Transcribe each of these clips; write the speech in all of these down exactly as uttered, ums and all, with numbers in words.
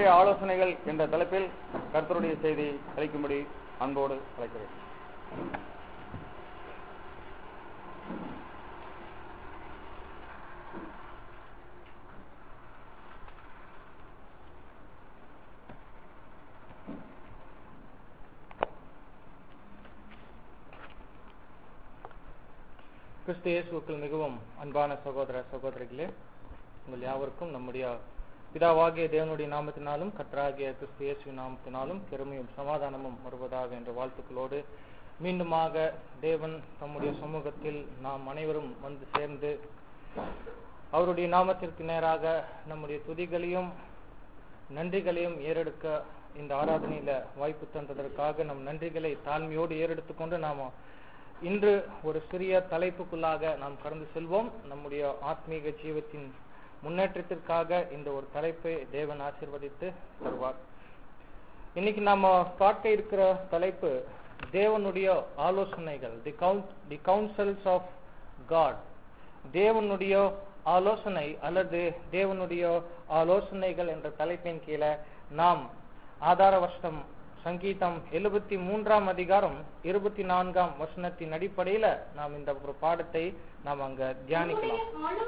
தேவனுடைய ஆலோசனைகள் என்ற தலைப்பில் கர்த்தருடைய செய்தி அளிக்கும்படி அன்போடு அழைக்கிறேன். கிறிஸ்து இயேசுவுக்குள் மிகவும் அன்பான சகோதர சகோதரிகளே, உங்கள் யாவருக்கும் நம்முடைய பிதாவாகிய தேவனுடைய நாமத்தினாலும் கர்த்தராகிய கிறிஸ்து இயேசுவின் நாமத்தினாலும் பெருமையும் சமாதானமும் வருவதாக என்ற வாழ்த்துக்களோடு மீண்டுமாக தேவன் தம்முடைய சமூகத்தில் நாம் அனைவரும் வந்து சேர்ந்து அவருடைய நாமத்திற்கு நேராக நம்முடைய துதிகளையும் நன்றிகளையும் ஏறெடுக்க இந்த ஆராதனையில வாய்ப்பு தந்ததற்காக நம் நன்றிகளை தாழ்மையோடு ஏறெடுத்துக்கொண்டு நாம இன்று ஒரு சிறிய தலைப்புக்குள்ளாக நாம் கடந்து செல்வோம். நம்முடைய ஆத்மீக ஜீவத்தின் முன்னேற்றத்திற்காக இந்த ஒரு தலைப்பை தேவன் ஆசீர்வதித்து தருவார். இன்னைக்கு நாம பார்க்க இருக்கிற தலைப்பு தேவனுடைய ஆலோசனைகள், the coun the councils of God. தேவனுடைய ஆலோசனை அல்லது தேவனுடைய ஆலோசனைகள் என்ற தலைப்பின் கீழே நாம் ஆதார வசனம் சங்கீதம் எழுபத்தி மூன்றாம் அதிகாரம் இருபத்தி நான்காம் வசனத்தின் அடிப்படையில நாம் இந்த ஒரு பாடத்தை நாம் அங்க தியானிக்கலாம்.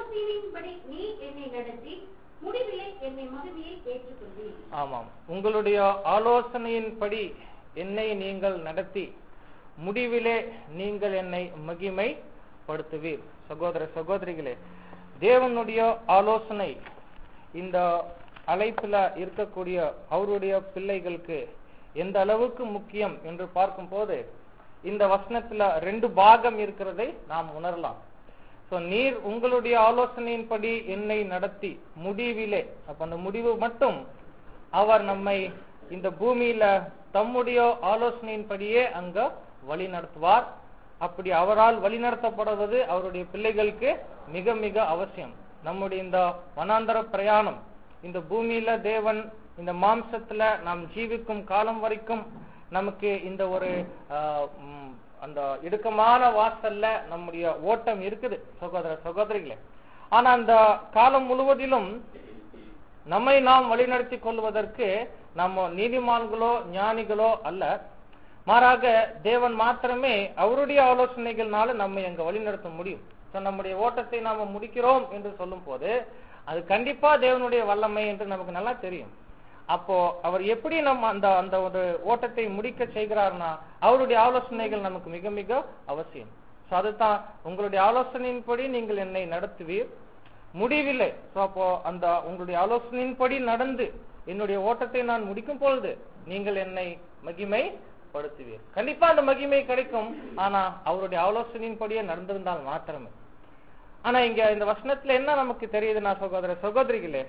ஆமாம், உங்களுடைய ஆலோசனையின்படி என்னை நீங்கள் நடத்தி முடிவிலே நீங்கள் என்னை மகிமைப்படுத்துவீர். சகோதர சகோதரிகளே, தேவனுடைய ஆலோசனை இந்த அழைப்புல இருக்கக்கூடிய அவருடைய பிள்ளைகளுக்கு எந்த அளவுக்கு முக்கியம் என்று பார்க்கும் போது இந்த வசனத்துல ரெண்டு பாகம் இருக்கிறதை நாம் உணரலாம். சோ நீர் உங்களுடைய ஆலோசனையின்படி என்னை நடத்தி முடிவிலே, அப்ப அந்த முடிவு மட்டும் அவர் நம்மை இந்த பூமியில தம்முடைய ஆலோசனையின்படியே அங்க வழி நடத்துவார். அப்படி அவரால் வழி நடத்தப்படுவது அவருடைய பிள்ளைகளுக்கு மிக மிக அவசியம். நம்முடைய இந்த வனாந்தர பிரயாணம், இந்த பூமியில தேவன் இந்த மாம்சத்துல நாம் ஜீவிக்கும் காலம் வரைக்கும் நமக்கு இந்த ஒரு அந்த இடுக்கமான வாசல்ல நம்முடைய ஓட்டம் இருக்குது சகோதர சகோதரிகளே. ஆனா அந்த காலம் முழுவதிலும் நம்மை நாம் வழிநடத்தி கொள்வதற்கு நம்ம நீதிமான்களோ ஞானிகளோ அல்ல, மாறாக தேவன் மாத்திரமே அவருடைய ஆலோசனைகள்னால நம்மை அங்க வழிநடத்த முடியும். நம்முடைய ஓட்டத்தை நாம முடிக்கிறோம் என்று சொல்லும் போது அது கண்டிப்பா தேவனுடைய வல்லமை என்று நமக்கு நல்லா தெரியும். அப்போ அவர் எப்படி நம்ம அந்த அந்த ஒரு ஓட்டத்தை முடிக்க செய்கிறார்னா அவருடைய ஆலோசனைகள் நமக்கு மிக மிக அவசியம். சோ அதுதான் உங்களுடைய ஆலோசனையின்படி நீங்கள் என்னை நடத்துவீர் முடிவில்லை. சோ அப்போ அந்த உங்களுடைய ஆலோசனையின்படி நடந்து என்னுடைய ஓட்டத்தை நான் முடிக்கும் பொழுது நீங்கள் என்னை மகிமைப்படுத்துவீர். கண்டிப்பா அந்த மகிமை கிடைக்கும், ஆனா அவருடைய ஆலோசனையின்படியே நடந்திருந்தால் மாத்திரமே. ஆனா இங்க இந்த வசனத்துல என்ன நமக்கு தெரியுதுன்னா சகோதர சகோதரிகளே,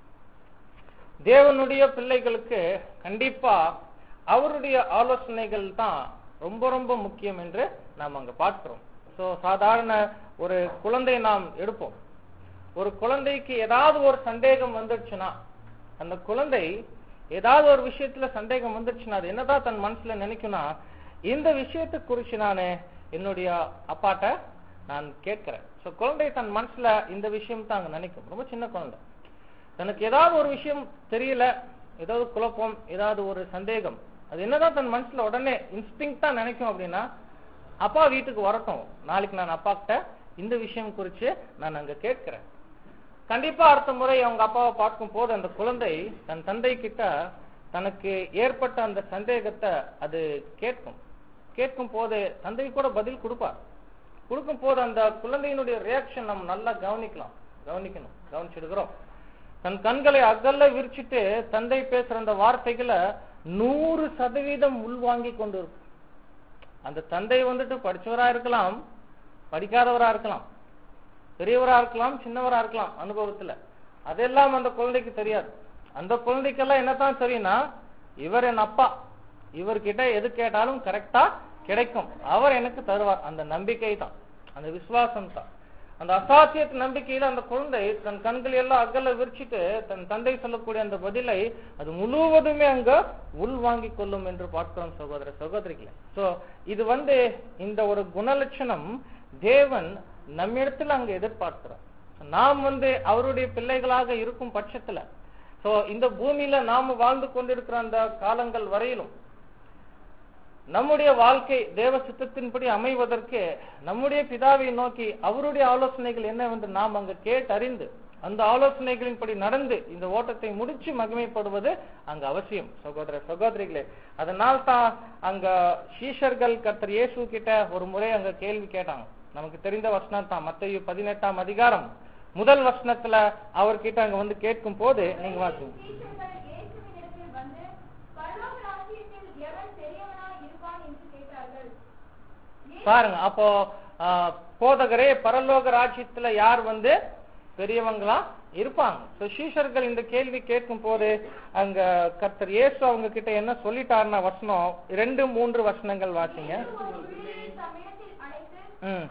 தேவனுடைய பிள்ளைகளுக்கு கண்டிப்பா அவருடைய ஆலோசனைகள் தான் ரொம்ப ரொம்ப முக்கியம் என்று நாம் அங்க பார்க்கிறோம். சோ சாதாரண ஒரு குழந்தை நாம் எடுப்போம். ஒரு குழந்தைக்கு ஏதாவது ஒரு சந்தேகம் வந்துடுச்சுன்னா, அந்த குழந்தை ஏதாவது ஒரு விஷயத்துல சந்தேகம் வந்துடுச்சுன்னா அது என்னதான் தன் மனசுல நினைக்கும்னா, இந்த விஷயத்தை குறிச்சு நான் என்னுடைய அப்பாட்ட நான் கேட்கிறேன். சோ குழந்தை தன் மனசுல இந்த விஷயம் தான் அங்க நினைக்கும். ரொம்ப சின்ன குழந்தை தனக்கு ஏதாவது ஒரு விஷயம் தெரியல, ஏதாவது குழப்பம், ஏதாவது ஒரு சந்தேகம், அது என்னதான் தன் மனசுல உடனே இன்ஸ்டிங்க்டா நினைக்கும் அப்படின்னா, அப்பா வீட்டுக்கு வரட்டும், நாளைக்கு நான் அப்பா கிட்ட இந்த விஷயம் குறிச்சு நான் அங்க கேட்கிறேன். கண்டிப்பா அடுத்த முறை அவங்க அப்பாவை பார்க்கும் போது அந்த குழந்தை தன் தந்தை கிட்ட தனக்கு ஏற்பட்ட அந்த சந்தேகத்தை அது கேட்கும். கேட்கும் போது தந்தை கூட பதில் கொடுப்பார். கொடுக்கும் போது அந்த குழந்தையினுடைய ரியாக்ஷன் நம்ம நல்லா கவனிக்கலாம் கவனிக்கணும் கவனிச்சிடுகிறோம். தன் கண்களை அகல்ல விரிச்சிட்டு தந்தை பேசுற அந்த வார்த்தைகளை நூறு சதவீதம் உள்வாங்கி கொண்டு இருக்கும். அந்த தந்தை வந்துட்டு படிச்சவரா இருக்கலாம், படிக்காதவரா இருக்கலாம், பெரியவரா இருக்கலாம், சின்னவரா இருக்கலாம் அனுபவத்துல. அதெல்லாம் அந்த குழந்தைக்கு தெரியாது. அந்த குழந்தைக்கெல்லாம் என்னதான் தெரியும்னா, இவர் என் அப்பா, இவர்கிட்ட எது கேட்டாலும் கரெக்டா கிடைக்கும், அவர் எனக்கு தருவார். அந்த நம்பிக்கை தான், அந்த விசுவாசம் தான். அந்த அசாத்தியத்து நம்பிக்கையில அந்த குழந்தை தன் கண்களை எல்லாம் அகல விரிச்சிட்டு தன் தந்தை சொல்லக்கூடிய அந்த பதிலை அது முழுவதுமே அங்க உள் வாங்கி கொள்ளும் என்று பார்க்கிறோம் சகோதர சகோதரிகளை. சோ இது வந்து இந்த ஒரு குணலட்சணம் தேவன் நம்மிடத்துல அங்க எதிர்பார்க்கிறோம். நாம் வந்து அவருடைய பிள்ளைகளாக இருக்கும் பட்சத்துல சோ இந்த பூமியில நாம வாழ்ந்து கொண்டிருக்கிற அந்த காலங்கள் வரையிலும் நம்முடைய வாழ்க்கை தேவ சித்தத்தின்படி அமைவதற்கு நம்முடைய பிதாவை நோக்கி அவருடைய ஆலோசனைகள் என்னவென்று நாம் அங்கு கேட்டறிந்து அந்த ஆலோசனைகளின்படி நடந்து இந்த ஓட்டத்தை முடிச்சு மகிமைப்படுவது அங்க அவசியம். சகோதர சகோதரிகளே, அதனால் தான் அங்க சீஷர்கள் கர்த்தர் இயேசு கிட்ட ஒரு முறை அங்க கேள்வி கேட்டாங்க. நமக்கு தெரிந்த வசனம் தான், மத்தேயு பதினெட்டாம் அதிகாரம் முதல் வசனத்துல அவர்கிட்ட அங்க வந்து கேட்கும் போது நீங்க வாசிங்க. பாருங்க, அப்போ போதகரே பரலோக ராஜ்யத்துல யார் வந்து பெரியவங்களா இருப்பாங்க. சோ சீஷர்கள் இந்த கேள்வி கேட்கும் போது அங்க கர்த்தர் இயேசு அவங்க கிட்ட என்ன சொல்லிட்டாருன்னா, வசனம் ரெண்டு மூன்று வசனங்கள் வாசிங்க. ம்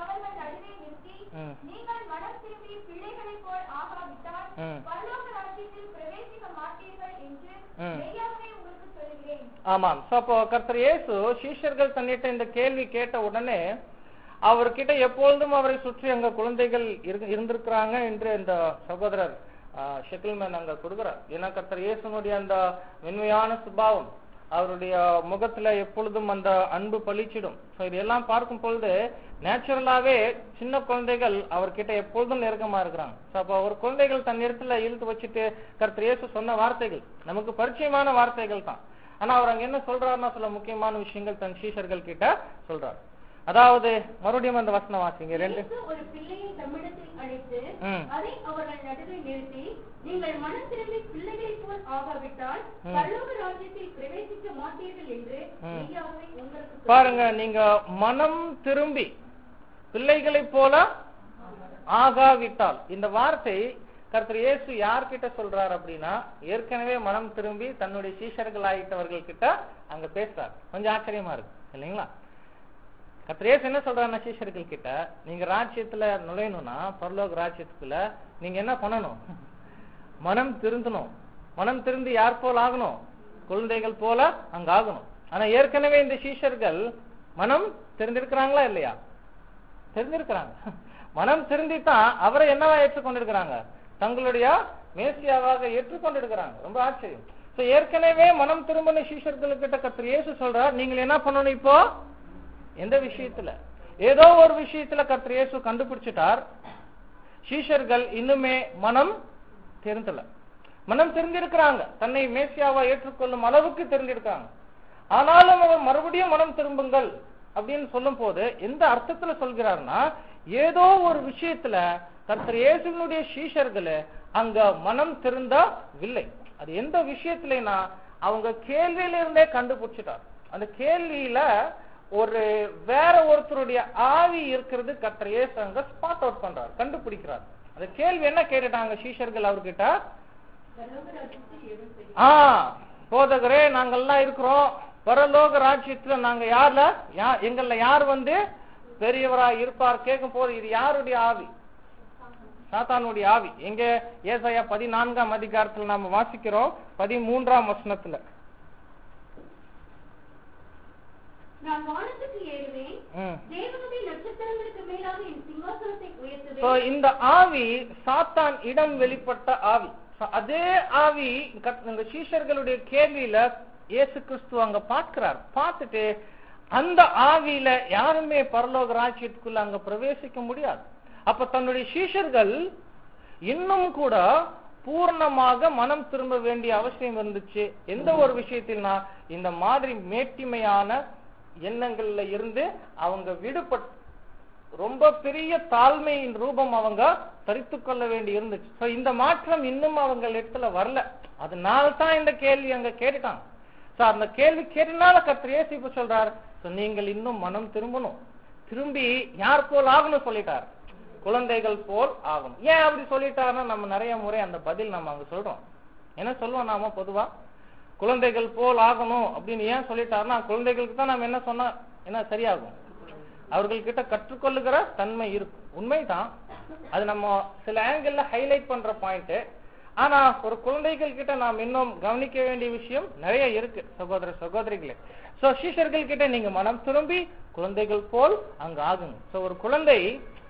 ஆமாம். சோ அப்போ கர்த்தர் இயேசு சீஷர்கள் தன்னிட்ட இந்த கேள்வி கேட்ட உடனே அவர்கிட்ட எப்பொழுதும் அவரை சுற்றி அங்க குழந்தைகள் இருந்திருக்கிறாங்க என்று இந்த சகோதரர் ஷெக்கில்மேன் அங்க கொடுக்கிறார். ஏன்னா கர்த்தர் இயேசுனுடைய அந்த மென்மையான சுபாவம், அவருடைய முகத்துல எப்பொழுதும் அந்த அன்பு பளிச்சிடும். சோ இதெல்லாம் பார்க்கும் பொழுது நேச்சுரலாவே சின்ன குழந்தைகள் அவர்கிட்ட எப்பொழுதும் நெருக்கமா இருக்கிறாங்க. சோ அப்போ அவர் குழந்தைகள் தன் இடத்துல இழுத்து வச்சுட்டு கர்த்தர் இயேசு சொன்ன வார்த்தைகள் நமக்கு பரிச்சயமான வார்த்தைகள் தான். ஆனா அவர் அங்க என்ன சொல்றாருன்னா சில முக்கியமான விஷயங்கள் தன் சீஷர்கள் கிட்ட சொல்றாரு. அதாவது மறுபடியும் அந்த வசனம் வாசிங்க. ரெண்டு ஒரு பிள்ளையை தம்மிடத்தில் அழைத்து அதை அவர்கள் நடுவே நிறுத்தி, நீங்கள் மனம் திரும்பி பிள்ளைகளை போல் ஆகாவிட்டால் பரலோக ராஜ்யத்தில் பிரவேசிக்க மாட்டீர்கள் என்று மெய்யாகவே உங்களுக்கு பாருங்க, நீங்க மனம் திரும்பி பிள்ளைகளை போல ஆகாவிட்டால், இந்த வார்த்தை கர்த்தர் இயேசு யார்கிட்ட சொல்றாரு அப்படின்னா, ஏற்கனவே மனம் திரும்பி தன்னுடைய சீஷர்கள் ஆயிட்டவர்கள் கிட்ட அங்க பேசுறாரு. கொஞ்சம் ஆச்சரியமா இருக்கு இல்லைங்களா? கர்த்தர் இயேசு என்ன சொல்றாருன்னா சீஷர்கள் கிட்ட, நீங்க ராஜ்யத்துல நுழையணும்னா பரலோக ராஜ்யத்துக்குள்ள நீங்க என்ன பண்ணணும்? மனம் திருந்தணும். மனம் திருந்தி யார் போல் ஆகணும்? குழந்தைகள் போல அங்க ஆகணும். ஆனா ஏற்கனவே இந்த சீஷர்கள் மனம் தெரிந்திருக்கிறாங்களா இல்லையா? தெரிஞ்சிருக்கிறாங்க. மனம் திருந்தித்தான் அவரை என்னவா ஏற்றுக்கொண்டிருக்கிறாங்க? தங்களுடைய மேசியாவாக ஏற்றுக்கொண்டிருக்கிறாங்க. ரொம்ப ஆச்சரியம். சோ ஏற்கனவே மனம் திரும்பின சீஷர்களுக்கிட்ட கர்த்தர் இயேசு சொல்றார், நீங்கள் என்ன பண்ணணும்? இப்போ எந்த விஷயத்துல? ஏதோ ஒரு விஷயத்துல கர்த்தர் இயேசு கண்டுபிடிச்சிட்டார். சீஷர்கள் இன்னுமே மனம் தெரிந்தல. மனம் தெரிந்திருக்கிறாங்க, தன்னை மேசியாவா ஏற்றுக்கொள்ளும் அளவுக்கு தெரிந்திருக்காங்க. ஆனாலும் அவர் மறுபடியும் மனம் திரும்புங்கள் அப்படின்னு சொல்லும் போது எந்த அர்த்தத்துல சொல்கிறார்னா, ஏதோ ஒரு விஷயத்துல கர்த்தர் இயேசுவினுடைய சீஷர்கள் அங்க மனம் திருந்தவில்லை. அது எந்த விஷயத்துலனா அவங்க கேள்வியில இருந்தே கண்டுபிடிச்சிட்டார். அந்த கேள்வியில ஒரு வேற ஒருத்தருடைய ஆவி இருக்கிறது கர்த்தர் இயேசு அங்க ஸ்பாட் அவுட் பண்றார், கண்டுபிடிக்கிறார். அந்த கேள்வி என்ன கேட்டுட்டாங்க சீஷர்கள் அவர்கிட்ட? ஆ போதகரே, நாங்கெல்லாம் இருக்கிறோம் பரலோக ராஜ்யத்துல, நாங்க யார்ல எங்கள்ல யார் வந்து பெரியவரா இருப்பார் கேட்கும் போது இது யாருடைய ஆவி? சாத்தானுடைய ஆவி. எங்க ஏசாயா பதினான்காம் அதிகாரத்துல நாம வாசிக்கிறோம் பதிமூன்றாம் வசனத்துல, நான் வானத்துக்கு ஏறுவேன், தேவனுடைய நட்சத்திரங்களுக்கு மேலாக என் சிங்காசனத்தை உயர்த்துவேன். இந்த ஆவி சாத்தான் இடம் வெளிப்பட்ட ஆவி. அதே ஆவி சீஷர்களுடைய கேள்வியில இயேசு கிறிஸ்து அங்க பார்க்கிறார். பார்த்துட்டு அந்த ஆவியில யாருமே பரலோக ராஜ்யத்துக்குள்ள அங்க பிரவேசிக்க முடியாது. அப்ப தன்னுடைய சீஷர்கள் இன்னும் கூட பூர்ணமாக மனம் திரும்ப வேண்டிய அவசியம் இருந்துச்சு. எந்த ஒரு விஷயத்தில்னா இந்த மாதிரி மேட்டிமையான எண்ணங்கள்ல இருந்து அவங்க விடுபட்டு ரொம்ப பெரிய தாழ்மையின் ரூபம் அவங்க தரித்து கொள்ள வேண்டி இருந்துச்சு. இந்த மாற்றம் இன்னும் அவங்க இடத்துல வரல. அதனால்தான் இந்த கேள்வி அங்க கேட்டுட்டாங்க. அந்த கேள்வி கேட்டனால கர்த்தர் இயேசு இப்ப சொல்றார், நீங்கள் இன்னும் மனம் திரும்பணும், திரும்பி யார் போல் ஆகணும் சொல்லிட்டார், குழந்தைகள் போல் ஆகணும். ஏன் அப்படி சொல்லிட்டாருன்னா நம்ம நிறைய முறை அந்த பதில் நம்ம அங்க சொல்றோம். என்ன சொல்லுவோம் நாம பொதுவா? குழந்தைகள் போல் ஆகணும் அப்படின்னு ஏன் சொல்லிட்டாருன்னா, குழந்தைகளுக்கு தான் நம்ம என்ன சொன்னா என்ன சரியாகும்? அவர்கள்கிட்ட கற்றுக்கொள்ளுகிற தன்மை இருக்கும். உண்மைதான், அது நம்ம சில ஆங்கிள் ஹைலைட் பண்ற பாயிண்ட். ஆனா ஒரு குழந்தைகள் கிட்ட நாம் இன்னும் கவனிக்க வேண்டிய விஷயம் நிறைய இருக்கு சகோதர சகோதரிகளே. சோ சீஷர்கள் கிட்ட நீங்க மனம் திரும்பி குழந்தைகள் போல் அங்க ஆகுங்க. சோ ஒரு குழந்தை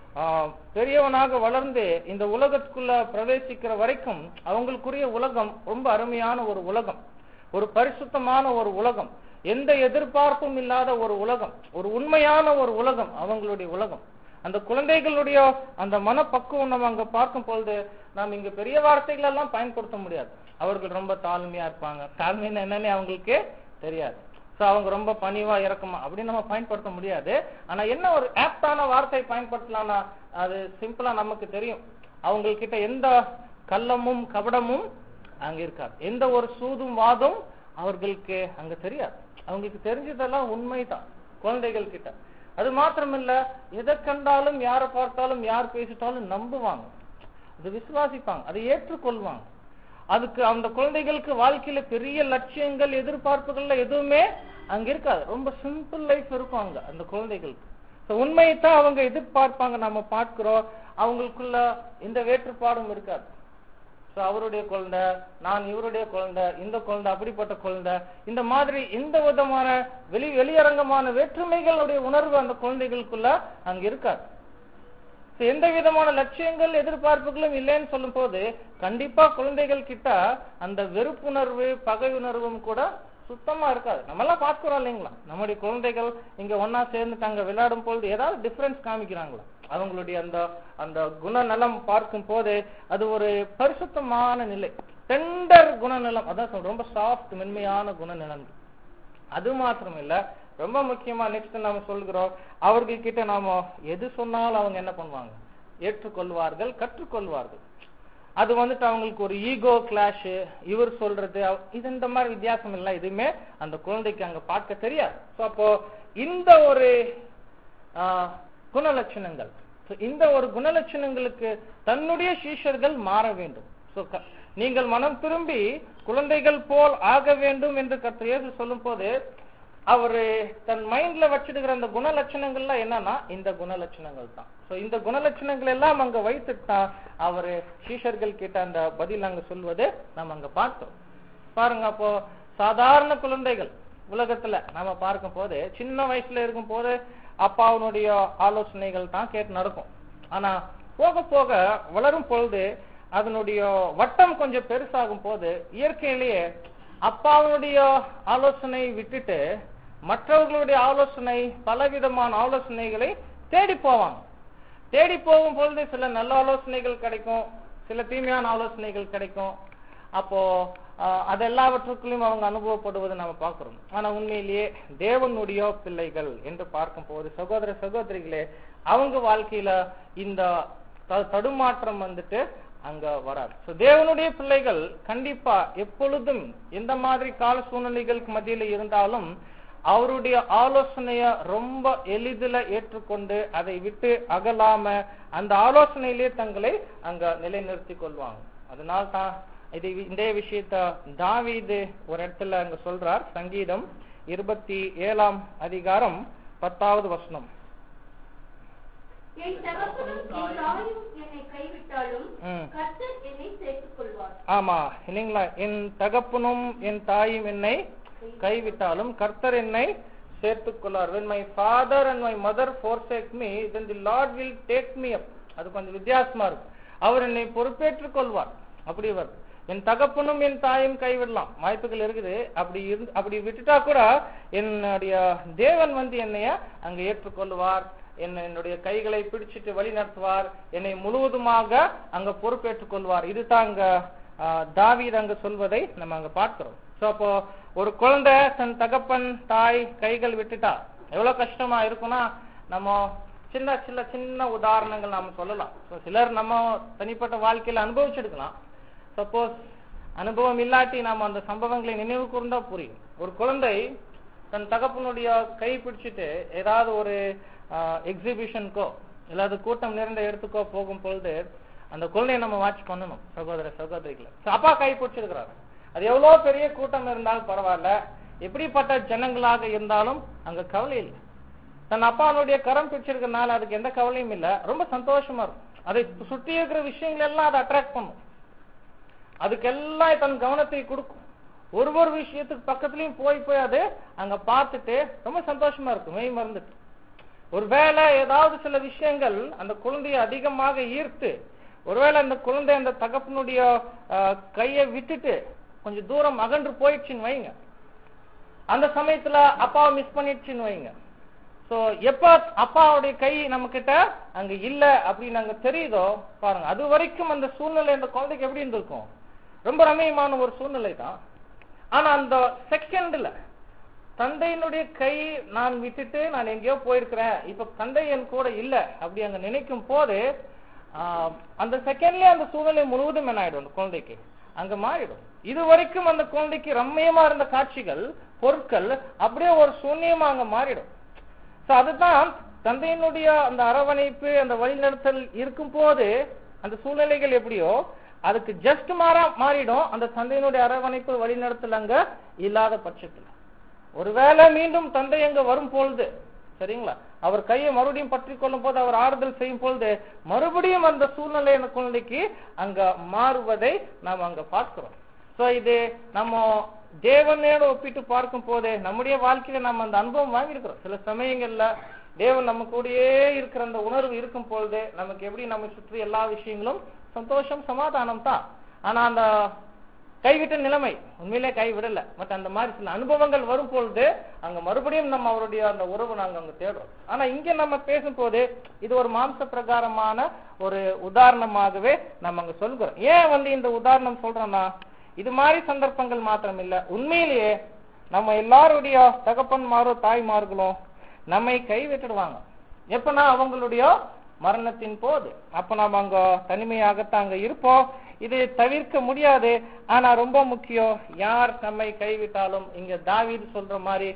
ஆஹ் பெரியவனாக வளர்ந்து இந்த உலகத்துக்குள்ள பிரவேசிக்கிற வரைக்கும் அவங்களுக்குரிய உலகம் ரொம்ப அருமையான ஒரு உலகம், ஒரு பரிசுத்தமான ஒரு உலகம், எந்த எதிர்பார்ப்பும் இல்லாத ஒரு உலகம், ஒரு உண்மையான ஒரு உலகம் அவங்களுடைய உலகம். அந்த குழந்தைகளுடைய அந்த மனப்பக்குவம் நம்ம அங்க பார்க்கும் பொழுது நாம் இங்க பெரிய வார்த்தைகள் எல்லாம் பயன்படுத்த முடியாது. அவர்கள் ரொம்ப தாழ்மையா இருப்பாங்க. தாழ்மைன்னு என்னன்னு அவங்களுக்கு தெரியாது. சோ அவங்க ரொம்ப பணிவா இறக்குமா அப்படின்னு நம்ம பயன்படுத்த முடியாது. ஆனா என்ன ஒரு ஆப்டான வார்த்தை பயன்படுத்தலாம்னா அது சிம்பிளா நமக்கு தெரியும். அவங்க கிட்ட எந்த கள்ளமும் கபடமும் அங்க இருக்காது, எந்த ஒரு சூதும் வாதம் அவர்களுக்கு அங்க தெரியாது. அவங்களுக்கு தெரிஞ்சதெல்லாம் உண்மைதான் குழந்தைகள் கிட்ட. அது மாத்திரமில்ல, எதை கண்டாலும் யாரை பார்த்தாலும் யார் பேசிட்டாலும் நம்புவாங்க, அது விசுவாசிப்பாங்க, அதை ஏற்றுக்கொள்வாங்க. அதுக்கு அந்த குழந்தைகளுக்கு வாழ்க்கையில பெரிய லட்சியங்கள் எதிர்பார்ப்புகள்ல எதுவுமே அங்க இருக்காது. ரொம்ப சிம்பிள் லைஃப் இருக்கும் அங்க அந்த குழந்தைகளுக்கு. உண்மையைத்தான் அவங்க எதிர்பார்ப்பாங்க. நம்ம பார்க்கிறோம் அவங்களுக்குள்ள எந்த வேற்றுப்பாடும் இருக்காது. அவருடைய குழந்தை, நான் இவருடைய குழந்தை, இந்த குழந்தை அப்படிப்பட்ட குழந்தை, இந்த மாதிரி எந்த விதமான வெளி வெளியரங்கமான வேற்றுமைகளுடைய உணர்வு அந்த குழந்தைகளுக்குள்ள அங்க இருக்காது. எந்த விதமான லட்சியங்கள் எதிர்பார்ப்புகளும் இல்லைன்னு சொல்லும் போது கண்டிப்பா குழந்தைகள் கிட்ட அந்த வெறுப்புணர்வு பகை உணர்வும் கூட சுத்தமா இருக்காது. நம்ம எல்லாம் பார்க்கிறோம் இல்லைங்களா, நம்முடைய குழந்தைகள் இங்க ஒன்னா சேர்ந்துட்டாங்க விளையாடும் பொழுது ஏதாவது டிஃபரன்ஸ் காமிக்கிறாங்களா? அவங்களுடைய அந்த அந்த குணநலம் பார்க்கும் போது அது ஒரு பரிசுத்தமான நிலை, டெண்டர் குணநலம், அதான் ரொம்ப சாஃப்ட் மென்மையான குணநலம். அது மாத்திரம் இல்ல, ரொம்ப முக்கியமா நெக்ஸ்ட் நாம சொல்கிறோம், அவர்கள் கிட்ட நாம எது சொன்னாலும் அவங்க என்ன பண்ணுவாங்க, ஏற்றுக்கொள்வார்கள், கற்றுக்கொள்வார்கள். அது வந்துட்டு அவங்களுக்கு ஒரு ஈகோ கிளாஷ், இவர் சொல்றது இது இந்த மாதிரி வித்தியாசம் இல்லை, எதுவுமே அந்த குழந்தைக்கு அங்க பார்க்க தெரியாது. அப்போ இந்த ஒரு குணலட்சணங்கள், இந்த ஒரு குணலட்சணங்களுக்கு தன்னுடைய சீஷர்கள் மாற வேண்டும். நீங்கள் மனம் திரும்பி குழந்தைகள் போல் ஆக வேண்டும் என்று கர்த்தர் இயேசு சொல்லும் போது அவரு தன் மைண்ட்ல வச்சிருக்கிற அந்த குணலட்சணங்கள்ல என்னன்னா இந்த குணலட்சணங்கள் தான். இந்த குணலட்சணங்கள் எல்லாம் அங்க வைத்துட்டா அவரு சீஷர்கள் கிட்ட அந்த பதில் அங்க சொல்வது நம்ம அங்க பார்த்தோம். பாருங்க, அப்போ சாதாரண குழந்தைகள் உலகத்துல நாம பார்க்கும் போது சின்ன வயசுல இருக்கும் போது அப்பாவுடைய ஆலோசனைகள் தான் கேட்டு நடக்கும். ஆனா போக போக வளரும் பொழுது அதனுடைய வட்டம் கொஞ்சம் பெருசாகும் போது இயற்கையிலேயே அப்பாவுடைய ஆலோசனை விட்டுட்டு மற்றவர்களுடைய ஆலோசனை, பலவிதமான ஆலோசனைகளை தேடி போவாங்க. தேடி போகும் பொழுது சில நல்ல ஆலோசனைகள் கிடைக்கும், சில தீமையான ஆலோசனைகள் கிடைக்கும். அப்போ அதெல்லாவற்றுக்குள்ளும் அவங்க அனுபவப்படுவதை நம்ம பார்க்கிறோம். ஆனா உண்மையிலேயே தேவனுடைய பிள்ளைகள் என்று பார்க்கும் போது சகோதர சகோதரிகளே அவங்க வாழ்க்கையில இந்த தடுமாற்றம் வந்துட்டு அங்க வராது. தேவனுடைய பிள்ளைகள் கண்டிப்பா எப்பொழுதும் எந்த மாதிரி கால சூழ்நிலைகளுக்கு மத்தியில இருந்தாலும் அவருடைய ஆலோசனைய ரொம்ப எளிதில ஏற்றுக்கொண்டு அதை விட்டு அகலாம அந்த ஆலோசனையிலேயே தங்களை அங்க நிலைநிறுத்திக் கொள்வாங்க. அதனால தான் இது இந்த விஷயத்த தாவீது ஒரு இடத்துல அங்க சொல்றார். சங்கீதம் இருபத்தி ஏழாம் அதிகாரம் பத்தாவது வசனம். ஆமா இல்லைங்களா, என் தகப்பனும் என் தாயும் என்னை கைவிட்டாலும் கர்த்தர் என்னை சேர்த்துக் கொள்வார். When my father and my mother forsake me, then the Lord will take me up. அது கொஞ்சம் வித்தியாசமா இருக்கு. அவர் என்னை பொறுப்பேற்றுக் கொள்வார். அப்படி வருது. என் தகப்பனும் என் தாயும் கைவிடலாம், வாய்ப்புகள் இருக்குது. அப்படி இருந்து அப்படி விட்டுட்டா கூட என்னுடைய தேவன் வந்து என்னைய அங்க ஏற்றுக்கொள்வார், என்ன என்னுடைய கைகளை பிடிச்சிட்டு வழி நடத்துவார், என்னை முழுவதுமாக அங்க பொறுப்பேற்றுக் கொள்வார். இதுதான் அங்க தாவீது அங்க சொல்வதை நம்ம அங்க பார்க்கிறோம். சோ அப்போ ஒரு குழந்தை தன் தகப்பன் தாய் கைகள் விட்டுட்டா எவ்வளவு கஷ்டமா இருக்கும்னா நம்ம சின்ன சின்ன சின்ன உதாரணங்கள் நாம சொல்லலாம். சிலர் நம்ம தனிப்பட்ட வாழ்க்கையில அனுபவிச்சிருக்கலாம். சப்போஸ் அனுபவம் இல்லாட்டி நாம அந்த சம்பவங்களை நினைவு கூர்ந்தா புரியும். ஒரு குழந்தை தன் தகப்பனுடைய கை பிடிச்சிட்டு ஏதாவது ஒரு எக்ஸிபிஷனுக்கோ இல்லாத கூட்டம் நிறைந்த இடத்துக்கோ போகும் பொழுது அந்த குழந்தைய நம்ம வாட்ச் பண்ணணும். சகோதர சகோதரிகளை அப்பா கை பிடிச்சிருக்கிறாரு, அது எவ்வளவு பெரிய கூட்டம் இருந்தாலும் பரவாயில்ல, எப்படிப்பட்ட ஜனங்களாக இருந்தாலும் அங்க கவலை இல்லை. தன் அப்பாவுடைய கரம் பிடிச்சிருக்கிறதுனால அதுக்கு எந்த கவலையும் இல்லை, ரொம்ப சந்தோஷமா இருக்கும். அதை சுற்றி இருக்கிற விஷயங்கள் எல்லாம் அதை அட்ராக்ட் பண்ணும், அதுக்கெல்லாம் தன் கவனத்தை கொடுக்கும். ஒரு ஒரு விஷயத்துக்கு பக்கத்துலயும் போய் போய் அது அங்க பார்த்துட்டு ரொம்ப சந்தோஷமா இருக்கும், மெய் மறந்துட்டு. ஒருவேளை ஏதாவது சில விஷயங்கள் அந்த குழந்தையை அதிகமாக ஈர்த்து, ஒருவேளை அந்த குழந்தை அந்த தகப்பனுடைய கையை விட்டுட்டு கொஞ்சம் தூரம் அகன்று போயிடுச்சுன்னு வைங்க, அந்த சமயத்துல அப்பாவை மிஸ் பண்ணிடுச்சுன்னு வைங்க. சோ எப்ப அப்பாவுடைய கை நம்ம கிட்ட அங்க இல்ல அப்படின்னு அங்க தெரியுதோ பாருங்க, அது வரைக்கும் அந்த சூழ்நிலை அந்த குழந்தைக்கு எப்படி இருந்திருக்கும்? ரொம்ப ரம்மியமான ஒரு சூழ்நிலை தான். ஆனா அந்த செகண்ட்ல தந்தையினுடைய கை நான் விட்டுட்டு நான் எங்கேயோ போயிருக்கிறேன், இப்ப தந்தை என் கூட இல்ல அப்படி அங்க நினைக்கும் போது ஆஹ் அந்த செகண்ட்லயே அந்த சூழ்நிலை முழுவதும் என்ன ஆயிடும், அந்த குழந்தைக்கு அங்க மாறிடும். இது வரைக்கும் அந்த குழந்தைக்கு ரம்மியமா இருந்த காட்சிகள், பொருட்கள் அப்படியே ஒரு சூன்யமா அங்க மாறிடும். சோ அதுதான் தந்தையினுடைய அந்த அரவணைப்பு, அந்த வழிநடத்தல் இருக்கும் போது அந்த சூழ்நிலைகள் எப்படியோ அதுக்கு ஜஸ்ட் மாறா மாறிடும். அந்த தந்தையினுடைய அரவணைப்பு வழிநடத்தல் அங்க இல்லாத பட்சத்துல ஒருவேளை மீண்டும் தந்தை அங்க வரும் பொழுது, சரிங்களா, அவர் கையை மறுபடியும் பற்றி கொள்ளும் போது, அவர் ஆறுதல் செய்யும் பொழுது மறுபடியும் அந்த சூழ்நிலை அந்த குழந்தைக்கு அங்க மாறுவதை நாம் அங்க பார்க்கிறோம். சோ இது நம்ம தேவனோட ஒப்பிட்டு பார்க்கும் போது நம்முடைய வாழ்க்கையில நம்ம அந்த அனுபவம் வாங்கியிருக்கிறோம். சில சமயங்கள்ல தேவன் நம்ம கூடயே இருக்கிற அந்த உணர்வு இருக்கும் பொழுது நமக்கு எப்படி நம்ம சுற்றி எல்லா விஷயங்களும் சந்தோஷம் சமாதானம் தான். ஆனா அந்த கைவிட்ட நிலைமை உண்மையிலே கைவிடல, மற்ற அந்த மாதிரி சில அனுபவங்கள் வரும் பொழுது அங்க மறுபடியும் நம்ம அவருடைய அந்த உறவு நாங்க அங்க தேடுறோம். ஆனா இங்க நம்ம பேசும்போது இது ஒரு மாம்ச பிரகாரமான ஒரு உதாரணமாகவே நம்ம அங்க சொல்கிறோம். ஏன் வந்து இந்த உதாரணம் சொல்றோம்னா, இது மாதிரி சந்தர்ப்பங்கள் மாத்திரம் இல்ல, உண்மையிலேயே நம்ம எல்லாருடைய தகப்பன்மாரோ தாய்மார்களும் நம்மை கைவிட்டுடுவாங்க. எப்பனா அவங்களுடைய மரணத்தின் போது. அப்ப நாம அங்க தனிமையாகத்தான் அங்க இருப்போம். இது தவிர்க்க முடியாது. ஆனா ரொம்ப முக்கியம், யார் நம்மை கைவிட்டாலும் இங்க தாவீது சொல்ற மாதிரி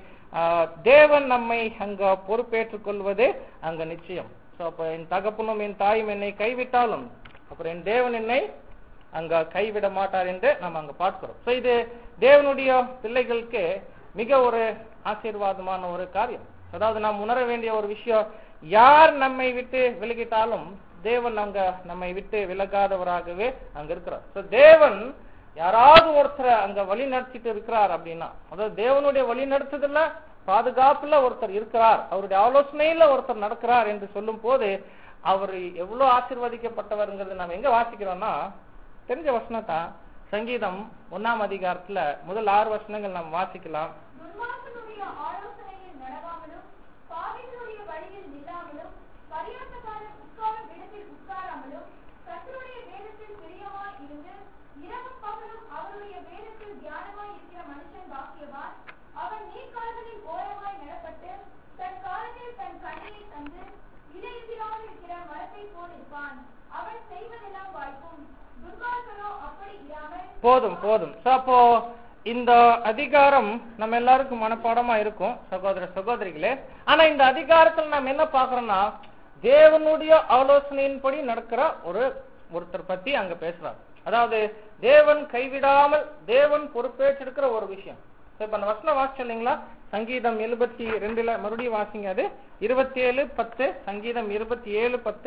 தேவன் நம்மை அங்க பொறுப்பேற்றுக் கொள்வது அங்க நிச்சயம். சோ அப்ப என் தகப்பனும் என் தாயும் என்னை கைவிட்டாலும் அப்புறம் என் தேவன் என்னை அங்க கைவிட மாட்டார் என்று நம்ம அங்க பார்க்கிறோம். சோ இது தேவனுடைய பிள்ளைகளுக்கு மிக ஒரு ஆசீர்வாதமான ஒரு காரியம். அதாவது நாம் உணர வேண்டிய ஒரு விஷயம், யார் நம்மை விட்டு விலகிட்டாலும் தேவன் அங்க நம்மை விட்டு விலகாதவராகவே அங்க இருக்கிறார். சோ தேவன் யாராவது ஒருத்தரை அங்க வழி நடத்திட்டு இருக்கிறார் அப்படின்னா, அதாவது தேவனுடைய வழி நடத்துதல்ல பாதுகாப்புல ஒருத்தர் இருக்கிறார், அவருடைய ஆலோசனையில ஒருத்தர் நடக்கிறார் என்று சொல்லும் போது அவர் எவ்வளவு ஆசீர்வதிக்கப்பட்டவர்ங்கிறது நம்ம எங்க வாசிக்கிறோம்னா, தெரிஞ்ச வசனத்தான் சங்கீதம் ஒன்னாம் அதிகாரத்துல முதல் ஆறு வசனங்கள் நாம் வாசிக்கலாம். போதும் போதும். அப்போ இந்த அதிகாரம் நம்ம எல்லாருக்கும் மனப்பாடமா இருக்கும் சகோதர சகோதரிகளே. ஆனா இந்த அதிகாரத்தில் நாம் என்ன பாக்குறோம்னா, தேவனுடைய ஆலோசனையின்படி நடக்கிற ஒரு ஒருத்தர் பத்தி அங்க பேசுறாரு. அதாவது தேவன் கைவிடாமல் தேவன் பொறுப்பேற்றிருக்கிற ஒரு விஷயம். இப்ப அந்த வசனம் வாசிச்சு இல்லைங்களா, சங்கீதம் எழுபத்தி ரெண்டுல மறுபடியும் வாசிங்க. அது இருபத்தி ஏழு பத்து சங்கீதம் இருபத்தி ஏழு பத்து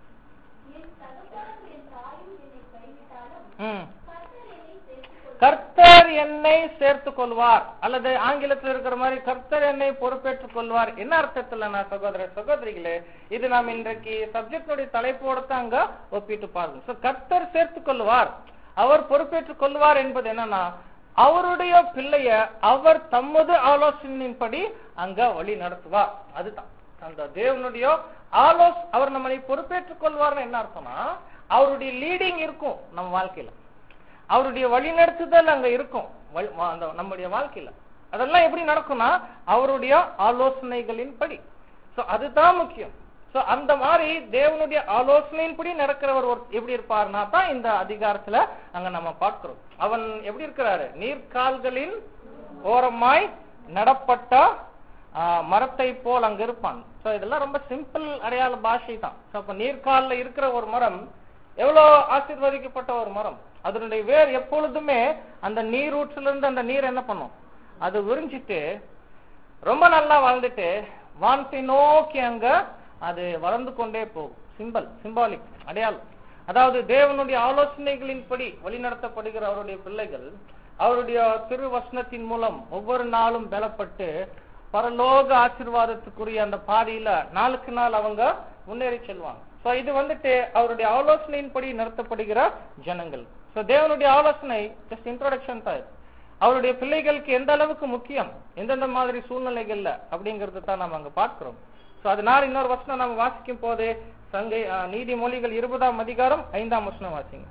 ம் கர்த்தர் என்னை சேர்த்துக் கொள்வார், அல்லது ஆங்கிலத்தில் இருக்கிற மாதிரி கர்த்தர் என்னை பொறுப்பேற்றுக் கொள்வார். என்ன அர்த்தத்துல நான் சகோதர சகோதரிகளே, இது நாம் இன்றைக்கு சப்ஜெக்டுடைய தலைப்போட அங்க ஒப்பிட்டு பாருங்க. கர்த்தர் சேர்த்துக் கொள்வார், அவர் பொறுப்பேற்றுக் கொள்வார் என்பது என்னன்னா, அவருடைய பிள்ளைய அவர் தமது ஆலோசனையின்படி அங்க வழி நடத்துவார். அதுதான் அந்த தேவனுடைய ஆலோச அவர் நம்மளை பொறுப்பேற்றுக் கொள்வார்னு என்ன அர்த்தம்னா, அவருடைய லீடிங் இருக்கும் நம்ம வாழ்க்கையில, அவருடைய வழிநடத்துதல் அங்க இருக்கும் நம்முடைய வாழ்க்கையில. அதெல்லாம் எப்படி நடக்கும்னா அவருடைய ஆலோசனைகளின் படி. சோ அதுதான் முக்கியம். சோ அந்த மாதிரி தேவனுடைய ஆலோசனையின்படி நடக்கிறவர் எப்படி இருப்பார்னா தான் இந்த அதிகாரத்துல அங்க நம்ம பார்க்கிறோம். அவன் எப்படி இருக்கிறாரு, நீர்க்கால்களின் ஓரமாய் நடப்பட்ட மரத்தை போல் அங்க இருப்பான். சோ இதெல்லாம் ரொம்ப சிம்பிள் அடையாள பாஷை தான். சோ அப்ப நீர்க்கால்ல இருக்கிற ஒரு மரம் எவ்வளவு ஆசீர்வதிக்கப்பட்ட ஒரு மரம். அதனுடைய வேர் எப்பொழுதுமே அந்த நீரூற்றுல இருந்து அந்த நீர் என்ன பண்ணும், அது விரிஞ்சிட்டு ரொம்ப நல்லா வளர்ந்துட்டு வானத்தை நோக்கி அங்க அது வளர்ந்து கொண்டே போகும். சிம்பல் சிம்பாலிக் அடையாளம். அதாவது தேவனுடைய ஆலோசனைகளின்படி வழிநடத்தப்படுகிற அவருடைய பிள்ளைகள் அவருடைய திருவசனத்தின் மூலம் ஒவ்வொரு நாளும் பலப்பட்டு பரலோக ஆசீர்வாதத்துக்குரிய அந்த பாதையில நாளுக்கு நாள் அவங்க முன்னேறி செல்வாங்க. சோ இது வந்துட்டு அவருடைய ஆலோசனையின்படி நடத்தப்படுகிற ஜனங்கள். சோ தேவனுடைய ஆலோசனை ஜஸ்ட் இன்ட்ரோடக்ஷன் தான். அவருடைய பிள்ளைகளுக்கு எந்த அளவுக்கு முக்கியம், எந்தெந்த மாதிரி சூழ்நிலைகள்ல அப்படிங்கறது தான் நம்ம அங்க பார்க்கிறோம். சோ அதனால இன்னொரு வசனம் நம்ம வாசிக்கும் போது சங்கை நீதிமொழிகள் இருபதாம் அதிகாரம் ஐந்தாம் வசனம் வாசிங்க.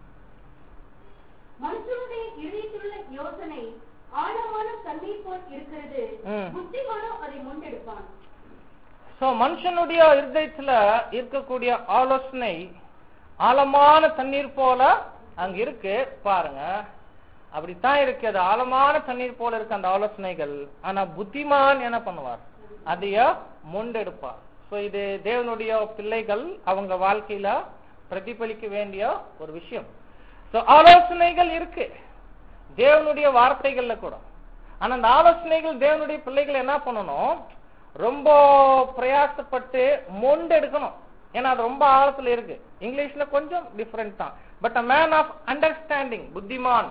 மனுஷனுடைய இதயத்திலுள்ள யோசனை ஆழமான தண்ணீர் போல் இருக்கிறது, புத்திமானோ அதை முன்னெடுப்பான். சோ மனுஷனுடைய இருதயத்துல இருக்கக்கூடிய ஆலோசனை ஆழமான தண்ணீர் போல அங்க இருக்கு பாருங்க. அப்படித்தான் இருக்கு, அது ஆழமான தண்ணீர் போல இருக்கு அந்த ஆலோசனைகள். ஆனா புத்திமான் என்ன பண்ணுவார், அதைய முன்னெடுப்பார். சோ இது தேவனுடைய பிள்ளைகள் அவங்க வாழ்க்கையில பிரதிபலிக்க வேண்டிய ஒரு விஷயம். சோ ஆலோசனைகள் இருக்கு தேவனுடைய வார்த்தைகள்ல கூட. ஆனா அந்த ஆலோசனைகள் தேவனுடைய பிள்ளைகள் என்ன பண்ணணும், ரொம்ப பிரயாசப்பட்டு மொண்டெடுக்கணும். ஏன்னா அது ரொம்ப ஆழத்துல இருக்கு. இங்கிலீஷ்ல கொஞ்சம் டிஃபரெண்ட் தான். But a man of understanding, புத்திமான்,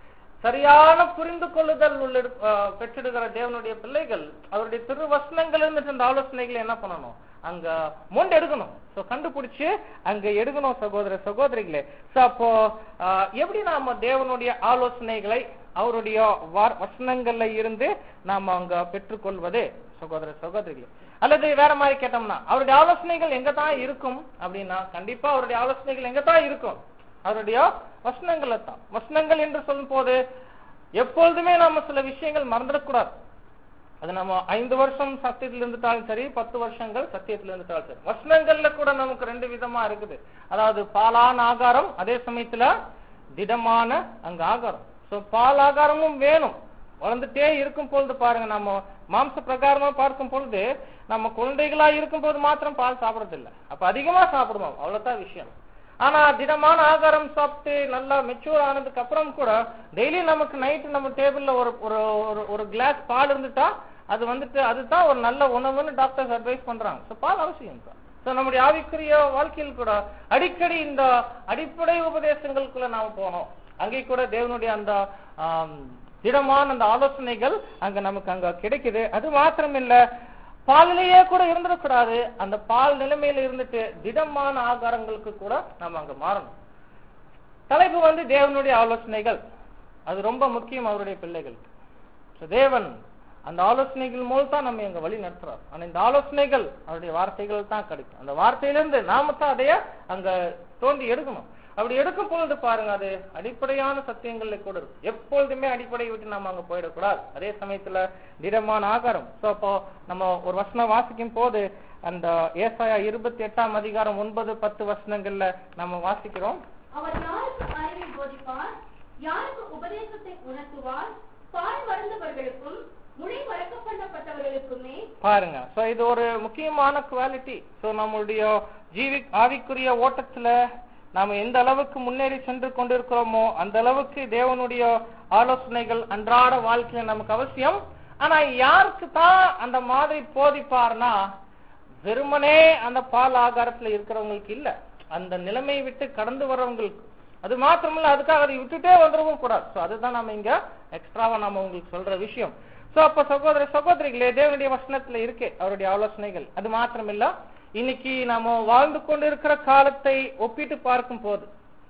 சரியான புரிந்து கொள்ளுதல் உள்ள பெற்றிடுகிற தேவனுடைய பிள்ளைகள் அவருடைய திருவசனங்கள் இருந்து அந்த ஆலோசனைகளை என்ன பண்ணணும், அங்க மொண்டு எடுக்கணும். சோ கண்டுபிடிச்சு அங்க எடுக்கணும் சகோதர சகோதரிகளே. சோ அப்போ எப்படி நாம தேவனுடைய ஆலோசனைகளை அவருடைய வசனங்கள்ல இருந்து நாம அங்க பெற்றுக்கொள்வது சகோதர சகோதரிகளே? அல்லது வேற மாதிரி கேட்டோம்னா அவருடைய ஆலோசனைகள் எங்க தான் இருக்கும் அப்படின்னா, கண்டிப்பா அவருடைய ஆலோசனைகள் எங்க தான் இருக்கும், அவருடைய வசனங்கள்ல தான். வசனங்கள் என்று சொல்லும் போது எப்பொழுதுமே நாம சில விஷயங்கள் மறந்துடக்கூடாது. அது நம்ம ஐந்து வருஷம் சத்தியத்துல இருந்துட்டாலும் சரி, பத்து வருஷங்கள் சத்தியத்துல இருந்துட்டாலும் சரி, வசனங்கள்ல கூட நமக்கு ரெண்டு விதமா இருக்குது. அதாவது பாலான ஆகாரம், அதே சமயத்துல திடமான அங்க ஆகாரம். சோ பால் ஆகாரமும் வேணும். வளர்ந்துட்டே இருக்கும் பொழுது பாருங்க, நம்ம மாம்ச பிரகாரமா பார்க்கும் பொழுது நம்ம குழந்தைகளா இருக்கும் போது மாத்திரம் பால் சாப்பிடறது இல்லை, அப்ப அதிகமா சாப்பிடுவோம், அவ்வளவுதான் விஷயம். ஆனா திடமான ஆகாரம் சாப்பிட்டு நல்லா மெச்சூர் ஆனதுக்கு அப்புறம் கூட டெய்லி நமக்கு நைட்டு நம்ம டேபிள்ல ஒரு ஒரு கிளாஸ் பால் இருந்துட்டா அது வந்துட்டு அதுதான் ஒரு நல்ல உணவுன்னு டாக்டர்ஸ் அட்வைஸ் பண்றாங்க. சோ பால் அவசியம் தான். சோ நம்முடைய ஆவிக்குரிய வாழ்க்கையில் கூட அடிக்கடி இந்த அடிப்படை உபதேசங்களுக்குள்ள நாம போனோம். அங்கே கூட தேவனுடைய அந்த திடமான அந்த ஆலோசனைகள் அங்க நமக்கு அங்க கிடைக்குது. அது மாத்திரம் இல்ல, பாலிலேயே கூட இருந்துடக்கூடாது. அந்த பால் நிலைமையில இருந்துட்டு திடமான ஆகாரங்களுக்கு கூட நம்ம அங்க மாறணும். தலைப்பு வந்து தேவனுடைய ஆலோசனைகள். அது ரொம்ப முக்கியம் அவருடைய பிள்ளைகளுக்கு. தேவன் அந்த ஆலோசனைகள் மூலம் தான் நம்ம எங்க வழி நடத்துறார். ஆனா இந்த ஆலோசனைகள் அவருடைய வார்த்தைகள் தான் கிடைக்கும். அந்த வார்த்தையிலிருந்து நாம தான் அதைய அங்க தோண்டி எடுக்கணும். அப்படி எடுக்கும் பொழுது பாருங்க, அது அடிப்படையான சத்தியங்கள்ல கூட இருக்கு. எப்பொழுதுமே அடிப்படையை விட்டு நாம அங்க போயிடக்கூடாது. அதே சமயத்துல திடமான ஆகாரம். சோ அப்போ நம்ம ஒரு வசனம் வாசிக்கும் போது அந்த ஏசாயா இருபத்தி எட்டாம் அதிகாரம் ஒன்பது பத்து வசனங்கள்ல நம்ம வாசிக்கிறோம். அவர் யாருக்கு அறிவை போதிப்பார், யாருக்கு உபதேசத்தை உணர்த்துவார், பால் மருந்தவர்களுக்கும் முளை மறக்கப்பட்டவர்களுக்குமே. பாருங்க, சோ இது ஒரு முக்கியமான குவாலிட்டி. சோ நம்மளுடைய ஜீவி ஆவிக்குரிய ஓட்டத்துல நாம எந்த அளவுக்கு முன்னேறி சென்று கொண்டிருக்கிறோமோ அந்த அளவுக்கு தேவனுடைய ஆலோசனைகள் அன்றாட வாழ்க்கையில நமக்கு அவசியம். ஆனா யாருக்கு தான் அந்த மாதிரி போதிப்பார்னா, வெறுமனே அந்த பால் ஆகாரத்துல இருக்கிறவங்களுக்கு இல்ல, அந்த நிலைமையை விட்டு கடந்து வர்றவங்களுக்கு. அது மாத்திரமில்ல, அதுக்காக அதை விட்டுட்டே வந்துடவும் கூடாது. சோ அதுதான் நம்ம இங்க எக்ஸ்ட்ராவா நாம உங்களுக்கு சொல்ற விஷயம். சோ அப்ப சகோதர சகோதரிகளே, தேவனுடைய வசனத்துல இருக்கு அவருடைய ஆலோசனைகள். அது மாத்திரம் இல்ல, இன்னைக்கு நாம வாழ்ந்து கொண்டிருக்கிற காலத்தை ஒப்பிட்டு பார்க்கும் போது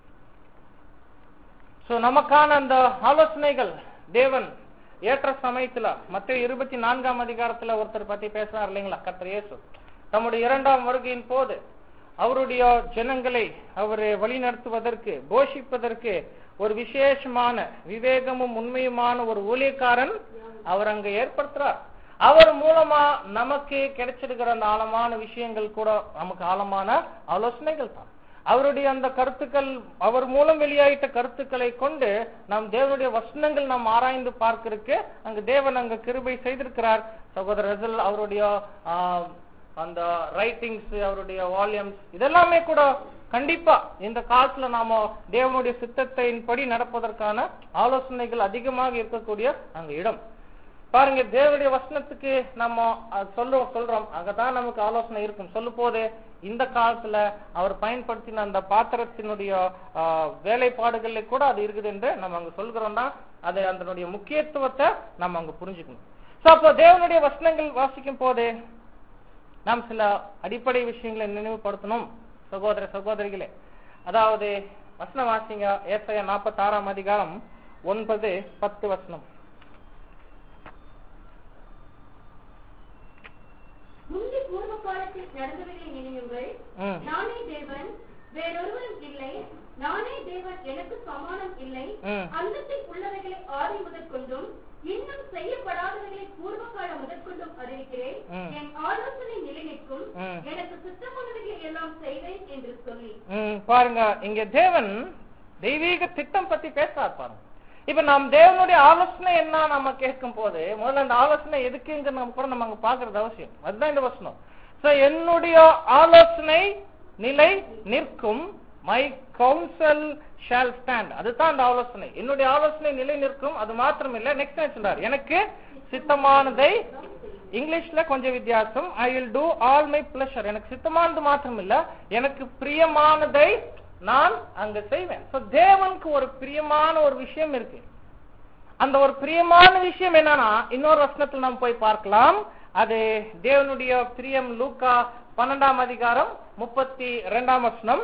சோ நமக்கான அந்த ஆலோசனைகள் தேவன் ஏற்ற சமயத்துல மத்திய இருபத்தி நான்காம் அதிகாரத்துல ஒருத்தர் பத்தி பேசுறார் இல்லைங்களா, கர்த்தர் இயேசு தம்முடைய இரண்டாம் வருகையின் போது அவருடைய ஜனங்களை அவரை வழி நடத்துவதற்கு போஷிப்பதற்கு ஒரு விசேஷமான விவேகமும் உண்மையுமான ஒரு ஊழியக்காரன் அவர் அங்க ஏற்படுத்துறார். அவர் மூலமா நமக்கு கிடைச்சிருக்கிற அந்த ஆழமான விஷயங்கள் கூட நமக்கு ஆழமான ஆலோசனைகள் தான். அவருடைய அந்த கருத்துக்கள், அவர் மூலம் வெளியாயிட்ட கருத்துக்களை கொண்டு நாம் தேவனுடைய வசனங்கள் நாம் ஆராய்ந்து பார்க்கிறதுக்கு அங்க தேவன் அங்க கிருபை செய்திருக்கிறார். சகோதரர்கள் அவருடைய அந்த ரைட்டிங்ஸ், அவருடைய வால்யூம்ஸ் இதெல்லாமே கூட கண்டிப்பா இந்த காலத்துல நாம தேவனுடைய சித்தத்தின்படி நடப்பதற்கான ஆலோசனைகள் அதிகமாக இருக்கக்கூடிய அங்க இடம். பாருங்க, தேவனுடைய வசனத்துக்கு நம்ம சொல்றோம் சொல்றோம் அங்கதான் நமக்கு ஆலோசனை இருக்கும். சொல்லும் போது இந்த காலத்துல அவர் பயன்படுத்தின அந்த பாத்திரத்தினுடைய வேலைப்பாடுகள்ல கூட அது இருக்குது என்று நம்ம அங்க சொல்கிறோம் தான். அது அதனுடைய முக்கியத்துவத்தை நம்ம அங்க புரிஞ்சுக்கணும். சோ அப்போ தேவனுடைய வசனங்கள் வாசிக்கும் போது நாம் சில அடிப்படை விஷயங்களை நினைவுபடுத்தணும் சகோதர சகோதரிகளே. அதாவது வசன வாசிங்க, ஏசாயா நாற்பத்தி ஆறாம் அதிகாரம் ஒன்பது பத்து வசனம். முந்தி பூர்வ காலத்தில் நடந்தவைகளை நினைவுங்கள். நானே தேவன், வேறொருவரும் இல்லை. நானே தேவன், எனக்கு சமானம் இல்லை. அந்தத்தில் உள்ளவைகளை ஆதி முதற்கொண்டும் இன்னும் செய்யப்படாதவைகளை பூர்வ காலம் முதற்கொண்டும் அறிவிக்கிறேன். என் ஆலோசனை நிலைநிற்கும். எனக்கு சுத்தமானவைகளை எல்லாம் செய்வேன் என்று சொல்லி. பாருங்க, இங்க தேவன் தெய்வீக திட்டம் பத்தி பேசார் பாருங்க. இப்ப நாம் தேவனுடைய ஆலோசனை என்ன நம்ம கேட்கும் போது முதல்ல அந்த ஆலோசனை எதுக்குங்க நம்ம கூட நம்ம அங்க பாக்குறது அவசியம். அதுதான் இந்த வசனம். சோ என்னுடைய ஆலோசனை நிலை நிற்கும். My council shall stand. அதுதான் அந்த ஆலோசனை. என்னுடைய ஆலோசனை நிலை நிற்கும். அது மாத்திரம் இல்ல, நெக்ஸ்ட் சொல்றார், எனக்கு சித்தமானதை, இங்கிலீஷ்ல கொஞ்சம் வித்தியாசம், I will do all my pleasure. எனக்கு சித்தமானது மாத்திரம் இல்ல, எனக்கு பிரியமானதை நான் அங்க செய்வேன். தேவனுக்கு ஒரு பிரியமான ஒரு விஷயம் இருக்கு. அந்த ஒரு பிரியமான விஷயம் என்னன்னா இன்னொரு வசனத்தில் நாம் போய் பார்க்கலாம். அது தேவனுடைய பிரியம் லூக்கா பன்னெண்டாம் அதிகாரம் முப்பத்தி இரண்டாம் வசனம்.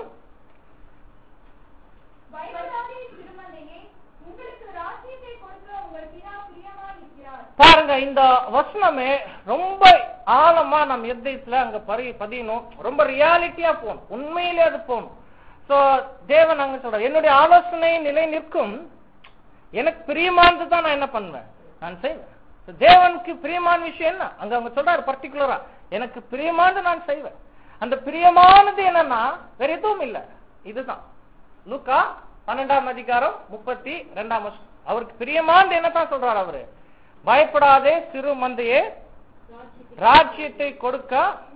பாருங்க, இந்த வசனமே ரொம்ப ஆழமா நம் இதயத்துல அங்க பதியணும். ரொம்ப ரியாலிட்டியா போகணும், உண்மையிலே அது போகணும். சோ தேவன் அங்க சொல்ற, என்னுடைய ஆலோசனை நிலை நிற்கும். எனக்கு பிரியமானது தான் நான் என்ன பண்ணுவேன், நான் செய்வேன். தேவனுக்கு பிரியமான விஷயம் என்ன அங்க அவங்க சொல்றாரு பர்டிகுலரா, எனக்கு பிரியமானது நான் செய்வேன். அந்த பிரியமானது என்னன்னா வேற எதுவும் இல்ல, இதுதான். லூக்கா பன்னெண்டாம் அதிகாரம் முப்பத்தி இரண்டாம் வருஷம். அவருக்கு பிரியமானது என்னதான் சொல்றாரு அவரு, பயப்படாதே சிறு மந்தையே, ராஜ்யத்தை கொடுக்க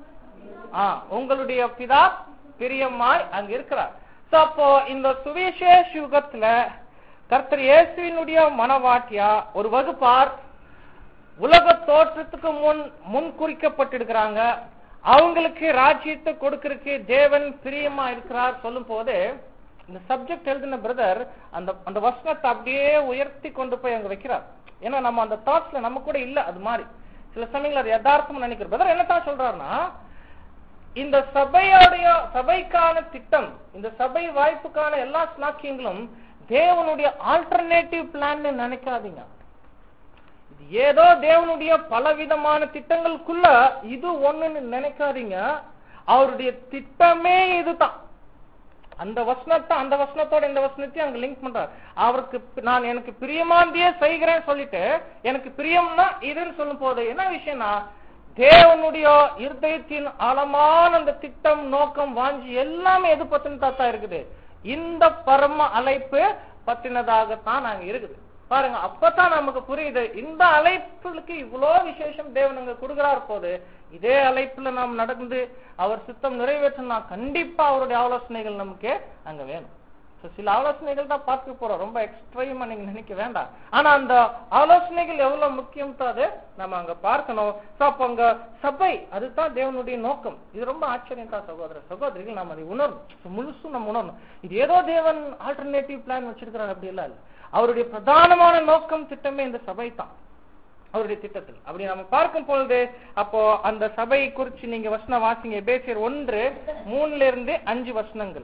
உங்களுடைய பிதா பிரியமாய் அங்க இருக்கிறார். அப்போ இந்த சுவிசேஷ யுகத்துல கர்த்தர் இயேசுவினுடைய மனவாட்டியா ஒரு வகுப்பார் உலக தோற்றத்துக்கு முன் முன் குறிக்கப்பட்டிருக்கிறாங்க. அவங்களுக்கு ராஜ்யத்தை கொடுக்கறதுக்கு தேவன் பிரியமா இருக்கிறார் சொல்லும் போது இந்த சப்ஜெக்ட் எழுதின பிரதர் அந்த அந்த வசனத்தை அப்படியே உயர்த்தி கொண்டு போய் அங்க வைக்கிறார். ஏன்னா நம்ம அந்த தாட்ஸ்ல நம்ம கூட இல்ல. அது மாதிரி சில சமயங்கள் அது யதார்த்தம் நினைக்கிற பிரதர் என்னத்தான் சொல்றாருன்னா, இந்த சபையோடைய சபைக்கான திட்டம், இந்த சபை வாய்ப்புக்கான எல்லா ஸ்நாக்கியங்களும் தேவனுடைய ஆல்டர்னேட்டிவ் பிளான் நினைக்காதீங்க. இது ஏதோ தேவனுடைய பலவிதமான திட்டங்களுக்குள்ள இது ஒண்ணுன்னு நினைக்காதீங்க. அவருடைய திட்டமே இதுதான். அந்த வசனத்தை அந்த வசனத்தோட இந்த வசனத்தையும் அங்க லிங்க் பண்றார். அவருக்கு நான் எனக்கு பிரியமானதையே செய்கிறேன்னு சொல்லிட்டு எனக்கு பிரியம்னா இதுன்னு சொல்லும் போது என்ன விஷயம்னா, தேவனுடைய இருதயத்தின் ஆழமான அந்த திட்டம் நோக்கம் வாஞ்சி எல்லாமே எது பத்தினதான் இருக்குது, இந்த பரம அழைப்பு பத்தினதாகத்தான் நாங்க இருக்குது. பாருங்க, அப்பதான் நமக்கு புரியுது இந்த அழைப்புக்கு இவ்வளவு விசேஷம் தேவன் அங்க கொடுக்கிறார் போது இதே அழைப்புல நாம் நடந்து அவர் சித்தம் நிறைவேற்றினா கண்டிப்பா அவருடைய ஆலோசனைகள் நமக்கு அங்க வேணும். சில ஆலோசனைகள் தான் பார்க்க போறோம், ரொம்ப எக்ஸ்ட்ரீமா நீங்க நினைக்க வேண்டாம். ஆனா அந்த ஆலோசனைகள் எவ்வளவு முக்கியம் அது நம்ம அங்க பார்க்கணும். அப்ப அங்க சபை அதுதான் தேவனுடைய நோக்கம். இது ரொம்ப ஆச்சரியம் தான் சகோதர சகோதரிகள், நம்ம அதை உணரணும், முழுசும் நம்ம உணரணும். இது ஏதோ தேவன் ஆல்டர்னேட்டிவ் பிளான் வச்சிருக்கிறார் அப்படி எல்லாம் இல்ல. அவருடைய பிரதானமான நோக்கம் திட்டமே இந்த சபை தான். அவருடைய திட்டத்தில் அப்படி நம்ம பார்க்கும் பொழுது அப்போ அந்த சபை குறிச்சு நீங்க வசனம் வாசிங்க. எபேசியர் ஒன்று மூணுல இருந்து அஞ்சு வசனங்கள்.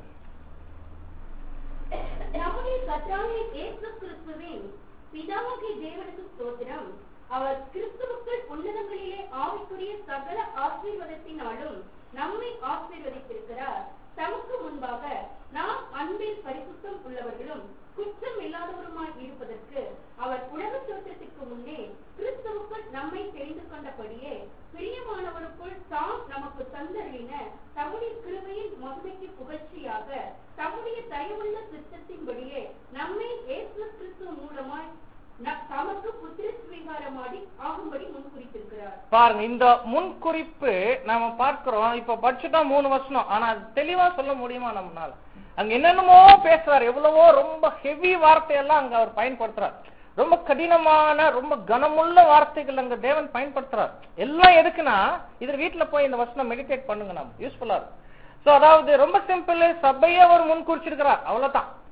நம்முடைய கர்த்தராகிய இயேசு கிறிஸ்துவின் பிதாவாகிய தேவனுக்கு ஸ்தோத்திரம். அவர் கிறிஸ்துவுக்குள் உன்னதங்களிலே ஆவிக்குரிய சகல ஆசீர்வாதத்தினாலும் நம்மை ஆசீர்வதித்திருக்கிறார். தமக்கு முன்பாக நாம் அன்பில் பரிசுத்தம் உள்ளவர்களும் குற்றம் இல்லாதவருமாய் இருப்பதற்கு அவர் உலக தோற்றத்திற்கு முன்னே கிறிஸ்துவுக்குள் நம்மை தெரிந்து கொண்டபடியே பிரியமானவருக்குள் தாம் நமக்கு தந்தருளின தம்முடைய கிருபையின் மகிமைக்கு புகழ்ச்சியாக தம்முடைய தயவுள்ள சித்தத்தின்படியே நம்மை இயேசு கிறிஸ்து மூலமாய் தமக்கு புத்திர ஸ்வீகாரமாடி ஆகும்படி முன்குறித்திருக்கிறார். பாருங்க, இந்த முன்குறிப்பு நாம பார்க்கிறோம். இப்ப படிச்சுட்டா மூணு வருஷம், ஆனா அது தெளிவா சொல்ல முடியுமா நம்மளால? அங்க என்னென்னமோ பேசுறாரு, எவ்வளவோ ரொம்ப ஹெவி வார்த்தையெல்லாம் அங்க அவர் பயன்படுத்துறார். ரொம்ப கடினமான ரொம்ப கனமுள்ள வார்த்தைகள் அங்க தேவன் பயன்படுத்துறார். எல்லாம் எதுக்குன்னா இது வீட்டுல போய் இந்த வசனம் மெடிடேட் பண்ணுங்க, நம்ம யூஸ்ஃபுல்லா இருக்கும். சோ அதாவது ரொம்ப சிம்பிள், சபையை அவர் முன்குறிச்சிருக்கிறார், அவ்வளவுதான்.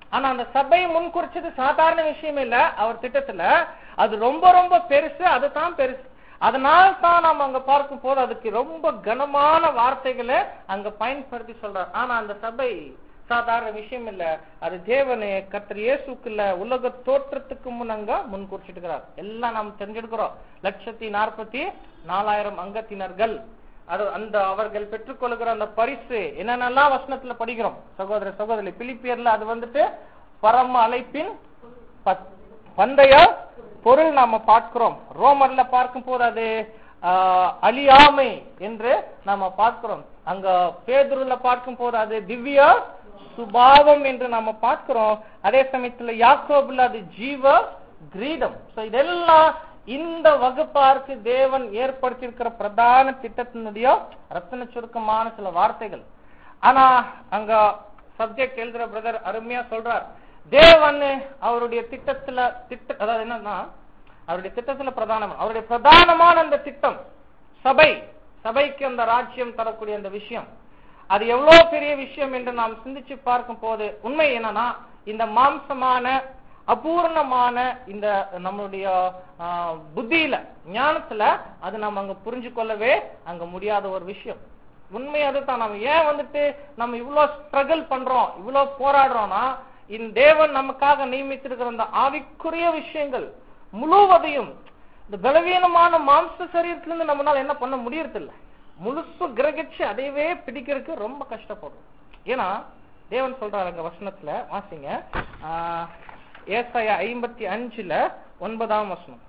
ஆனா அந்த சபை முன் குறிச்சது சாதாரண விஷயம் இல்ல அவர் திட்டத்துல, அது ரொம்ப ரொம்ப பெருசு, அதுதான் பெருசு. அதனால தான் நம்ம அங்க பார்க்கும் போது அதுக்கு ரொம்ப கனமான வார்த்தைகளை அங்க பயன்படுத்தி சொல்றார். ஆனா அந்த சபை சாதாரண விஷயம் இல்ல, அது தேவனே கர்த்தர் இயேசுக்குள்ள உலக தோற்றத்துக்கு முன் அங்க முன் குறிச்சிட்டுக்கிறார். எல்லாம் நாம் தெரிஞ்சிருக்கிறோம். லட்சத்தி நாற்பத்தி நாலாயிரம் அங்கத்தினர்கள், அது அந்த அவர்கள் பெற்றுக்கொள்கிற அந்த பரிசு என்னென்னலாம் வசனத்துல படிக்கிறோம் சகோதர சகோதரி. பிலிப்பியர்ல அது வந்துட்டு பரம அழைப்பின் பந்தய பொருள் நாம பார்க்கிறோம். ரோமர்ல பார்க்கும் போது அது அழியாமை என்று நாம பார்க்கிறோம். அங்க பேதுருல பார்க்கும் போது அது திவ்ய சுபாவம் என்று நாம பார்க்கிறோம். அதே சமயத்துல யாக்கோபுல அது ஜீவ கிரீடம். இதெல்லாம் இந்த வகுப்பாருக்கு தேவன் ஏற்படுத்தியிருக்கிற பிரதான திட்டத்தினுடைய ரத்தின சுருக்கமான சில வார்த்தைகள். ஆனா அங்க சப்ஜெக்ட் எழுதுற பிரதர் அருமையா சொல்றார், தேவன் அவருடைய திட்டத்துல திட்ட அதாவது என்னன்னா அவருடைய திட்டத்துல பிரதானம் அவருடைய பிரதானமான அந்த திட்டம் சபை, சபைக்கு அந்த ராஜ்யம் தரக்கூடிய அந்த விஷயம், அது எவ்வளவு பெரிய விஷயம் என்று நாம் சிந்திச்சு பார்க்கும் போது உண்மை என்னன்னா இந்த மாம்சமான அபூர்ணமான இந்த நம்மளுடைய புத்தியில ஞானத்துல அது நம்ம அங்க புரிஞ்சு கொள்ளவே அங்க முடியாத ஒரு விஷயம். உண்மை அதுதான். நம்ம ஏன் வந்துட்டு நம்ம இவ்வளவு ஸ்ட்ரகிள் பண்றோம், இவ்வளவு போராடுறோம்னா இந்த தேவன் நமக்காக நியமித்திருக்கிற அந்த ஆவிக்குரிய விஷயங்கள் முழுவதையும் இந்த பலவீனமான மாம்ச சரீரத்திலிருந்து நம்மளால என்ன பண்ண முடியறதில்லை. முழுசு கிரகிச்சு அதையவே பிடிக்கிறதுக்கு ரொம்ப கஷ்டப்படுறோம். ஏன்னா தேவன் சொல்றாரு அங்க வசனத்துல வாசிங்க, ஆஹ் ஏசாயா ஐம்பத்தி அஞ்சுல ஒன்பதாம் வசனம்.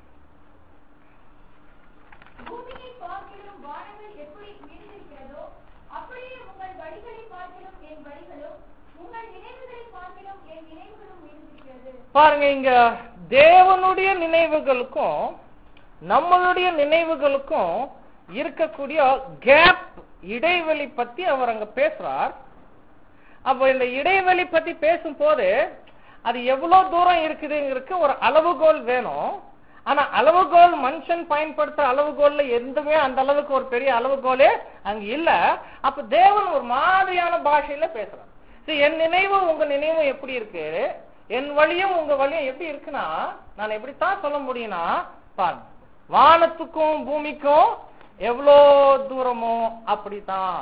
பாருங்க, இங்க தேவனுடைய நினைவுகளுக்கும் நம்மளுடைய நினைவுகளுக்கும் இருக்கக்கூடிய கேப், இடைவெளி பத்தி அவர் அங்க பேசுறார். அப்ப இந்த இடைவெளி பத்தி பேசும் போது அது எவ்வளவு தூரம் இருக்குதுங்கிறதுக்கு ஒரு அளவுகோல் வேணும். ஆனா அளவுகோல் மனுஷன் பயன்படுத்துற அளவுகோல்ல எதுவுமே அந்த அளவுக்கு ஒரு பெரிய அளவுகோலே அங்க இல்ல. அப்ப தேவன் ஒரு மாதிரியான பாஷையில பேசுறார். என் நினைவு உங்க நினைவு எப்படி இருக்கு, என் வழியும் உங்க வழியும் எப்படி இருக்குன்னா நான் எப்படித்தான் சொல்ல முடியும்னா, பாருங்க வானத்துக்கும் பூமிக்கும் எவ்வளோ தூரமோ அப்படித்தான்.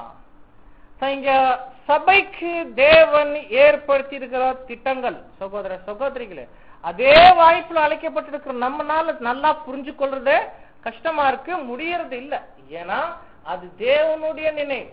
இங்க சபைக்கு தேவன் ஏற்படுத்தி இருக்கிற திட்டங்கள் சகோதர சகோதரிகளே, அதே வாய்ப்புல அழைக்கப்பட்டிருக்கிற நம்மனால நல்லா புரிஞ்சு கொள்றது கஷ்டமா இருக்கு, முடியறது இல்ல. ஏன்னா அது தேவனுடைய நினைவு,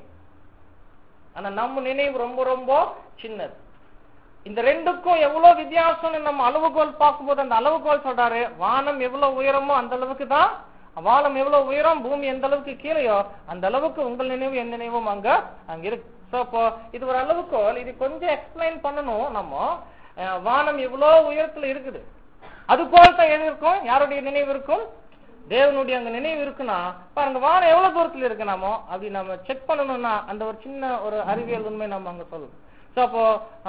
ஆனா நம்ம நினைவு ரொம்ப ரொம்ப சின்னது. இந்த ரெண்டுக்கும் எவ்வளவு வித்தியாசம்னு நம்ம அளவுகோல் பார்க்கும்போது அந்த அளவுகோல் சொல்றாரு, வானம் எவ்வளவு உயரமோ அந்த அளவுக்கு தான், வானம் எவ்வளவு உயரம் பூமி எந்த அளவுக்கு கீழையோ அந்த அளவுக்கு உங்கள் நினைவு என் நினைவும் அங்க அங்க இருக்கு. சோ இப்போ இது ஒரு அளவுகோல். இது கொஞ்சம் எக்ஸ்பிளைன் பண்ணணும். நம்ம வானம் எவ்வளவு உயரத்துல இருக்குது, அது போல தான் எது இருக்கும், யாருடைய நினைவு இருக்கும், தேவனுடைய அங்க நினைவு இருக்குன்னா பாருங்க வானம் எவ்வளவு தூரத்துல இருக்கு. நாமோ அப்படி நம்ம செக் பண்ணணும்னா அந்த ஒரு சின்ன ஒரு அறிவியல் உண்மை நம்ம அங்க சொல்லணும். சோ அப்போ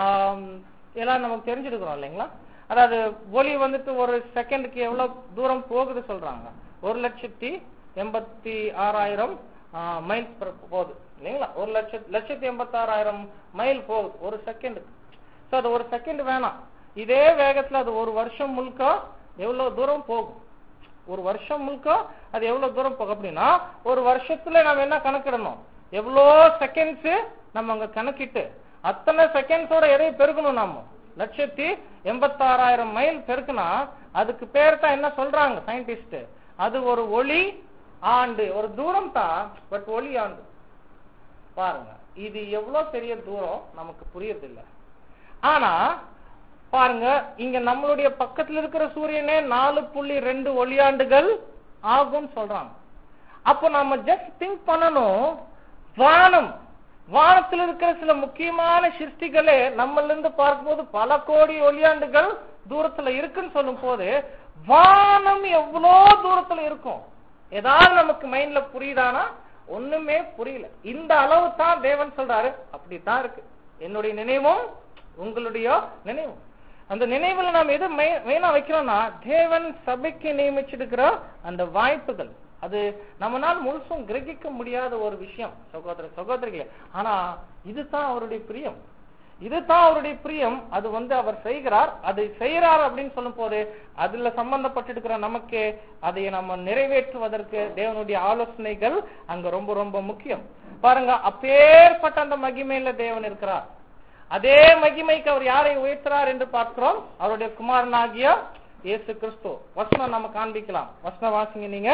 எல்லாம் நமக்கு தெரிஞ்சிருக்கிறோம் இல்லைங்களா. அதாவது ஒலி வந்துட்டு ஒரு செகண்டுக்கு எவ்வளவு தூரம் போகுது சொல்றாங்க, ஒரு லட்சத்தி எண்பத்தி ஆறாயிரம் மைல் போகுது இல்லைங்களா. ஒரு லட்சத்தி லட்சத்தி எண்பத்தி ஆறாயிரம் மைல் போகுது ஒரு செகண்டுக்கு. சோ அது ஒரு செகண்ட் வேணாம், இதே வேகத்துல அது ஒரு வருஷம் முழுக்க எவ்வளவு தூரம் போகும், ஒரு வருஷம் முழுக்க அது எவ்வளவு தூரம் போகும் அப்படின்னா ஒரு வருஷத்துல நம்ம என்ன கணக்கிடணும், எவ்வளோ செகண்ட்ஸ் நம்ம அங்க கணக்கிட்டு அத்தனை செகண்ட்ஸோட எதை பெருக்கணும், நாம லட்சத்தி எண்பத்தி ஆறாயிரம் மைல் பெருக்குனா அதுக்கு பேர் தான் என்ன சொல்றாங்க சயின்டிஸ்ட், அது ஒரு ஒளி ஆண்டு. ஒரு தூரம் தான், பட் ஒளி ஆண்டு. பாருங்க இது எவ்வளவு பெரிய தூரம் நமக்கு புரியுறது இல்லை. ஆனா பாருங்க இங்க நம்மளுடைய பக்கத்துல இருக்கிற சூரியனே நாலு புள்ளி ரெண்டு ஒளியாண்டுகள் ஆகும் சொல்றாங்க. அப்போ நம்ம ஜஸ்ட் திங்க் பண்ணணும், வானம் வானத்தில் இருக்கிற சில முக்கியமான சிருஷ்டிகளே நம்மள இருந்து பார்க்கும்போது பல கோடி ஒளியாண்டுகள் தூரத்துல இருக்குன்னு சொல்லும் போது வானம் எவ்வளோ தூரத்துல இருக்கும், ஏதாவது நமக்கு மைண்ட்ல புரியுதானா? ஒண்ணுமே புரியல. இந்த அளவு தான் தேவன் சொல்றாரு, அப்படித்தான் இருக்கு என்னுடைய நினைவும் உங்களுடைய நினைவும். அந்த நினைவுல நாம் எது மெயினா வைக்கிறோம்னா தேவன் சபைக்கு நியமிச்சிருக்கிற அந்த வாய்ப்புகள், அது நம்மளால் முழுசும் கிரகிக்க முடியாத ஒரு விஷயம் சகோதர சகோதரிகளே. ஆனா இதுதான் அவருடைய பிரியம். இதுதான் அவருடைய பிரியம். அது வந்து அவர் செய்கிறார். அதை செய்யறார் அப்படின்னு சொல்லும் போது அதுல சம்பந்தப்பட்டிருக்கிற நமக்கு அதை நம்ம நிறைவேற்றுவதற்கு தேவனுடைய ஆலோசனைகள் அங்க ரொம்ப ரொம்ப முக்கியம். பாருங்க, அப்பேற்பட்ட அந்த மகிமையில தேவன் இருக்கிறார். அதே மகிமைக்கு அவர் யாரை உயர்த்துறார் என்று பார்க்கிறோம், அவருடைய குமாரனாகிய இயேசு கிறிஸ்து. வசனம் நம்ம காண்பிக்கலாம். வசனம் வாசிங்க நீங்க.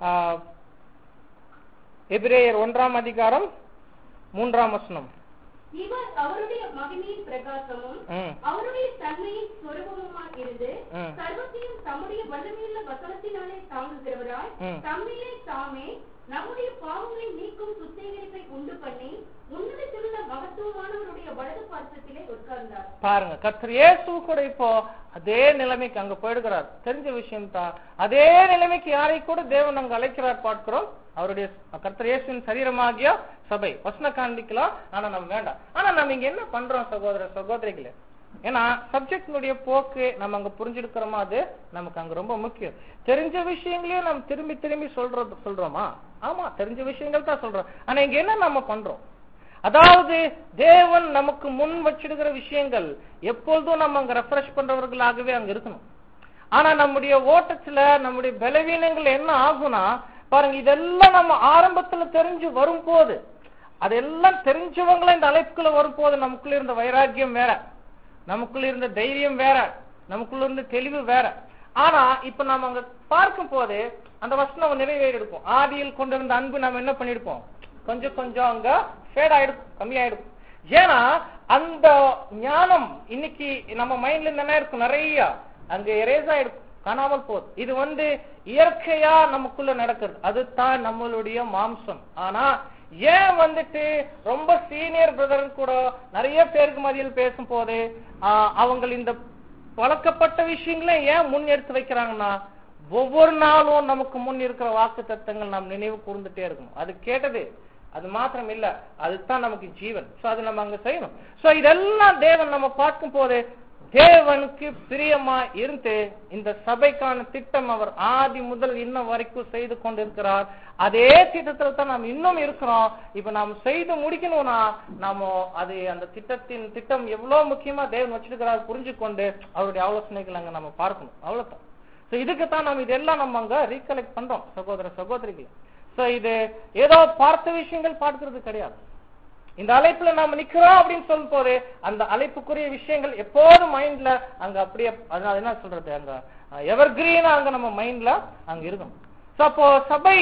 எபிரேயர் ஒன்றாம் அதிகாரம் மூன்றாம் வசனம். இவர் அவருடைய மகிமையின் பிரகாசமும் அவருடைய தன்மையின் சொரூபமுமாய் இருந்து சர்வத்தையும் தம்முடைய வல்லமையுள்ள வசனத்தினாலே தாங்குகிறவராய் தம்மிலே தாமே நம்முடைய பாவங்களை நீக்கும் சுத்திகரிப்பை உண்டு பண்ணி உன்னதத்திலுள்ள மகத்துவமானவருடைய வலது பார்சத்திலே உட்கார்ந்தார். பாருங்க, கர்த்தர் இயேசு கூட இப்போ அதே நிலைமைக்கு அங்க போயிடுகிறார். தெரிஞ்ச விஷயம் தான். அதே நிலைமைக்கு யாரை கூட தேவன் அங்க அழைக்கிறார் பார்க்கிறோம். அவருடைய கர்த்தர் இயேசுவின் சரீரமாகிய சபை. வசன காண்பிக்கலாம், ஆனா நம்ம வேண்டாம். ஆனா நம்ம இங்க என்ன பண்றோம் சகோதர சகோதரிகளே? ஏன்னா சப்ஜெக்டினுடைய போக்கு நம்ம அங்க புரிஞ்சிருக்கிறோமா, அது நமக்கு அங்க ரொம்ப முக்கியம். தெரிஞ்ச விஷயங்களையும் நம்ம திரும்பி திரும்பி சொல்றது சொல்றோமா? ஆமா, தெரிஞ்ச விஷயங்கள் தான் சொல்றோம். ஆனா இங்க என்ன நம்ம பண்றோம்? அதாவது தேவன் நமக்கு முன் வச்சிடுகிற விஷயங்கள் எப்பொழுதும் நம்ம அங்க ரெஃப்ரெஷ் பண்றவர்களாகவே அங்க இருக்கணும். ஆனா நம்முடைய ஓட்டத்துல நம்முடைய பலவீனங்கள் என்ன ஆகும்னா, பாருங்க, இதெல்லாம் நம்ம ஆரம்பத்துல தெரிஞ்சு வரும்போது, அதெல்லாம் தெரிஞ்சவங்கள இந்த அழைப்புக்குள்ள வரும்போது நமக்குள்ள இருந்த வைராக்கியம் வேற, நமக்குள்ள இருந்த தைரியம் வேற, நமக்குள்ள இருந்த தெளிவு வேற. ஆனா இப்ப நம்ம அங்க பார்க்கும் போது அந்த வசனம் நிறைவேறி இருக்கும். ஆதியில் கொண்டிருந்த அன்பு நம்ம என்ன பண்ணிருப்போம், கொஞ்சம் கொஞ்சம் அங்க ஃபேட் ஆயிடும், கம்மியாயிடும். ஏன்னா அந்த ஞானம் இன்னைக்கு நம்ம மைண்ட்ல இருந்து என்ன இருக்கும், நிறைய அங்க எரேஸ் ஆயிடும், காணாமல் போகுது. இது வந்து இயற்கையா நமக்குள்ள நடக்கிறது, அதுதான் நம்மளுடைய மாம்சம். ஆனா ஏன் வந்துட்டு ரொம்ப சீனியர் பிரதர் கூட நிறைய பேருக்கு மத்தியில் பேசும் போது அவங்க இந்த பழக்கப்பட்ட விஷயங்களை ஏன் முன் எடுத்து வைக்கிறாங்கன்னா, ஒவ்வொரு நாளும் நமக்கு முன் இருக்கிற வாக்கு தத்தங்கள் நாம் நினைவு கூர்ந்துட்டே இருக்கணும். அது கேட்டது அது மாத்திரம் இல்ல, அதுதான் நமக்கு ஜீவன். சோ அது நம்ம அங்க செய்யணும். சோ இதெல்லாம் தேவன் நம்ம பார்க்கும் போது தேவனுக்கு பிரியமா இருந்து இந்த சபைக்கான திட்டம் அவர் ஆதி முதல் இன்னும் வரைக்கும் செய்து கொண்டிருக்கிறார். அதே திட்டத்தில் தான் நாம் இன்னும் இருக்கிறோம். இப்ப நாம் செய்து முடிக்கணும்னா நாம அது அந்த திட்டத்தின் திட்டம் எவ்வளவு முக்கியமா தேவன் வச்சிருக்கிறார் புரிஞ்சு கொண்டு அவருடைய ஆலோசனைகள் அங்க நம்ம பார்க்கணும். அவ்வளவுதான். சோ இதுக்குத்தான் நம்ம இதெல்லாம் நம்ம அங்க ரீகலெக்ட் பண்றோம் சகோதர சகோதரிகள். சோ இது ஏதோ பார்த்த விஷயங்கள் பார்க்கிறது கிடையாது. இந்த அழைப்புல நாம நிக்கிறோம் அப்படின்னு சொல்லும் போது அந்த அழைப்புக்குரிய விஷயங்கள் எப்போதும் மைண்ட்ல அங்க அப்படியே, அதனால என்ன சொல்றது, அங்க எவர் கிரீனா அங்க நம்ம மைண்ட்ல அங்க இருக்கணும். அப்போ சபை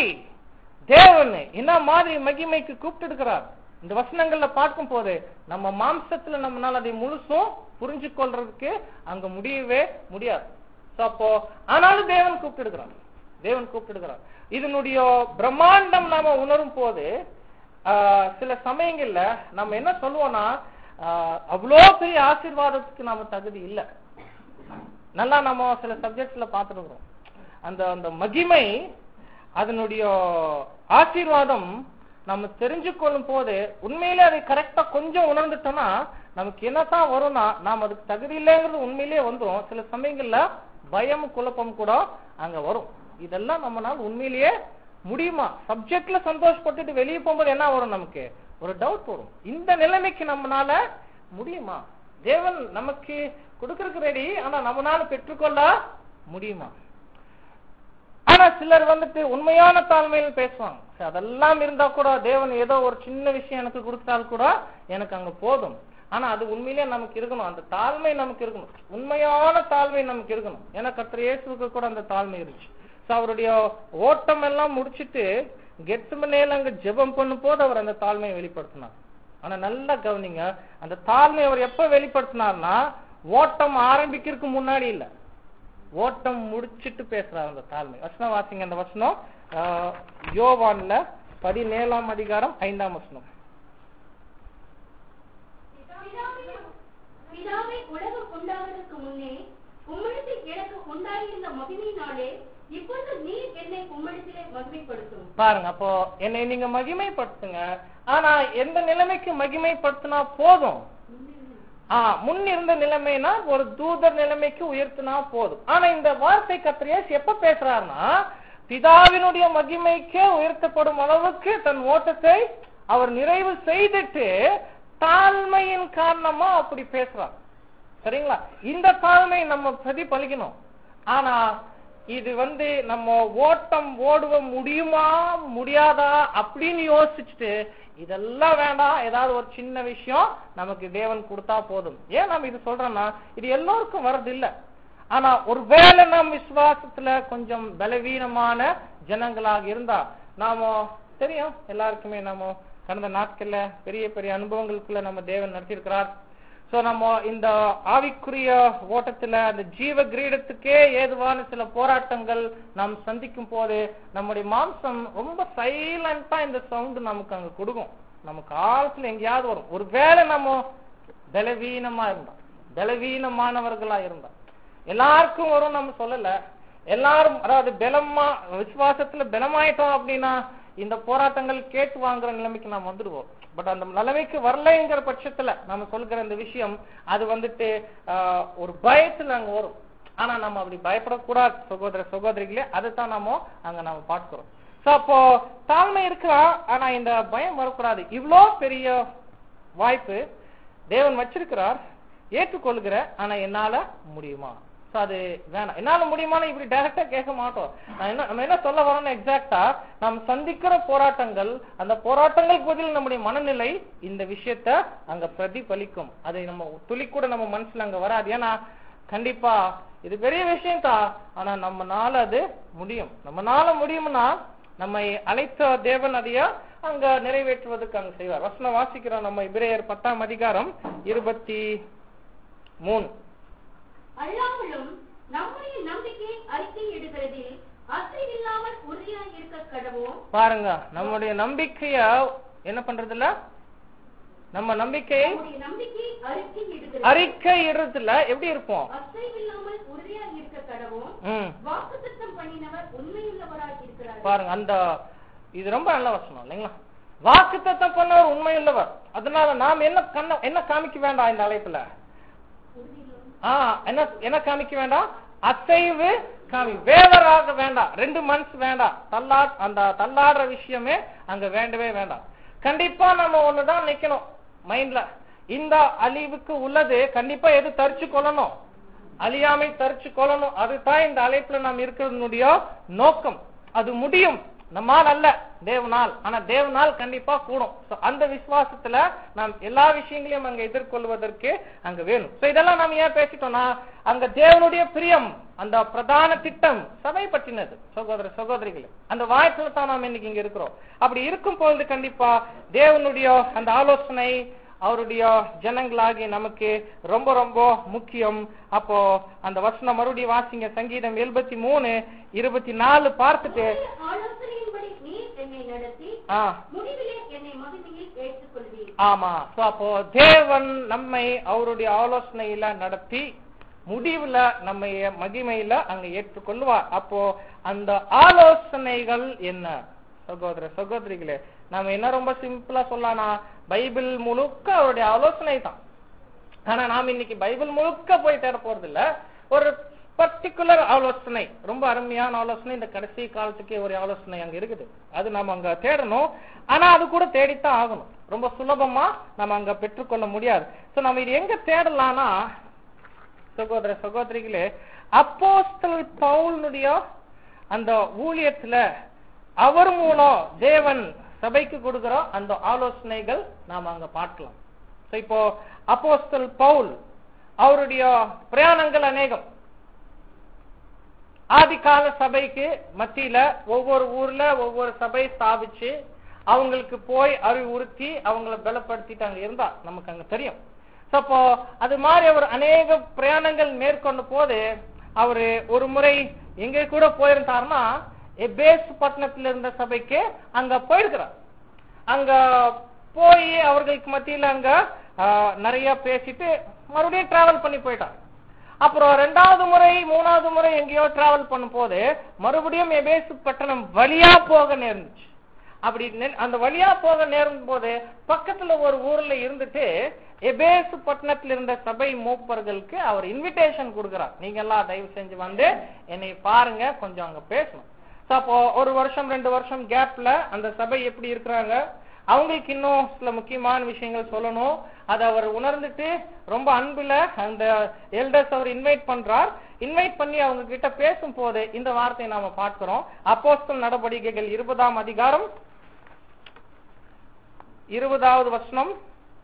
தேவன் என்ன மாதிரி மகிமைக்கு கூப்பிட்டு இருக்கிறார் இந்த வசனங்கள்ல பார்க்கும் போது நம்ம மாம்சத்துல நம்மளால அதை முழுசும் புரிஞ்சு கொள்றதுக்கு அங்க முடியவே முடியாது. அப்போ ஆனாலும் தேவன் கூப்பிட்டு இருக்கிறார், தேவன் கூப்பிட்டு இருக்கிறார். இதனுடைய பிரம்மாண்டம் நாம உணரும் போது சில சமயங்கள்ல நம்ம என்ன சொல்லுவோம்னா, அவ்வளோ பெரிய ஆசீர்வாதத்துக்கு நாம தகுதி இல்லை. நல்லா நம்ம சில சப்ஜெக்ட்ஸ்ல பார்த்துருக்கிறோம். அந்த அந்த மகிமை அதனுடைய ஆசீர்வாதம் நம்ம தெரிஞ்சு கொள்ளும் போது உண்மையிலே அதை கரெக்டா கொஞ்சம் உணர்ந்துட்டோம்னா நமக்கு என்னதான் வரும்னா நாம் அதுக்கு தகுதி இல்லைங்கிறது உண்மையிலேயே வந்துடும். சில சமயங்கள்ல பயம் குழப்பம் கூட அங்க வரும். இதெல்லாம் நம்மளால உண்மையிலேயே முடியுமா? சப்ஜெக்ட்ல சந்தோஷப்பட்டுட்டு வெளியே போகும்போது என்ன வரும், நமக்கு ஒரு டவுட் வரும். இந்த நிலைமைக்கு நம்மளால முடியுமா? தேவன் நமக்கு கொடுக்கறதுக்கு ரெடி, ஆனா நம்மளால பெற்றுக்கொள்ள முடியுமா? ஆனா சிலர் வந்துட்டு உண்மையான தாழ்மையில் பேசுவாங்க. அதெல்லாம் இருந்தா கூட தேவன் ஏதோ ஒரு சின்ன விஷயம் எனக்கு கொடுத்தால் கூட எனக்கு அங்க போதும். ஆனா அது உண்மையிலேயே நமக்கு இருக்கணும், அந்த தாழ்மை நமக்கு இருக்கணும், உண்மையான தாழ்மை நமக்கு இருக்கணும். ஏன்னா கர்த்தர் இயேசுவுக்கு கூட அந்த தாழ்மை இருந்துச்சு. அவருடைய ஓட்டம் எல்லாம் முடிச்சுட்டு கெத்செமனேல அங்க ஜெபம் பண்ணும் போது அவர் அந்த தாழ்மையை வெளிப்படுத்தினார். ஆனா நல்லா கவனிங்க, அந்த தாழ்மை அவர் எப்ப வெளிப்படுத்தினார்னா ஓட்டம் ஆரம்பிக்கிறதுக்கு முன்னாடி இல்ல, ஓட்டம் முடிச்சிட்டு பேசுறாரு அந்த தாழ்மை. வசனம் வாசிங்க, அந்த வசனம் யோவான்ல பதினேழாம் அதிகாரம் ஐந்தாம் வசனம். பிதாவே, உலகம் உண்டாவதற்கு முன்னே உம்மிடத்தில் எனக்கு உண்டாயிருந்த மகிமையினாலே இப்பொழுது நீர் என்னை உம்மிடத்திலே மகிமைப்படுத்தும். பாருங்க, அப்போ என்னை நீங்க மகிமைப்படுத்துங்க. ஆனா எந்த நிலைமைக்கு மகிமைப்படுத்தினா போதும்? ஆஹ் முன் இருந்த நிலைமைனா ஒரு தூதர் நிலைமைக்கு உயர்த்தினா போதும். ஆனா இந்த வார்த்தை கர்த்தர் இயேசு எப்ப பேசுறாருன்னா பிதாவினுடைய மகிமைக்கு உயர்த்தப்படும் அளவுக்கு தன் ஓட்டத்தை அவர் நிறைவு செய்துட்டு தாழ்மையின் காரணமா அப்படி பேசுறார். சரிங்களா? இந்த தாழ்மை நம்ம பிரதிபலிக்கணும். ஆனா இது வந்து நம்ம ஓட்டம் ஓடுவ முடியுமா முடியாதா அப்படின்னு யோசிச்சுட்டு இதெல்லாம் வேண்டாம், ஏதாவது ஒரு சின்ன விஷயம் நமக்கு தேவன் கொடுத்தா போதும். ஏன் நம்ம இது சொல்றோம்னா இது எல்லோருக்கும் வர்றது இல்ல. ஆனா ஒருவேளை நம் விசுவாசத்துல கொஞ்சம் பலவீனமான ஜனங்களாக இருந்தா, நாம தெரியும் எல்லாருக்குமே நம்ம கடந்த நாட்கள்ல பெரிய பெரிய அனுபவங்களுக்குள்ள நம்ம தேவன் நடத்தியிருக்கிறார். சோ நம்ம இந்த ஆவிக்குரிய ஓட்டத்துல அந்த ஜீவ கிரீடத்துக்கே ஏதுவான சில போராட்டங்கள் நாம் சந்திக்கும் போது நம்முடைய மாம்சம் ரொம்ப சைலண்டா இந்த சவுண்ட் நமக்கு அங்க கொடுக்கும். நமக்கு ஆழத்துல எங்கேயாவது வரும். ஒருவேளை நம்ம பலவீனமா இருந்தா, பலவீனமானவர்களா இருந்தா, எல்லாருக்கும் வரும் நம்ம சொல்லல. எல்லாரும் அதாவது பலமா விசுவாசத்துல பலமாயிட்டோம் அப்படின்னா இந்த போராட்டங்கள் கேட்டு வாங்குற நிலைமைக்கு நாம் வந்துடுவோம். பட் அந்த நிலைமைக்கு வரலைங்கிற பட்சத்துல நம்ம சொல்கிற இந்த விஷயம் அது வந்துட்டு ஒரு பயத்துல அங்க வரும். ஆனா நம்ம அப்படி பயப்படக்கூடாது சகோதர சகோதரிகளே. அதுதான் நாம அங்க நாம பார்க்கிறோம். சோ அப்போ தாழ்மை இருக்கா, ஆனா இந்த பயம் வரக்கூடாது. இவ்வளோ பெரிய வாய்ப்பு தேவன் வச்சிருக்கிறார், ஏற்றுக்கொள்கிற. ஆனா என்னால முடியுமா? அது வேணாம். என்னால முடியுமான்னு இப்படி டைரக்டா கேட்க மாட்டோம். நம்ம என்ன சொல்ல வரோம்னு எக்ஸாக்டா நாம் சந்திக்கிற போராட்டங்கள், அந்த போராட்டங்களுக்கு பதில் நம்முடைய மனநிலை இந்த விஷயத்த அங்க பிரதிபலிக்கும். அதை நம்ம துளி கூட நம்ம மனசுல அங்க வராது. ஏன்னா கண்டிப்பா இது பெரிய விஷயம் தான், ஆனா நம்மனால அது முடியும். நம்மனால முடியும்னா நம்மை அழைத்த தேவன் அதைய அங்க நிறைவேற்றுவதற்கு அங்க செய்வார். வசனம் வாசிக்கிறோம் நம்ம எபிரேயர் பத்தாம் அதிகாரம் இருபத்தி மூணு. அல்லாமலும் நம்முடைய நம்பிக்கையை அறிக்கை எடுக்கிறதில் அசைவில்லாமல் உறுதியாக இருக்க கடவோம். பாருங்க, நம்முடைய நம்பிக்கைய என்ன பண்றதுல, நம்ம நம்பிக்கையை அறிக்கை இடுறதுல எப்படி இருப்போம்? அசைவில்லாமல் உறுதியாக இருக்க கடவோம். வாக்குத்தத்தம் பண்ணினவர் உண்மையுள்ளவராக இருக்கிறார். பாருங்க, அந்த இது ரொம்ப நல்ல வசனம் இல்லைங்களா? வாக்குத்தத்தம் பண்ணவர் உண்மையுள்ளவர். அதனால நாம் என்ன கண்ண என்ன காமிக்க வேண்டாம் இந்த அழைப்புல? என்ன என்ன காமிக்க வேண்டாம்? அசைவு காமி, வேவராக வேண்டாம், ரெண்டு மனசு வேண்டாம், தள்ளா அந்த தள்ளாடுற விஷயமே அங்க வேண்டவே வேண்டாம். கண்டிப்பா நம்ம ஒண்ணுதான் நிக்கணும் மைண்ட்ல, இந்த அழிவுக்கு உள்ளது கண்டிப்பா எது தரிச்சு கொள்ளணும்? அழியாமை தரிச்சு கொள்ளணும். அதுதான் இந்த அழைப்புல நாம் இருக்கிறதுனுடைய நோக்கம். அது முடியும் நம்மால் அல்ல, தேவனால். ஆனா தேவனால் கண்டிப்பா கூடும். அந்த விசுவாசத்துல நாம் எல்லா விஷயங்களையும் அங்க எதிர்கொள்வதற்கு அங்க வேணும். இதெல்லாம் நாம் ஏன் பேசிட்டோம்னா அங்க தேவனுடைய பிரியம், அந்த பிரதான திட்டம் சபை பற்றினது சகோதர சகோதரிகளே. அந்த வாய்ப்புல தான் நாம் இன்னைக்கு இங்க இருக்கிறோம். அப்படி இருக்கும் பொழுது கண்டிப்பா தேவனுடைய அந்த ஆலோசனை அவருடைய ஜனங்களாகி நமக்கு ரொம்ப ரொம்ப முக்கியம். அப்போ அந்த வசனம் மறுபடியும் வாசிங்க, சங்கீதம் எழுபத்தி மூணு இருபத்தி நாலு பார்த்துட்டு. ஆமா, அப்போ தேவன் நம்மை அவருடைய ஆலோசனையில நடத்தி முடிவுல நம்ம மகிமையில அங்க ஏற்றுக்கொள்வார். அப்போ அந்த ஆலோசனைகள் என்ன சகோதர சகோதரிகளே? நாம என்ன ரொம்ப சிம்பிளா சொல்லலாம்னா பைபிள் முழுக்க அவருடைய ஆலோசனை தான். ஆனா நாம இன்னைக்கு பைபிள் முழுக்க போய் தேட போறது இல்ல. ஒரு பர்டிகுலர் ஆலோசனை, ரொம்ப அருமையான ஆலோசனை, இந்த கடைசி காலத்துக்கே ஒரு ஆலோசனை அங்க இருக்குது. அது நாம அங்க தேடணும். ஆனா அது கூட தேடித்தான் ஆகணும். ரொம்ப சுலபமா நம்ம அங்க பெற்றுக்கொள்ள முடியாது. சோ நம்ம இது எங்க தேடலாம்னா சகோதர சகோதரிகளே, அப்போஸ்தலர் பவுலுடைய அந்த ஊழியத்துல அவர் மூலம் தேவன் சபைக்கு கொடுக்கிற அந்த ஆலோசனைகள் நாம அங்க பார்க்கலாம். இப்போ அப்போஸ்தலர் பவுல் அவருடைய பிரயாணங்கள் அநேகம். ஆதிகால சபைக்கு மத்தியில ஒவ்வொரு ஊர்ல ஒவ்வொரு சபை ஸ்தாபிச்சு அவங்களுக்கு போய் அறிவுறுத்தி அவங்களை பலப்படுத்திட்டு அங்க இருந்தா நமக்கு அங்க தெரியும். அப்போ அது மாதிரி அவர் அநேக பிரயாணங்கள் மேற்கொண்ட போது அவரு ஒரு முறை எங்க கூட போயிருந்தாருன்னா எபேஸ் பட்டணத்துல இருந்த சபைக்கு அங்க போயிருக்கிறார். அங்க போய் அவர்களுக்கு மத்தியில அங்க நிறைய பேசிட்டு மறுபடியும் டிராவல் பண்ணி போயிட்டார். அப்புறம் ரெண்டாவது முறை மூணாவது முறை எங்கேயோ டிராவல் பண்ணும் போது மறுபடியும் எபேசு பட்டணம் வழியா போக நேர்ந்துச்சு. அப்படி அந்த வழியா போக நேரும் போது பக்கத்துல ஒரு ஊர்ல இருந்துட்டு எபேசு பட்டணத்துல இருந்த சபை மூப்பர்களுக்கு அவர் இன்விடேஷன் கொடுக்கிறார். நீங்க எல்லாம் தயவு செஞ்சு வந்து என்னை பாருங்க, கொஞ்சம் அங்க பேசணும். அப்போ ஒரு வருஷம் ரெண்டு வருஷம் கேப்ல அந்த சபை எப்படி இருக்கிறாங்க, அவங்களுக்கு இன்னும் சில முக்கியமான விஷயங்கள் சொல்லணும். அதை அவர் உணர்ந்துட்டு ரொம்ப அன்புல அந்த எல்டர்ஸ் அவர் இன்வைட் பண்றார். இன்வைட் பண்ணி அவங்க கிட்ட பேசும் போது இந்த வார்த்தையை நாம பார்க்கிறோம். அப்போஸ்தலர் நடவடிக்கைகள் இருபதாம் அதிகாரம் இருபதாவது வசனம்.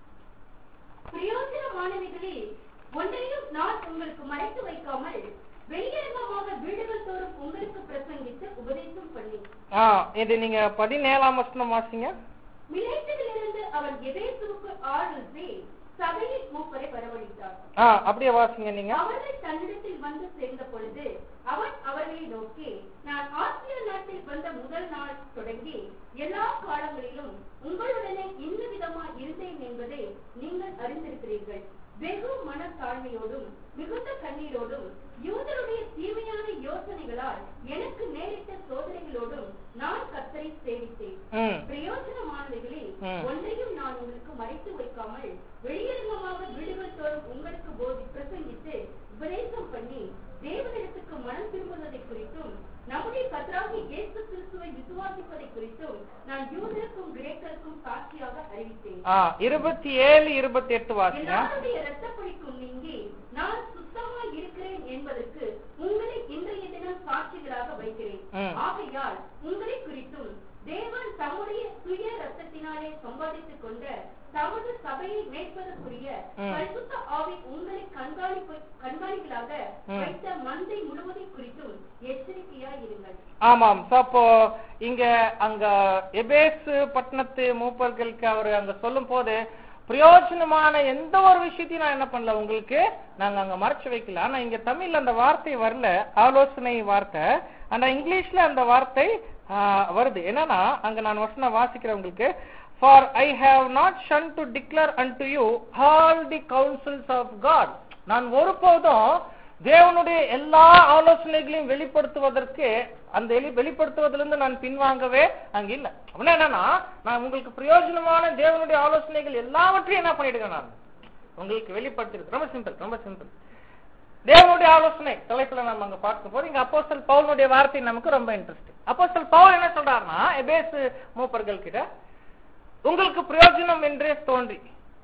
பிரயோஜனமானவைகளே ஒன்றையும் நான் உங்களுக்கு மறைத்து வைக்காமல் வெளியரங்கமாக வீடுகள் தோறும் உங்களுக்கு பிரசங்கித்து உபதேசம் பண்ணி. இது நீங்க பதினேழாம் வசனம் வாசிங்க. மிலேத்துவிலிருந்து அவன் எபேசுவுக்கு ஆளுநரை சபையில் மூப்பரை வரவழைத்தார். அப்படியே வாசிங்க நீங்க. அவர்கள் தன்னிடத்தில் வந்து சேர்ந்த பொழுது அவன் அவர்களை நோக்கி, நான் ஆசியா நாட்டில் வந்த முதல் நாள் தொடங்கி எல்லா காலங்களிலும் உங்களுடனே இந்த விதமா இருந்தேன் என்பதை நீங்கள் அறிந்திருக்கிறீர்கள். வெகு மனத்தாழ்மையோடும் மிகுந்த கண்ணீரோடும் யூதருடைய தீமையான யோசனைகளால் எனக்கு நேரிட்ட சோதனைகளோடும் நான் கர்த்தரை சேவித்தேன். பிரயோஜனமானவைகளே ஒன்றையும் நான் உங்களுக்கு மறைத்து வைக்காமல் வெளியரங்கமாக வீடுகள் தோறும் உங்களுக்கு போதி பிரசங்கித்து உபதேசம் பண்ணி தேவனிடத்துக்கு மனம் திரும்புவதை குறித்தும் நம்முடைய கர்த்தராகிய இயேசு கிறிஸ்துவை விசுவாசிப்பதை குறித்தும் நான் யூதருக்கும் கிரேக்கருக்கும் சாட்சியாக அறிவித்தேன். இருபத்தி ஏழு இருபத்தி எட்டு வாசிங்க. எல்லாருடைய இரத்தப்பழிக்கும் நீங்கி நான் சுத்தமா இருக்கிறேன் என்பதற்கு உங்களை இன்றைய தினம் சாட்சிகளாக வைக்கிறேன். ஆகையால் உங்களை குறித்தும் தேவன் தம்முடைய சுய ரத்தத்தினாலே சம்பாதித்துக் கொண்ட தமது சபையை மேற்பதற்குரிய பரிசுத்த ஆவி உங்களை கண்காணிப்பு கண்காணிகளாக வைத்த மந்தை முழுவதை குறித்தும் எச்சரிக்கையாய் இருங்கள். ஆமாம். அப்போ இங்க அங்க எபேசு பட்டணத்து மூப்பர்களுக்கு அவர் அங்க சொல்லும் போது பிரயோஜனமான எந்த ஒரு விஷயத்தையும் நான் என்ன பண்ணல, உங்களுக்கு நாங்க அங்க மறைச்சு வைக்கல. ஆனா இங்க தமிழ்ல அந்த வார்த்தை வரல, ஆலோசனை வார்த்தை. ஆனா இங்கிலீஷ்ல அந்த வார்த்தை வருது. என்னன்னா அங்க நான் வசனம் வாசிக்கிறவங்களுக்கு, for I have not shunned to declare unto you all the counsels of God. நான் ஒருபோதும் தேவனுடைய எல்லா ஆலோசனைகளையும் வெளிப்படுத்துவதற்கு அந்த வெளிப்படுத்துவதிலிருந்து நான் பின்வாங்கவே அங்க இல்ல. அப்படின்னா என்னன்னா, நான் உங்களுக்கு பிரயோஜனமான தேவனுடைய ஆலோசனைகள் எல்லாவற்றையும் என்ன பண்ணிடுங்க, நான் உங்களுக்கு வெளிப்படுத்திருக்கேன். ரொம்ப சிம்பிள், ரொம்ப சிம்பிள். தேவனுடைய ஆலோசனை தலைப்புல நம்ம அங்க பார்க்கும் போது இங்க அப்போஸ்தலர் பவுலுடைய வார்த்தை நமக்கு ரொம்ப இன்ட்ரெஸ்ட். அப்போஸ்தலர் பவுல் என்ன சொல்றாருன்னா, எபேசு மூப்பர்கள் கிட்ட உங்களுக்கு பிரயோஜனம் என்றே தோன்றி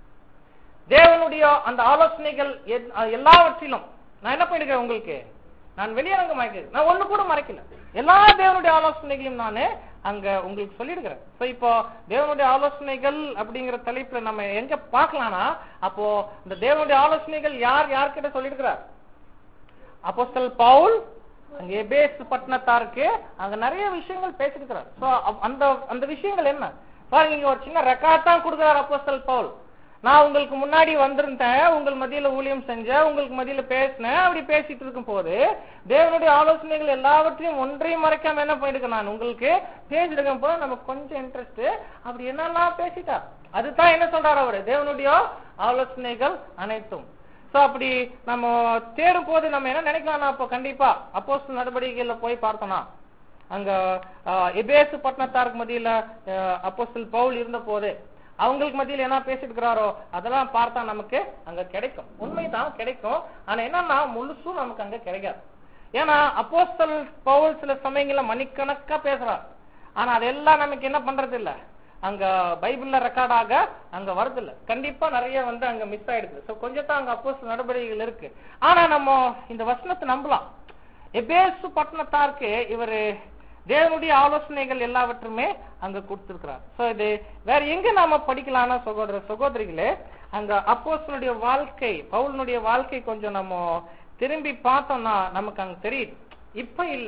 தேவனுடைய அந்த ஆலோசனைகள் எல்லாவற்றிலும் நான் என்ன பண்ணிருக்கேன், உங்களுக்கு நான் வெளியரங்கமாக்கிறேன். நான் ஒண்ணு கூட மறைக்கல, எல்லா தேவனுடைய ஆலோசனைகளையும் நானு அங்க உங்களுக்கு சொல்லிடுகிறேன். இப்போ தேவனுடைய ஆலோசனைகள் அப்படிங்கிற தலைப்புல நம்ம எங்க பார்க்கலாம்னா, அப்போ இந்த தேவனுடைய ஆலோசனைகள் யார் யார்கிட்ட சொல்லிருக்கிறார்? அப்போஸ்தலர் பவுல் அங்க எபேசு பட்டணத்தாருக்கு அங்க நிறைய விஷயங்கள் பேசிருக்கிறார். சோ அந்த அந்த விஷயங்கள் என்ன பாருங்க, இங்க ஒரு சின்ன ரெக்கார்ட் தான் கொடுக்கிறார் அப்போஸ்தலர் பவுல். நான் உங்களுக்கு முன்னாடி வந்திருந்தேன், உங்கள் மத்தியில ஊழியம் செஞ்சேன், உங்களுக்கு மத்தியில பேசினேன். அப்படி பேசிட்டு இருக்கும் போது தேவனுடைய ஆலோசனைகள் எல்லாவற்றையும் ஒன்றையும் மறைக்காம என்ன பண்ணிருக்கேன், நான் உங்களுக்கு பேசிருக்கும் போது நமக்கு கொஞ்சம் இன்ட்ரெஸ்ட். அப்படி என்னெல்லாம் பேசிட்டா அதுதான் என்ன சொல்றாரு அவரு, தேவனுடைய ஆலோசனைகள் அனைத்தும். சோ அப்படி நம்ம தேடும் போது நம்ம என்ன நினைக்கலாம், அப்போ கண்டிப்பா அப்போஸ்தலர் நடவடிக்கைகள்ல போய் பார்த்தோம்னா அங்க எபேசு பட்டணத்தாருக்கு மத்தியில அப்போஸ்தலர் பவுல் இருந்த போது அவங்களுக்கு மத்தியில என்ன பேசிட்டு இருக்கிறாரோ அதெல்லாம் பார்த்தா நமக்கு அங்க கிடைக்கும். உண்மைதான் கிடைக்கும். ஆனா என்னன்னா முழுசும் நமக்கு அங்க கிடைக்காது. ஏன்னா அப்போஸ்தலர் பவுல் சில சமயங்கள்ல மணிக்கணக்கா பேசுறார். ஆனா அதெல்லாம் நமக்கு என்ன பண்றது இல்ல, அங்க பைபிள்ல ரெக்கார்டாக அங்க வருது இல்ல. கண்டிப்பா நிறைய வந்து அங்க மிஸ் ஆயிடுது. சோ கொஞ்சம் தான் அங்க அப்போஸ்தலர் நடவடிக்கைகள் இருக்கு. ஆனா நம்ம இந்த வசனத்தை நம்பலாம். எபேசு பட்டணத்தாருக்கு இவரு தேவனுடைய ஆலோசனைகள் எல்லாவற்றுமே அங்க கொடுத்திருக்கிறார். சோ இது வேற எங்க நாம படிக்கலாம்னா சகோதர சகோதரிகளே, அங்க அப்போஸ்தலனுடைய வாழ்க்கை, பவுலினுடைய வாழ்க்கை கொஞ்சம் நம்ம திரும்பி பார்த்தோம்னா நமக்கு அங்க தெரியுது. இப்ப இல்ல,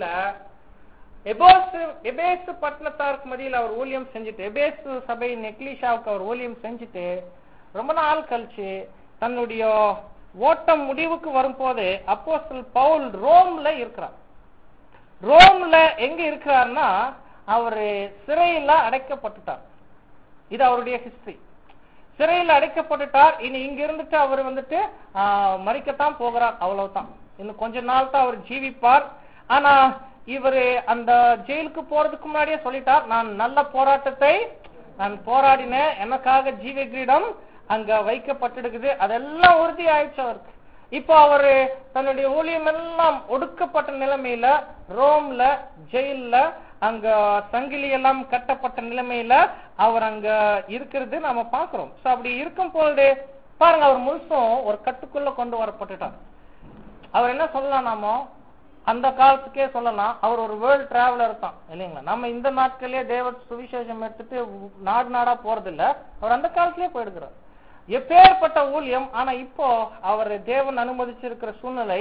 எபேசு எபேசு பட்டணத்தாருக்கு மத்தியில் அவர் ஊழியம் செஞ்சுட்டு, எபேசு சபையின் எக்லீஷாவுக்கு அவர் ஊழியம் செஞ்சுட்டு ரொம்ப நாள் கழிச்சு தன்னுடைய ஓட்டம் முடிவுக்கு வரும்போது அப்போஸ்தலர் பவுல் ரோம்ல இருக்கிறார். ரோம்ல எங்க இருக்கிறார்னா அவரு சிறையில அடைக்கப்பட்டுட்டார். இது அவருடைய ஹிஸ்டரி. சிறையில் அடைக்கப்பட்டுட்டார். இனி இங்க இருந்துட்டு அவர் வந்துட்டு மறிக்கத்தான் போகிறார், அவ்வளவுதான். இன்னும் கொஞ்ச நாள் தான் அவர் ஜீவிப்பார். ஆனா இவரு அந்த ஜெயிலுக்கு போறதுக்கு முன்னாடியே சொல்லிட்டார், நான் நல்ல போராட்டத்தை நான் போராடினேன், எனக்காக ஜீவ கிரீடம் அங்க வைக்கப்பட்டிருக்குது. அதெல்லாம் உறுதி ஆயிடுச்சு அவருக்கு. இப்போ அவரு தன்னுடைய ஊழியம் எல்லாம் ஒடுக்கப்பட்ட நிலைமையில ரோம்ல ஜெயில அங்க சங்கிலி எல்லாம் கட்டப்பட்ட நிலைமையில அவர் அங்க இருக்கிறது நாம பாக்குறோம். சோ அப்படி இருக்கும் பொழுது பாருங்க, அவர் முழுசும் ஒரு கட்டுக்குள்ள கொண்டு வரப்பட்டுட்டார். அவர் என்ன சொல்லலாம், நாம அந்த காலத்துக்கே சொல்லலாம், அவர் ஒரு வேர்ல்ட் டிராவலர் தான் இல்லைங்களா. நம்ம இந்த நாட்களே தேவ சுவிசேஷம் எடுத்துட்டு நாடு நாடா போறது இல்ல, அவர் அந்த காலத்திலேயே போயிடுக்கிறார். எப்பேற்பட்ட ஊழியம். ஆனா இப்போ அவர் தேவன் அனுமதிச்சிருக்கிற சூழ்நிலை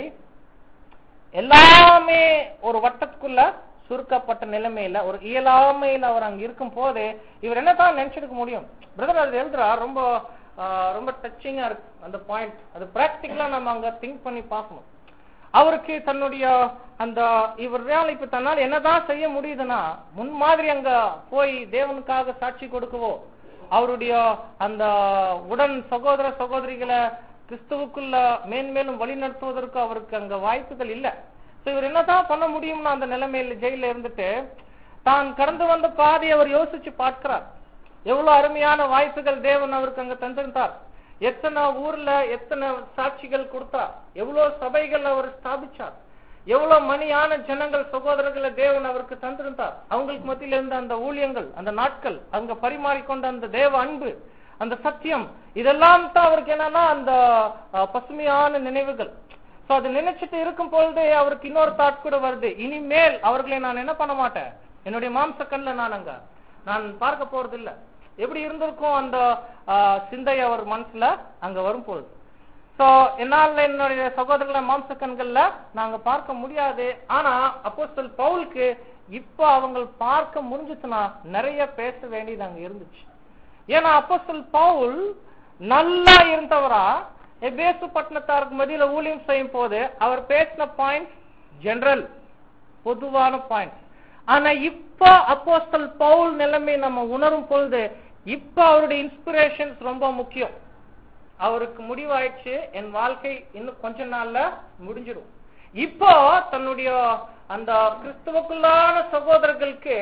எல்லாமே ஒரு வட்டத்துக்குள்ள சுருக்கப்பட்ட நிலைமையில, ஒரு இயலாமையில அவர் அங்க இருக்கும் போது இவர் என்னதான் நினைச்சிருக்க முடியும். பிரதர் அது எழுதுறா, ரொம்ப ரொம்ப டச்சிங்கா இருக்கு அந்த பாயிண்ட். அது பிராக்டிகலா நம்ம அங்க திங்க் பண்ணி பார்க்கணும். அவருக்கு தன்னுடைய அந்த இவரால் இப்ப தன்னால் என்னதான் செய்ய முடியுதுன்னா, முன் மாதிரி அங்க போய் தேவனுக்காக சாட்சி கொடுக்கவோ, அவருடைய அந்த உடன் சகோதர சகோதரிகளை கிறிஸ்துவுக்குள்ள மேன்மேலும் வழி நடத்துவதற்கு அவருக்கு அங்க வாய்ப்புகள் இல்ல. இவர் என்னதான் பண்ண முடியும்னா அந்த நிலைமையில ஜெயில இருந்துட்டு தான் கடந்து வந்த பாதை அவர் யோசிச்சு பார்க்கிறார். எவ்வளவு அருமையான வாய்ப்புகள் தேவன் அவருக்கு அங்க தந்திருந்தார். எத்தனை ஊர்ல எத்தனை சாட்சிகள் கொடுத்தார், எவ்வளவு சபைகள் அவர் ஸ்தாபிச்சார், எவ்வளவு மணியான ஜனங்கள் சகோதரர்களை தேவன் அவருக்கு தந்திருந்தார். அவங்களுக்கு மத்தியில இருந்த அந்த ஊழியங்கள், அந்த நாட்கள், அங்க பரிமாறிக்கொண்ட அந்த தேவ அன்பு, அந்த சத்தியம், இதெல்லாம் தான் அவருக்கு என்னன்னா அந்த பசுமையான நினைவுகள். சோ அது நினைச்சிட்டு இருக்கும் பொழுது அவருக்கு இன்னொரு தாட் கூட வருது, இனிமேல் அவர்களை நான் என்ன பண்ண மாட்டேன், என்னுடைய மாம்ச கண்ல நான் அங்க நான் பார்க்க போறது இல்ல. எப்படி இருந்திருக்கும் அந்த சிந்தை அவர் மனசுல அங்க வரும் பொழுது. சோ என்னால என்னுடைய சகோதரர்களை மாம்ச கண்கள்ல நாங்க பார்க்க முடியாது. ஆனா அப்போஸ்தலன் பவுலுக்கு இப்ப அவங்க பார்க்க முடிஞ்சுச்சுன்னா நிறைய பேச வேண்டியது அங்க இருந்துச்சு. ஏன்னா அப்போஸ்தலன் பவுல் நல்லா இருந்தவரா எபேசு பட்டணத்தாருக்கு மத்தியில ஊழியம் செய்யும் போது அவர் பேசின பாயிண்ட் ஜெனரல், பொதுவான பாயிண்ட். ஆனா இப்ப அப்போஸ்தலன் பவுல் நிலைமை நம்ம உணரும் பொழுது இப்ப அவருடைய இன்ஸ்பிரேஷன்ஸ் ரொம்ப முக்கியம். அவருக்கு முடிவாயிடுச்சு, என் வாழ்க்கை இன்னும் கொஞ்ச நாள்ல முடிஞ்சிடும். இப்போ தன்னுடைய அந்த கிறிஸ்துவுக்குள்ளான சகோதரர்களுக்கு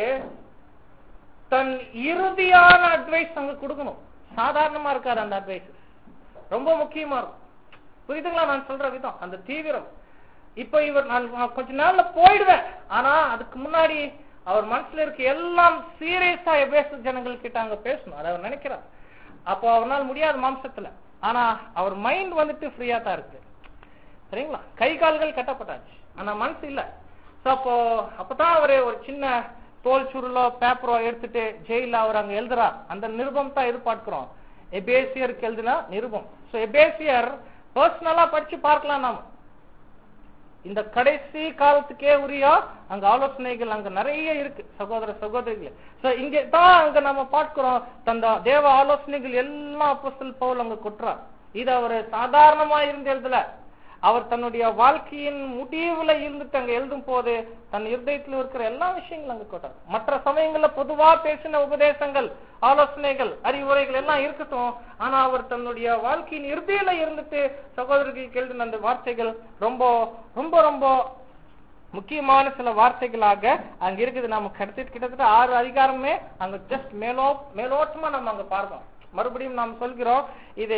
தன் இறுதியான அட்வைஸ் அங்க கொடுக்கணும். சாதாரணமா இருக்காது அந்த அட்வைஸ், ரொம்ப முக்கியமா இருக்கும். புரியுதுங்களா நான் சொல்ற விதம், அந்த தீவிரம். இப்ப இவர் நான் கொஞ்ச நாள்ல போயிடுவேன், ஆனா அதுக்கு முன்னாடி அவர் மனசுல இருக்க எல்லாம் சீரியஸா எபேசு ஜனங்கள் கிட்ட அங்க பேசணும், அதை அவர் நினைக்கிறார். அப்போ அவரால் முடியாத மாம்சத்துல, ஆனா அவர் மைண்ட் வந்துட்டு ஃப்ரீயா தான் இருக்கு. சரிங்களா, கை கால்கள் கட்டப்பட்டாச்சு, ஆனா மனசு இல்ல. அப்போ அப்பதான் அவரு ஒரு சின்ன தோல் சுருளோ பேப்பரோ எடுத்துட்டு ஜெயில அவர் அங்க எழுதுறார். அந்த நிருபம் தான் எதிர்பார்க்கிறோம், எபேசியருக்கு எழுதின நிருபம். சோ எபேசியர் பர்சனலா படிச்சு பார்க்கலாம். நாம இந்த கடைசி காலத்துக்கே உரிய அங்க ஆலோசனைகள் அங்க நிறைய இருக்கு சகோதர சகோதரிகள். சோ இங்க தான் அங்க நம்ம பார்க்கிறோம் தந்த தேவ ஆலோசனைகள் எல்லாம் அப்போஸ்தலன் பவுல் அங்க கொட்டுறார். இது அவரு சாதாரணமா இருந்து எழுதல, அவர் தன்னுடைய வாழ்க்கையின் முடிவுல இருந்துட்டு அங்க எழுதும் போது தன் இருதயத்தில் இருக்கிற எல்லா விஷயங்களும் அங்க கொட்டார். மற்ற சமயங்கள்ல பொதுவா பேசின உபதேசங்கள், ஆலோசனைகள், அறிவுரைகள் எல்லாம் இருக்கட்டும், ஆனா அவர் தன்னுடைய வாழ்க்கையின் இறுதியில இருந்துட்டு சகோதரர்களுக்கு எழுதின அந்த வார்த்தைகள் ரொம்ப ரொம்ப ரொம்ப முக்கியமான சில வார்த்தைகளாக அங்க இருக்குது. நம்ம கிட்டத்தட்ட கிட்டத்தட்ட ஆறு அதிகாரமே அங்க ஜஸ்ட் மேலோ மேலோட்டமா நம்ம அங்க பார்க்கோம். மறுபடியும் நாம் சொல்கிறோம், இது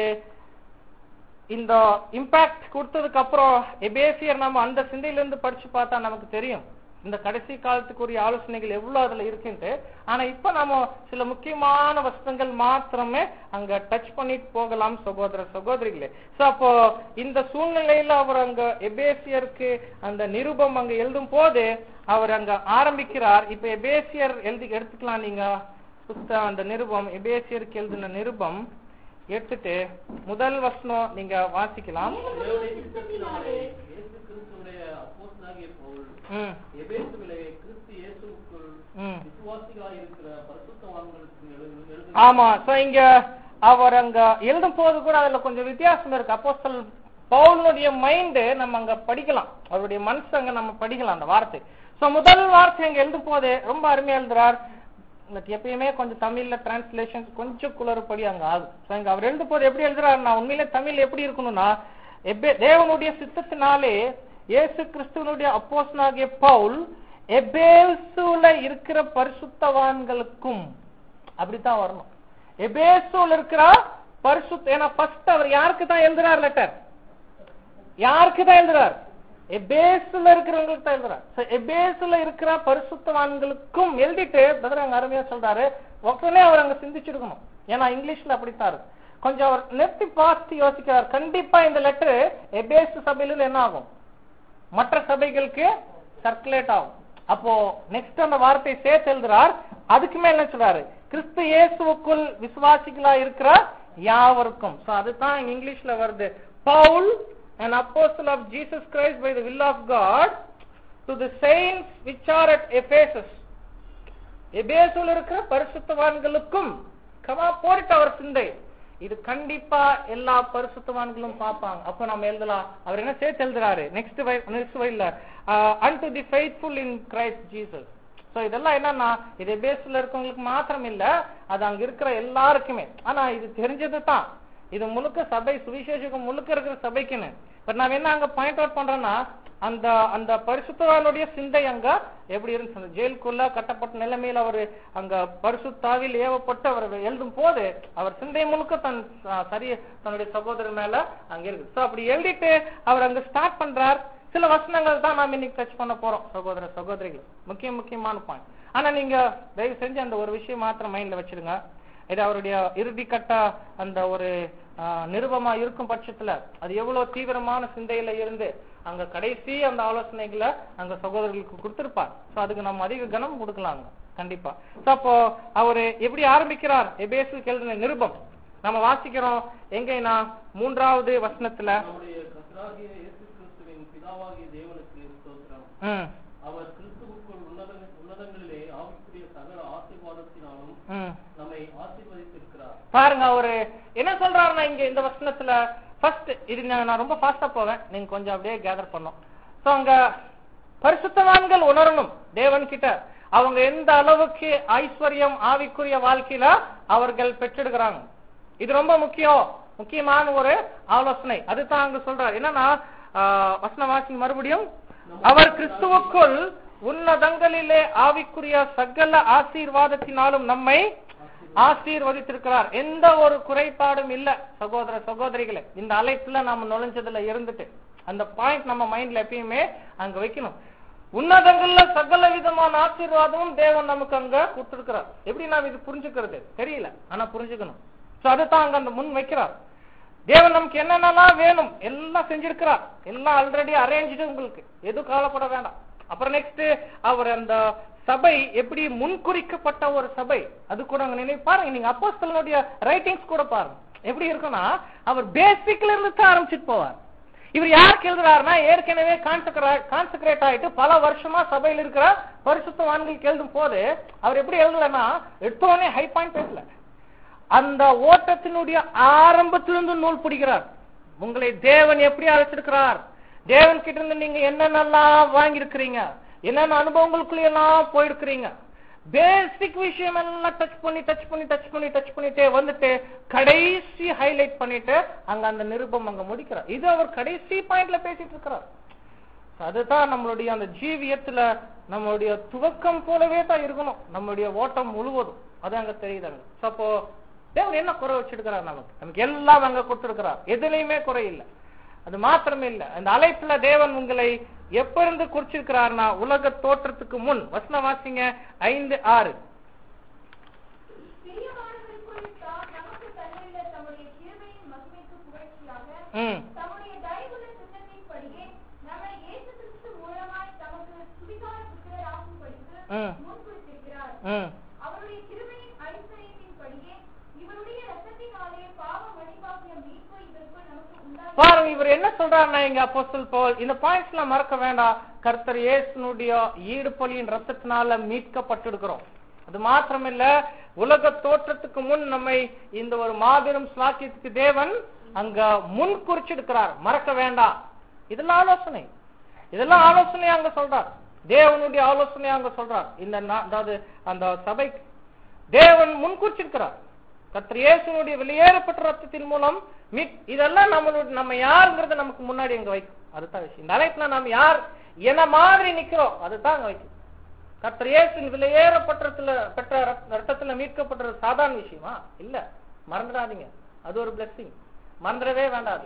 இந்த இம்பாக்ட் கொடுத்ததுக்கு அப்புறம் எபேசியர் நம்ம அந்த சிந்தையில இருந்து படிச்சு பார்த்தா நமக்கு தெரியும் இந்த கடைசி காலத்துக்குரிய ஆலோசனைகள் எவ்வளவு அதுல இருக்குன்ட்டு. ஆனா இப்ப நம்ம சில முக்கியமான வசனங்கள் மாத்திரமே அங்க டச் பண்ணிட்டு போகலாம் சகோதர சகோதரிகளே. சோ அப்போ இந்த சூழ்நிலையில அவர் அங்க எபேசியருக்கு அந்த நிருபம் அங்க எழுதும் போது அவர் அங்க ஆரம்பிக்கிறார். இப்ப எபேசியர் எழுதி எடுத்துக்கலாம் நீங்க புத்தகம், அந்த நிருபம் எபேசியருக்கு எழுதின நிருபம் எடுத்துட்டு முதல் வசனம் நீங்க வாசிக்கலாம். ஆமா, இங்க அவர் அங்க எழுதும் போது கூட அதுல கொஞ்சம் வித்தியாசம் இருக்கு. அப்போஸ்தலன் பவுலுடைய மைண்ட் நம்ம அங்க படிக்கலாம், அவருடைய மனசு அங்க நம்ம படிக்கலாம் அந்த வார்த்தை. சோ முதல் வார்த்தை அங்க எழுதும் போது ரொம்ப அருமையா எழுதுறார். எப்பயுமே கொஞ்சம் தமிழ்ல டிரான்ஸ்லேஷன் கொஞ்சம் குளறுபடி அங்க ஆகும். அவர் எழுதும் போது எப்படி எழுதுறாருன்னா, உண்மையிலே தமிழ் எப்படி இருக்கணும்னா, தேவனுடைய சித்தத்தினாலே இயேசு கிறிஸ்துவனுடைய அப்போஸ்தலனாகிய பவுல் எபேசுல இருக்கிற பரிசுத்தவான்களுக்கும் அப்படித்தான் வரணும். எபேசுல இருக்கிற பரிசுத்த, ஏன்னா ஃபர்ஸ்ட் அவர் யாருக்கு தான் எழுதுறார் லெட்டர், யாருக்கு தான் எழுதுறார்? எபேசுல இருக்கிறவங்களுக்கு தான் எழுதுறாரு. எபேசுல இருக்கிற பரிசுத்தவான்களுக்கும் எழுதிட்டு பிரதர் அங்க அருமையா சொல்றாரு. உடனே அவர் அங்க சிந்திச்சிருக்கணும், ஏன்னா இங்கிலீஷ்ல அப்படித்தான் இருக்கு. கொஞ்சம் அவர் நிறுத்தி பார்த்து யோசிக்கிறார். கண்டிப்பா இந்த லெட்டர் எபேசு சபையில என்ன ஆகும், மற்ற சபைகளுக்கு சர்க்குலேட் ஆகும். அப்போ நெக்ஸ்ட் அந்த வார்த்தையை சேர்த்து எழுதுறார். அதுக்கு மேல என்ன சொல்றாரு, கிறிஸ்து இயேசுவுக்குள் விசுவாசிகளா இருக்கிற யாவருக்கும். சோ அதுதான் இங்கிலீஷ்ல வருது, Pavul an apostle of Jesus Christ by the will of God to the saints which are at Ephesus. எபேசுல இருக்கிற பரிசுத்தவான்களுக்கும் கமா போரிட்டு அவர் சிந்தை. இது கண்டிப்பா எல்லா பரிசுத்தவான்களும் பார்ப்பாங்க. அப்ப நம்ம எழுதலாம், அவர் என்ன சேர்த்து எழுதுறாரு நெக்ஸ்ட் நெக்ஸ்ட் வரையில unto the faithful in Christ Jesus. So இதெல்லாம் என்னன்னா இது எபேசுல இருக்கவங்களுக்கு மாத்திரம் இல்ல, அது அங்க இருக்கிற எல்லாருக்குமே. ஆனா இது தெரிஞ்சது தான், இது முழுக்க சபை சுவிசேஷம் முழுக்க இருக்கிற சபைக்குன்னு. பட் நான் என்ன அங்க பாயிண்ட் அவுட் பண்றேன்னா, அந்த அந்த பரிசுத்தவானுடைய சிந்தை அங்க எப்படி இருந்துச்சு. ஜெயிலுக்குள்ள கட்டப்பட்ட நிலைமையில் அவர் அங்க பரிசுத்தாவில் ஏவப்பட்டு அவர் எழுதும் போது அவர் சிந்தை முழுக்க தன் சரிய தன்னுடைய சகோதரர் மேல அங்க இருக்கு. சோ அப்படி எழுதிட்டு அவர் அங்க ஸ்டார்ட் பண்றார். சில வசனங்கள் தான் நாம் இன்னைக்கு டச் பண்ண போறோம் சகோதர சகோதரிகள், முக்கிய முக்கியமான பாயிண்ட். ஆனா நீங்க தயவு செஞ்சு அந்த ஒரு விஷயம் மாத்திரம் மைண்ட்ல வச்சிருங்க. இது அவருடைய இறுதி கட்ட அந்த ஒரு நிருபமா இருக்கும் பட்சத்துல அது எவ்வளவு தீவிரமான சிந்தையில இருந்து அங்க கடைசி அந்த ஆலோசனைகளை அங்க சகோதரர்களுக்கு கொடுத்திருப்பார். சோ அதுக்கு நம்ம அதிக கனம் கொடுக்கலாங்க கண்டிப்பா. சோ அப்போ அவரு எப்படி ஆரம்பிக்கிறார் எபேசுக்கு எழுதின நிருபம் நம்ம வாசிக்கிறோம். எங்கன்னா மூன்றாவது வசனத்துல அவர் கிறிஸ்துவுக்குள் உன்னதங்களிலே ஆவிக்குரிய சகல ஆசீர்வாதத்தினாலும் நம்மை ஆசீர்வதித்திருக்கிறார். பாருங்க அவரு என்ன சொல்றாருன்னா இங்க இந்த வசனத்துல ஃபர்ஸ்ட் இது நான் ரொம்ப ஃபாஸ்டா போவேன், நீங்க கொஞ்சம் அப்படியே கேதர் பண்ணும். சோ அங்க பரிசுத்தவான்கள் உணரணும் தேவன் கிட்ட அவங்க எந்த அளவுக்கு ஐஸ்வர்யம் ஆவிக்குரிய வாழ்க்கையில அவர்கள் பெற்றெடுக்கிறாங்க. இது ரொம்ப முக்கியம், முக்கியமான ஒரு ஆலோசனை. அதுதான் அங்க சொல்றாரு. என்னன்னா வசன வாசி மறுபடியும், அவர் கிறிஸ்துவுக்குள் உன்னதங்களிலே ஆவிக்குரிய சகல ஆசீர்வாதத்தினாலும் நம்மை ஆசீர்வதித்திருக்கிறார். எந்த ஒரு குறைபாடும் இல்ல சகோதர சகோதரிகளை. இந்த அழைப்புல நாம நுழைஞ்சதுல இருந்துட்டு அந்த பாயிண்ட் நம்ம மைண்ட்ல எப்பயுமே அங்க வைக்கணும். உன்னதங்கள்ல சகல விதமான ஆசீர்வாதமும் தேவன் நமக்கு அங்க கொடுத்திருக்கிறார். எப்படி நாம் இது புரிஞ்சுக்கிறது தெரியல, ஆனா புரிஞ்சுக்கணும். சோ அதுதான் அங்க அந்த முன் வைக்கிறார். தேவன் நமக்கு என்னென்னலாம் வேணும் எல்லாம் செஞ்சிருக்கிறார், எல்லாம் ஆல்ரெடி அரேஞ்சு, உங்களுக்கு எதுவும் கவலைப்பட வேண்டாம். அப்புறம் நெக்ஸ்ட் அவர் அந்த சபை எப்படி முன்குறிக்கப்பட்ட ஒரு சபை அது கூட நினைவு பாருங்க. நீங்க அப்போஸ்தலனுடைய ரைட்டிங்ஸ் கூட பாருங்க எப்படி இருக்குன்னா அவர் பேசிக்ல இருந்து தான் ஆரம்பிச்சுட்டு போவார். இவர் யாருக்கு எழுதுறாருன்னா ஏற்கனவே கான்செக்ரேட் ஆயிட்டு பல வருஷமா சபையில் இருக்கிற பரிசுத்தவான்களுக்கு எழுதும் போது அவர் எப்படி எழுதலன்னா எடுத்தோடனே ஹை பாயிண்ட் பேசல, அந்த ஓட்டத்தினுடைய ஆரம்பத்திலிருந்து நூல் பிடிக்கிறார். உங்களை தேவன் எப்படி அழைச்சிருக்கிறார், தேவன் கிட்ட இருந்து நீங்க என்னென்னலாம் வாங்கியிருக்கிறீங்க, என்னென்ன அனுபவங்களுக்குள்ள எல்லாம் போயிருக்கிறீங்க, பேசிக் விஷயம் எல்லாம் டச் பண்ணி டச் பண்ணி டச் பண்ணி டச் பண்ணிட்டே வந்துட்டு கடைசி ஹைலைட் பண்ணிட்டு அங்க அந்த நிருபம் அங்க முடிக்கிறார். இது அவர் கடைசி பாயிண்ட்ல பேசிட்டு இருக்கிறார். அதுதான் நம்மளுடைய அந்த ஜீவியத்துல நம்மளுடைய துவக்கம் போலவே தான் இருக்கணும் நம்மளுடைய ஓட்டம் முழுவதும். அது அங்க தெரியுதாங்க. அப்போ தேவன் என்ன குறை வச்சிருக்கிறார், நமக்கு நமக்கு எல்லாம் அங்க கொடுத்திருக்கிறார், எதுலையுமே குறை இல்லை. அது மாத்திரமே இல்ல, அந்த அழைப்புல தேவன் உங்களை எப்ப இருந்து குறிச்சிருக்கிறார்னா உலக தோற்றத்துக்கு முன். வசன வாசிங்க ஐந்து ஆறு. பாருங்க இவர் என்ன சொல்றாருன்னா இங்க அப்போஸ்தலன் பவுல் இந்த பாயிண்ட்ஸ் எல்லாம் மறக்க வேண்டாம். கர்த்தர் இயேசுனுடைய ஈடுபலியின் ரத்தத்தினால மீட்கப்பட்டிருக்கிறோம். அது மாத்திரமில்ல, உலக தோற்றத்துக்கு முன் நம்மை இந்த ஒரு மாபெரும் ஸ்லாக்கியத்துக்கு தேவன் அங்க முன் குறிச்சிருக்கிறார். மறக்க வேண்டாம். இதெல்லாம் ஆலோசனை, இதெல்லாம் ஆலோசனை அங்க சொல்றார். தேவனுடைய ஆலோசனை அங்க சொல்றார். இந்த அதாவது அந்த சபை தேவன் முன் குறிச்சிருக்கிறார். கர்த்தர் இயேசுனுடைய வெளியேறப்பட்ட ரத்தத்தின் மூலம் இதெல்லாம் நம்மளுடைய நம்ம யாருங்கிறத நமக்கு முன்னாடி அங்க வைக்கும். அதுதான் விஷயம். இந்த அழைப்புல நாம் யார் என்ன மாதிரி நிக்கிறோம் அதுதான் அங்க வைக்கும். கர்த்தர் இயேசு வெளியேறப்பட்டத்துல பெற்ற ரத்தத்துல மீட்கப்பட்ட சாதாரண விஷயமா இல்ல, மறந்துடாதீங்க. அது ஒரு பிளெஸிங், மறந்துடவே வேண்டாது.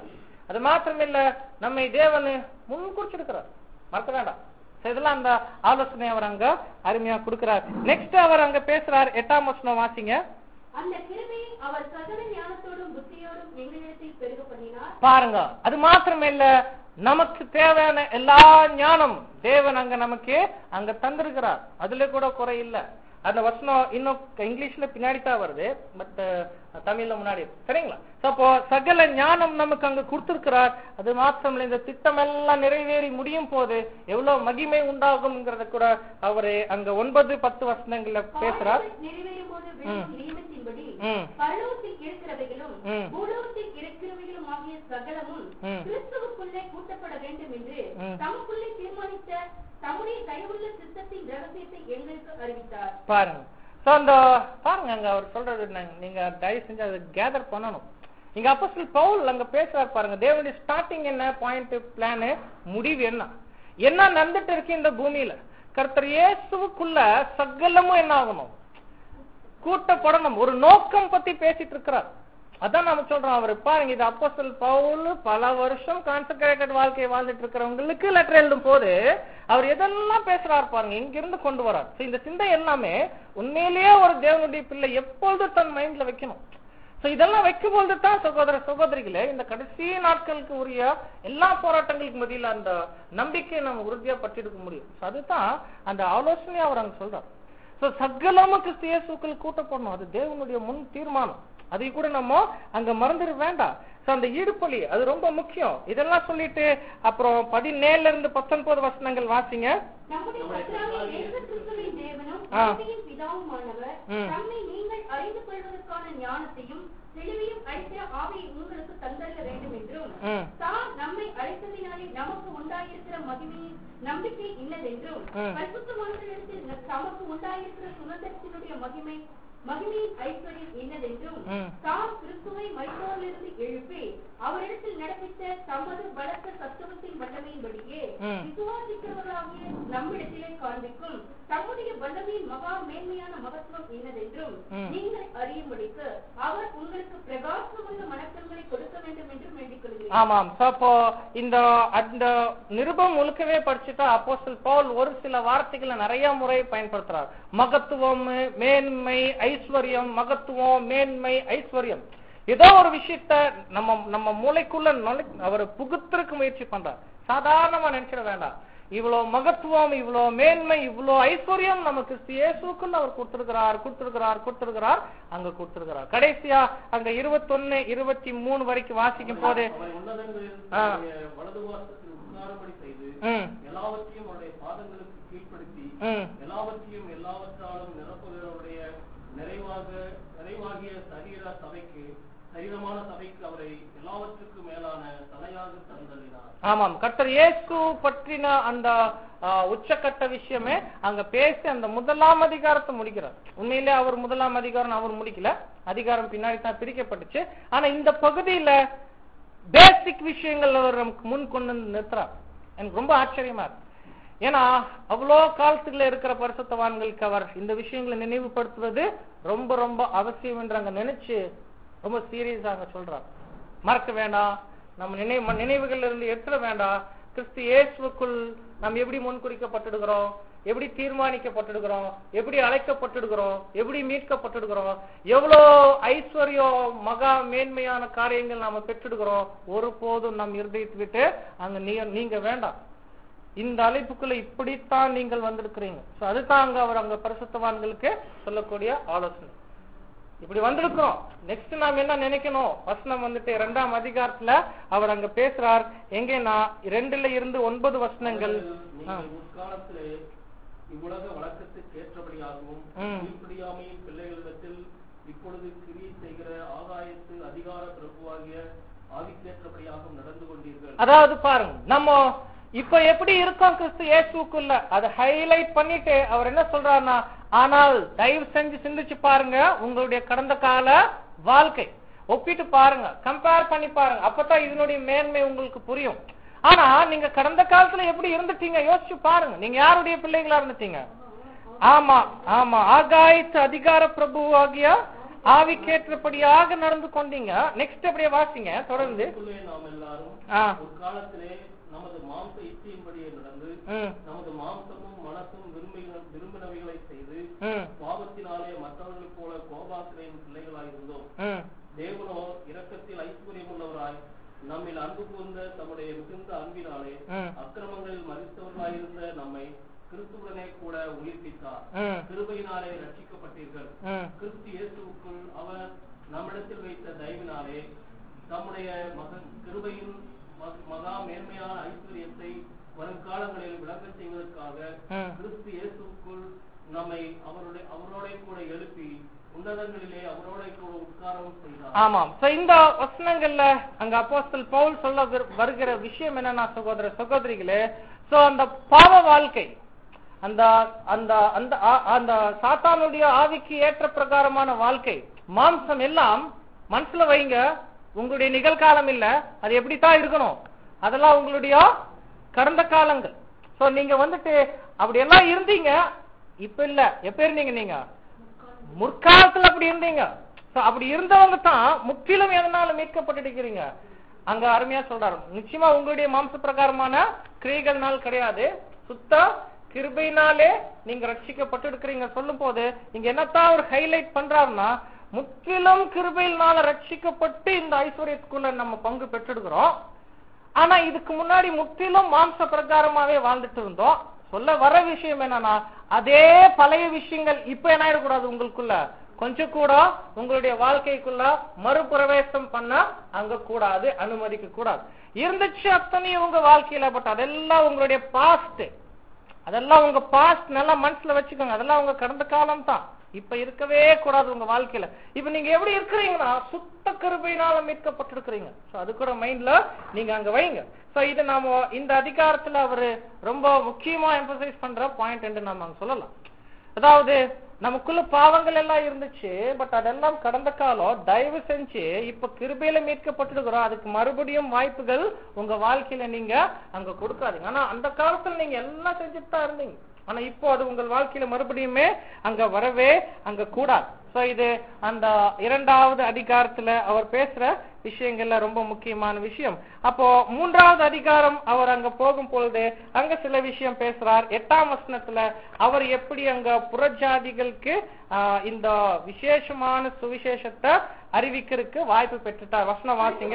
அது மாத்திரமில்ல நம்மை தேவன் முன் குறிச்சிருக்கிறார், மறக்க வேண்டாம். இதெல்லாம் அந்த ஆலோசனை அவர் அங்க அருமையா கொடுக்கிறார். நெக்ஸ்ட் அவர் அங்க பேசுறார், எட்டாம் வசனம் வாசிங்க. அந்த கிருபையை அவர் சகல ஞானத்தோடும் புத்தியோடும் எங்களிடத்தில் பெருக பண்ணினார். பாருங்க, அது மாத்திரமில்ல நமக்கு தேவையான எல்லா ஞானம் தேவன் அங்க நமக்கு அங்க தந்திருக்கிறார், அதுல கூட குறை இல்ல. அந்த வசனம் இன்னும் இங்கிலீஷ்ல பின்னாடி தான் வருது, பட் தமிழ்ல முன்னாடி, சரிங்களா? அப்போ சகல ஞானம் நமக்கு அங்க கொடுத்திருக்கிறார். அது மாத்திரம் இந்த திட்டம் எல்லாம் நிறைவேறி முடியும் போது எவ்வளவு மகிமை உண்டாகும்ங்கிறத கூட அவரு அங்க ஒன்பது பத்து வசனங்கள்ல பேசுறார். நிறைவேறும் போது நியமத்தின்படி பரலோகத்தில் இருக்கிறவைகளும் பூலோகத்தில் இருக்கிறவைகளும் ஆகிய சகலமும் கிறிஸ்துவுக்குள்ளே கூட்டப்பட வேண்டும் என்று தமக்குள்ளே தீர்மானித்த தம்முடைய தயவுள்ள சித்தத்தின் ரகசியத்தை எங்களுக்கு அறிவித்தார். பாருங்க, சோ அந்த பாருங்க அங்க அவர் சொல்றது நீங்க தயவு செஞ்சு அதை கேதர் பண்ணணும். இங்க அப்போஸ்தலன் பவுல் அங்க பேசுறாரு பாருங்க, தேவனுடைய ஸ்டார்டிங் என்ன, பாயிண்ட், பிளான், முடிவு என்ன, என்ன நடந்துட்டு இருக்கு இந்த பூமியில. கர்த்தர் இயேசுவுக்குள்ள சகலமும் என்ன ஆகணும், கூட்டப்படணும். ஒரு நோக்கம் பத்தி பேசிட்டு இருக்கிறார். அதான் நாம சொல்றோம். அவர் பாருங்க, இது அப்போஸ்தலன் பவுல் பல வருஷம் கான்செக்ரேட்டட் வாழ்க்கையை வாழ்ந்துட்டு இருக்கிறவங்களுக்கு லெட்டர் எழுதும் போது அவர் எதெல்லாம் பேசுறாரு பாருங்க, இங்க இருந்து கொண்டு வரார். இந்த சிந்தை எல்லாமே உண்மையிலேயே ஒரு தேவனுடைய பிள்ளை எப்பொழுது தன் மைண்ட்ல வைக்கணும். சோ இதெல்லாம் வைக்கும் பொழுது தான் சகோதர சகோதரிகளே இந்த கடைசி நாட்களுக்கு உரிய எல்லா போராட்டங்களுக்கு மத்தியில அந்த நம்பிக்கையை நம்ம உறுதியா பற்றிருக்க முடியும். அதுதான் அந்த ஆலோசனையை அவர் அங்க சொல்றார். சோ சகலமும் கிறிஸ்து இயேசுக்குள் கூட்டப்படணும், அது தேவனுடைய முன் தீர்மானம். அதை கூட நம்ம அங்க மறந்துட வேண்டாம். அந்த ஈடுபலி அது ரொம்ப முக்கியம். இதெல்லாம் சொல்லிட்டு அப்புறம் பதினேழுல இருந்து பத்தொன்பது வசனங்கள் வாசிங்க. நம்முடைய கர்த்தராகிய இயேசு கிறிஸ்துவின் தேவனும் தந்தையின் பிதாவுமானவர் தம்மை நீங்கள் அறிந்து கொள்வதற்கான ஞானத்தையும் தெளிவையும் அளிக்கிற ஆவியை உங்களுக்கு தந்தருள வேண்டும் என்றும் தான் நம்மை அழைத்ததினாலே நமக்கு உண்டாயிருக்கிற மகிமையின் நம்பிக்கை இன்னதென்றும் பரிசுத்தவான்களிடத்தில் தமக்கு உண்டாயிருக்கிற சுதந்திரத்தினுடைய மகிமை மகிமையின் ஐஸ்வர்யம் என்னதென்றும் தாம் கிறிஸ்துவை மரித்தோரிலிருந்து எழுப்பி அவரிடத்தில் நடப்பித்த தமது பலத்த சத்துவத்தின் வல்லமையின்படியே விசுவாசிக்கிறவர்களாகிய நம்மிடத்திலே காண்பிக்கும் தம்முடைய வல்லமையின் மகா மேன்மையான மகத்துவம் என்னதென்றும் நீங்கள் அறியும்படிக்கு அவர் உங்களுக்கு பிரகாசமுள்ள மனக்கண்களை கொடுக்க வேண்டும் என்று வேண்டிக் கொள்கிறேன். ஆமாம். அப்போ இந்த அந்த நிருபம் முழுக்கவே படிச்சுட்டா அப்போஸ்தலன் பவுல் ஒரு சில வார்த்தைகளை நிறைய முறை பயன்படுத்துறார். மகத்துவம், மேன்மை, ஐஸ்வர்யம், மகத்துவம், மேன்மை, ஐஸ்வர்யம். ஏதோ ஒரு விஷயத்த நம்ம நம்ம மூளைக்குள்ள அவர் புகுத்திருக்க முயற்சி பண்றார். சாதாரணமா நினைச்சிட வேண்டாம். இவ்வளவு மகத்துவம், இவ்வளவு மேன்மை, இவ்வளவு ஐஸ்வர்யம் நமக்கு இயேசுக்குள்ள அவர் கொடுத்திருக்கிறார் கொடுத்திருக்கிறார் கொடுத்திருக்கிறார் அங்க கொடுத்திருக்கிறார். கடைசியா அங்க இருபத்தி ஒன்னு இருபத்தி மூணு வரைக்கும் வாசிக்கும் போது எல்லாவற்றையும் அவருடைய பாதங்களுக்கு கீழ்ப்படுத்தி எல்லாவற்றையும் எல்லாவற்றாலும் நிரப்புகிறவருடைய நிறைவாக நிறைவாகிய சரீர சபைக்கு சரீரமான சபைக்கு அவரை எல்லாவற்றுக்கும் மேலான தலையாக தந்தளினார். ஆமாம், கர்த்தர் இயேசு பற்றின அந்த உச்சக்கட்ட விஷயமே அங்க பேசி அந்த முதலாம் அதிகாரத்தை முடிக்கிறார். உண்மையிலே அவர் முதலாம் அதிகாரம் அவர் முடிக்கல, அதிகாரம் பின்னாடி தான் பிரிக்கப்பட்டுச்சு. ஆனா இந்த பகுதியில பேசிக் விஷயங்கள் அவர் நமக்கு முன் கொண்டு நிறுத்துறார். எனக்கு ரொம்ப ஆச்சரியமா இருக்கு. ஏன்னா அவ்வளோ காலத்துல இருக்கிற பரிசுத்தவான்களுக்கு அவர் இந்த விஷயங்களை நினைவுபடுத்துவது ரொம்ப ரொம்ப அவசியம் என்று அங்க நினைச்சு ரொம்ப சீரியஸாக சொல்றார். மறக்க வேண்டாம், நம்ம நினைவு நினைவுகள் இருந்து எடுத்துட வேண்டாம். கிறிஸ்து இயேசுவுக்குள் நாம் எப்படி முன்குறிக்கப்பட்டிருக்கிறோம், எப்படி தீர்மானிக்கப்பட்டிருக்கிறோம், எப்படி அழைக்கப்பட்டிருக்கிறோம், எப்படி மீட்கப்பட்டிருக்கிறோம், எவ்வளோ ஐஸ்வர்யம் மகா மேன்மையான காரியங்கள் நாம பெற்றிருக்கிறோம். ஒருபோதும் நம் இருதயத்தை விட்டு அங்க நீங்க வேண்டாம். இந்த அழைப்புக்குள்ள இப்படித்தான் நீங்கள் வந்திருக்கிறீங்க. அதுதான் அங்க அவர் அங்க பரிசுத்தவான்களுக்கு சொல்லக்கூடிய ஆலோசனை. இப்படி வந்திருக்கிறோம். நெக்ஸ்ட் நாம் என்ன நினைக்கணும், வசனம் வந்துட்டு இரண்டாம் அதிகாரத்துல அவர் அங்க பேசுறார். எங்கன்னா ரெண்டுல இருந்து ஒன்பது வசனங்கள். முற்காலத்திலே இவ்வுலக வழக்கத்துக்கு ஏற்றபடியாகவும் கீழ்ப்படியாமையின் பிள்ளைகளிடத்தில் இப்பொழுது கிரியை செய்கிற ஆகாயத்து அதிகார பிரபுவாகிய ஆவிக்கேற்றபடியாகவும் நடந்து கொண்டீர்கள். அதாவது பாருங்க, நம்ம இப்ப எப்படி இருக்கோம் கிறிஸ்து இயேசுக்குள்ள அதை ஹைலைட் பண்ணிட்டு அவர் என்ன சொல்றாருன்னா, ஆனால் தயவு செஞ்சு சிந்திச்சு பாருங்க, உங்களுடைய கடந்த கால வாழ்க்கை ஒப்பிட்டு பாருங்க, கம்பேர் பண்ணி பாருங்க. அப்பதான் இதனுடைய மேன்மை உங்களுக்கு புரியும். ஆனா நீங்க கடந்த காலத்துல எப்படி இருந்துட்டீங்க யோசிச்சு பாருங்க. நீங்க யாருடைய பிள்ளைகளா இருந்துட்டீங்க? ஆமா ஆமா ஆகாயத்து அதிகார பிரபு ஆகிய ஆவிக்கேற்றபடியாக நடந்து கொண்டீங்க. நெக்ஸ்ட் அப்படியே வாசிங்க தொடர்ந்து. நாம் எல்லாரும் ஒரு காலத்திலே நமது மாம்ச இச்சையின்படியே நடந்து நமது மாம்சமும் மனசும் விரும்பினவைகளை செய்து பாவத்தினாலே மற்றவர்களைப் போல கோபாக்கிரையின் பிள்ளைகளாயிருந்தோம். தேவனோ இரக்கத்தில் ஐஸ்வர்யம் உள்ளவராய் நம்மில் அன்பு கூர்ந்த தம்முடைய மிகுந்த அன்பினாலே அக்கிரமங்களில் மறித்தவர்களாயிருந்த நம்மை கிறிஸ்துவுடனே கூட உயிர்ப்பித்தார். கிருபையினாலே ரட்சிக்கப்பட்டீர்கள். கிறிஸ்து இயேசுவுக்குள் அவர் நம்மிடத்தில் வைத்த தயவினாலே தம்முடைய மகன் கிருபையின் மகா மேன்மையான ஐஸ்வர்யத்தை வருங்காலங்களில் விளங்க செய்வதற்காக கிறிஸ்து இயேசுவுக்குள் நம்மை அவருடைய அவரோட கூட எழுப்பி உன்னதங்களிலே அவரோட கூட உட்காரம் செய்தார். ஆமாம். இந்த வசனங்கள்ல அங்க அப்போஸ்தலன் பவுல் சொல்ல வருகிற விஷயம் என்னன்னா சகோதர சகோதரிகளே, சோ அந்த பாவ வாழ்க்கை, அந்த அந்த அந்த அந்த சாத்தானுடைய ஆவிக்கு ஏற்ற பிரகாரமான வாழ்க்கை, மாம்சம் எல்லாம் மனசுல வைங்க. உங்களுடைய நிகழ்காலம் இல்ல, அது எப்படித்தான் இருக்கணும், அதெல்லாம் உங்களுடைய கடந்த காலங்கள். சோ நீங்க வந்துட்டு அப்படி எல்லாம் இருந்தீங்க, இப்ப இல்ல. எப்ப இருந்தீங்க நீங்க? முற்காலத்துல அப்படி இருந்தீங்க. அப்படி இருந்தவங்க தான் முற்றிலும் எதனால மீட்கப்பட்டு இருக்கிறீங்க. அங்க அருமையா சொல்றாரு, நிச்சயமா உங்களுடைய மாம்ச பிரகாரமான கிரியைகள்னால் கிடையாது, சுத்த கிருபையினாலே நீங்க ரட்சிக்கப்பட்டு இருக்கிறீங்க. சொல்லும் போது இங்க என்னத்தான் ஒரு ஹைலைட் பண்றாருன்னா, முற்றிலும் கிருபையினால ரட்சிக்கப்பட்டு இந்த ஐஸ்வர்யத்துக்குள்ள நம்ம பங்கு பெற்றெடுக்கிறோம். ஆனா இதுக்கு முன்னாடி முற்றிலும் மாம்ச பிரகாரமாவே வாழ்ந்துட்டு இருந்தோம். சொல்ல வர விஷயம் என்னன்னா, அதே பழைய விஷயங்கள் இப்ப என்ன ஆயிடக்கூடாது, உங்களுக்குள்ள கொஞ்சம் கூட உங்களுடைய வாழ்க்கைக்குள்ள மறுபிரவேசம் பண்ண அங்க கூடாது, அனுமதிக்க கூடாது. இருந்துச்சு அத்தனையும் உங்க வாழ்க்கையில, பட் அதெல்லாம் உங்களுடைய பாஸ்ட், அதெல்லாம் உங்க பாஸ்ட் நல்லா மனசுல வச்சுக்கோங்க. அதெல்லாம் உங்க கடந்த காலம் தான், இப்ப இருக்கவே கூடாது உங்க வாழ்க்கையில. இப்ப நீங்க எப்படி இருக்கிறீங்கன்னா சுத்த கிருபையினால மீட்கப்பட்டிருக்கிறீங்க. அது கூட மைண்ட்ல நீங்க அங்க வைங்க. சோ இது நாம இந்த அதிகாரத்துல அவரு ரொம்ப முக்கியமா எம்பசைஸ் பண்ற பாயிண்ட் என்று நாம அங்க சொல்லலாம். அதாவது நமக்குள்ள பாவங்கள் எல்லாம் இருந்துச்சு, பட் அதெல்லாம் கடந்த காலம். தயவு செஞ்சு இப்ப கிருபையில மீட்கப்பட்டிருக்கிறோம், அதுக்கு மறுபடியும் வாய்ப்புகள் உங்க வாழ்க்கையில நீங்க அங்க கொடுக்காதீங்க. ஆனா அந்த காலத்துல நீங்க எல்லாம் செஞ்சுட்டு தான் இருந்தீங்க, ஆனா இப்போ அது உங்கள் வாழ்க்கையில மறுபடியுமே அங்க வரவே அங்க கூடாது. சோ இது அந்த இரண்டாவது அதிகாரத்துல அவர் பேசுற விஷயங்கள்ல ரொம்ப முக்கியமான விஷயம். அப்போ மூன்றாவது அதிகாரம் அவர் அங்க போகும் பொழுது அங்க சில விஷயம் பேசுறார். எட்டாம் வசனத்துல அவர் எப்படி அங்க புறஜாதிகளுக்கு ஆஹ் இந்த விசேஷமான சுவிசேஷத்தை அறிவிக்கிறதுக்கு வாய்ப்பு பெற்றுட்டார். வசனம் வாசிங்க.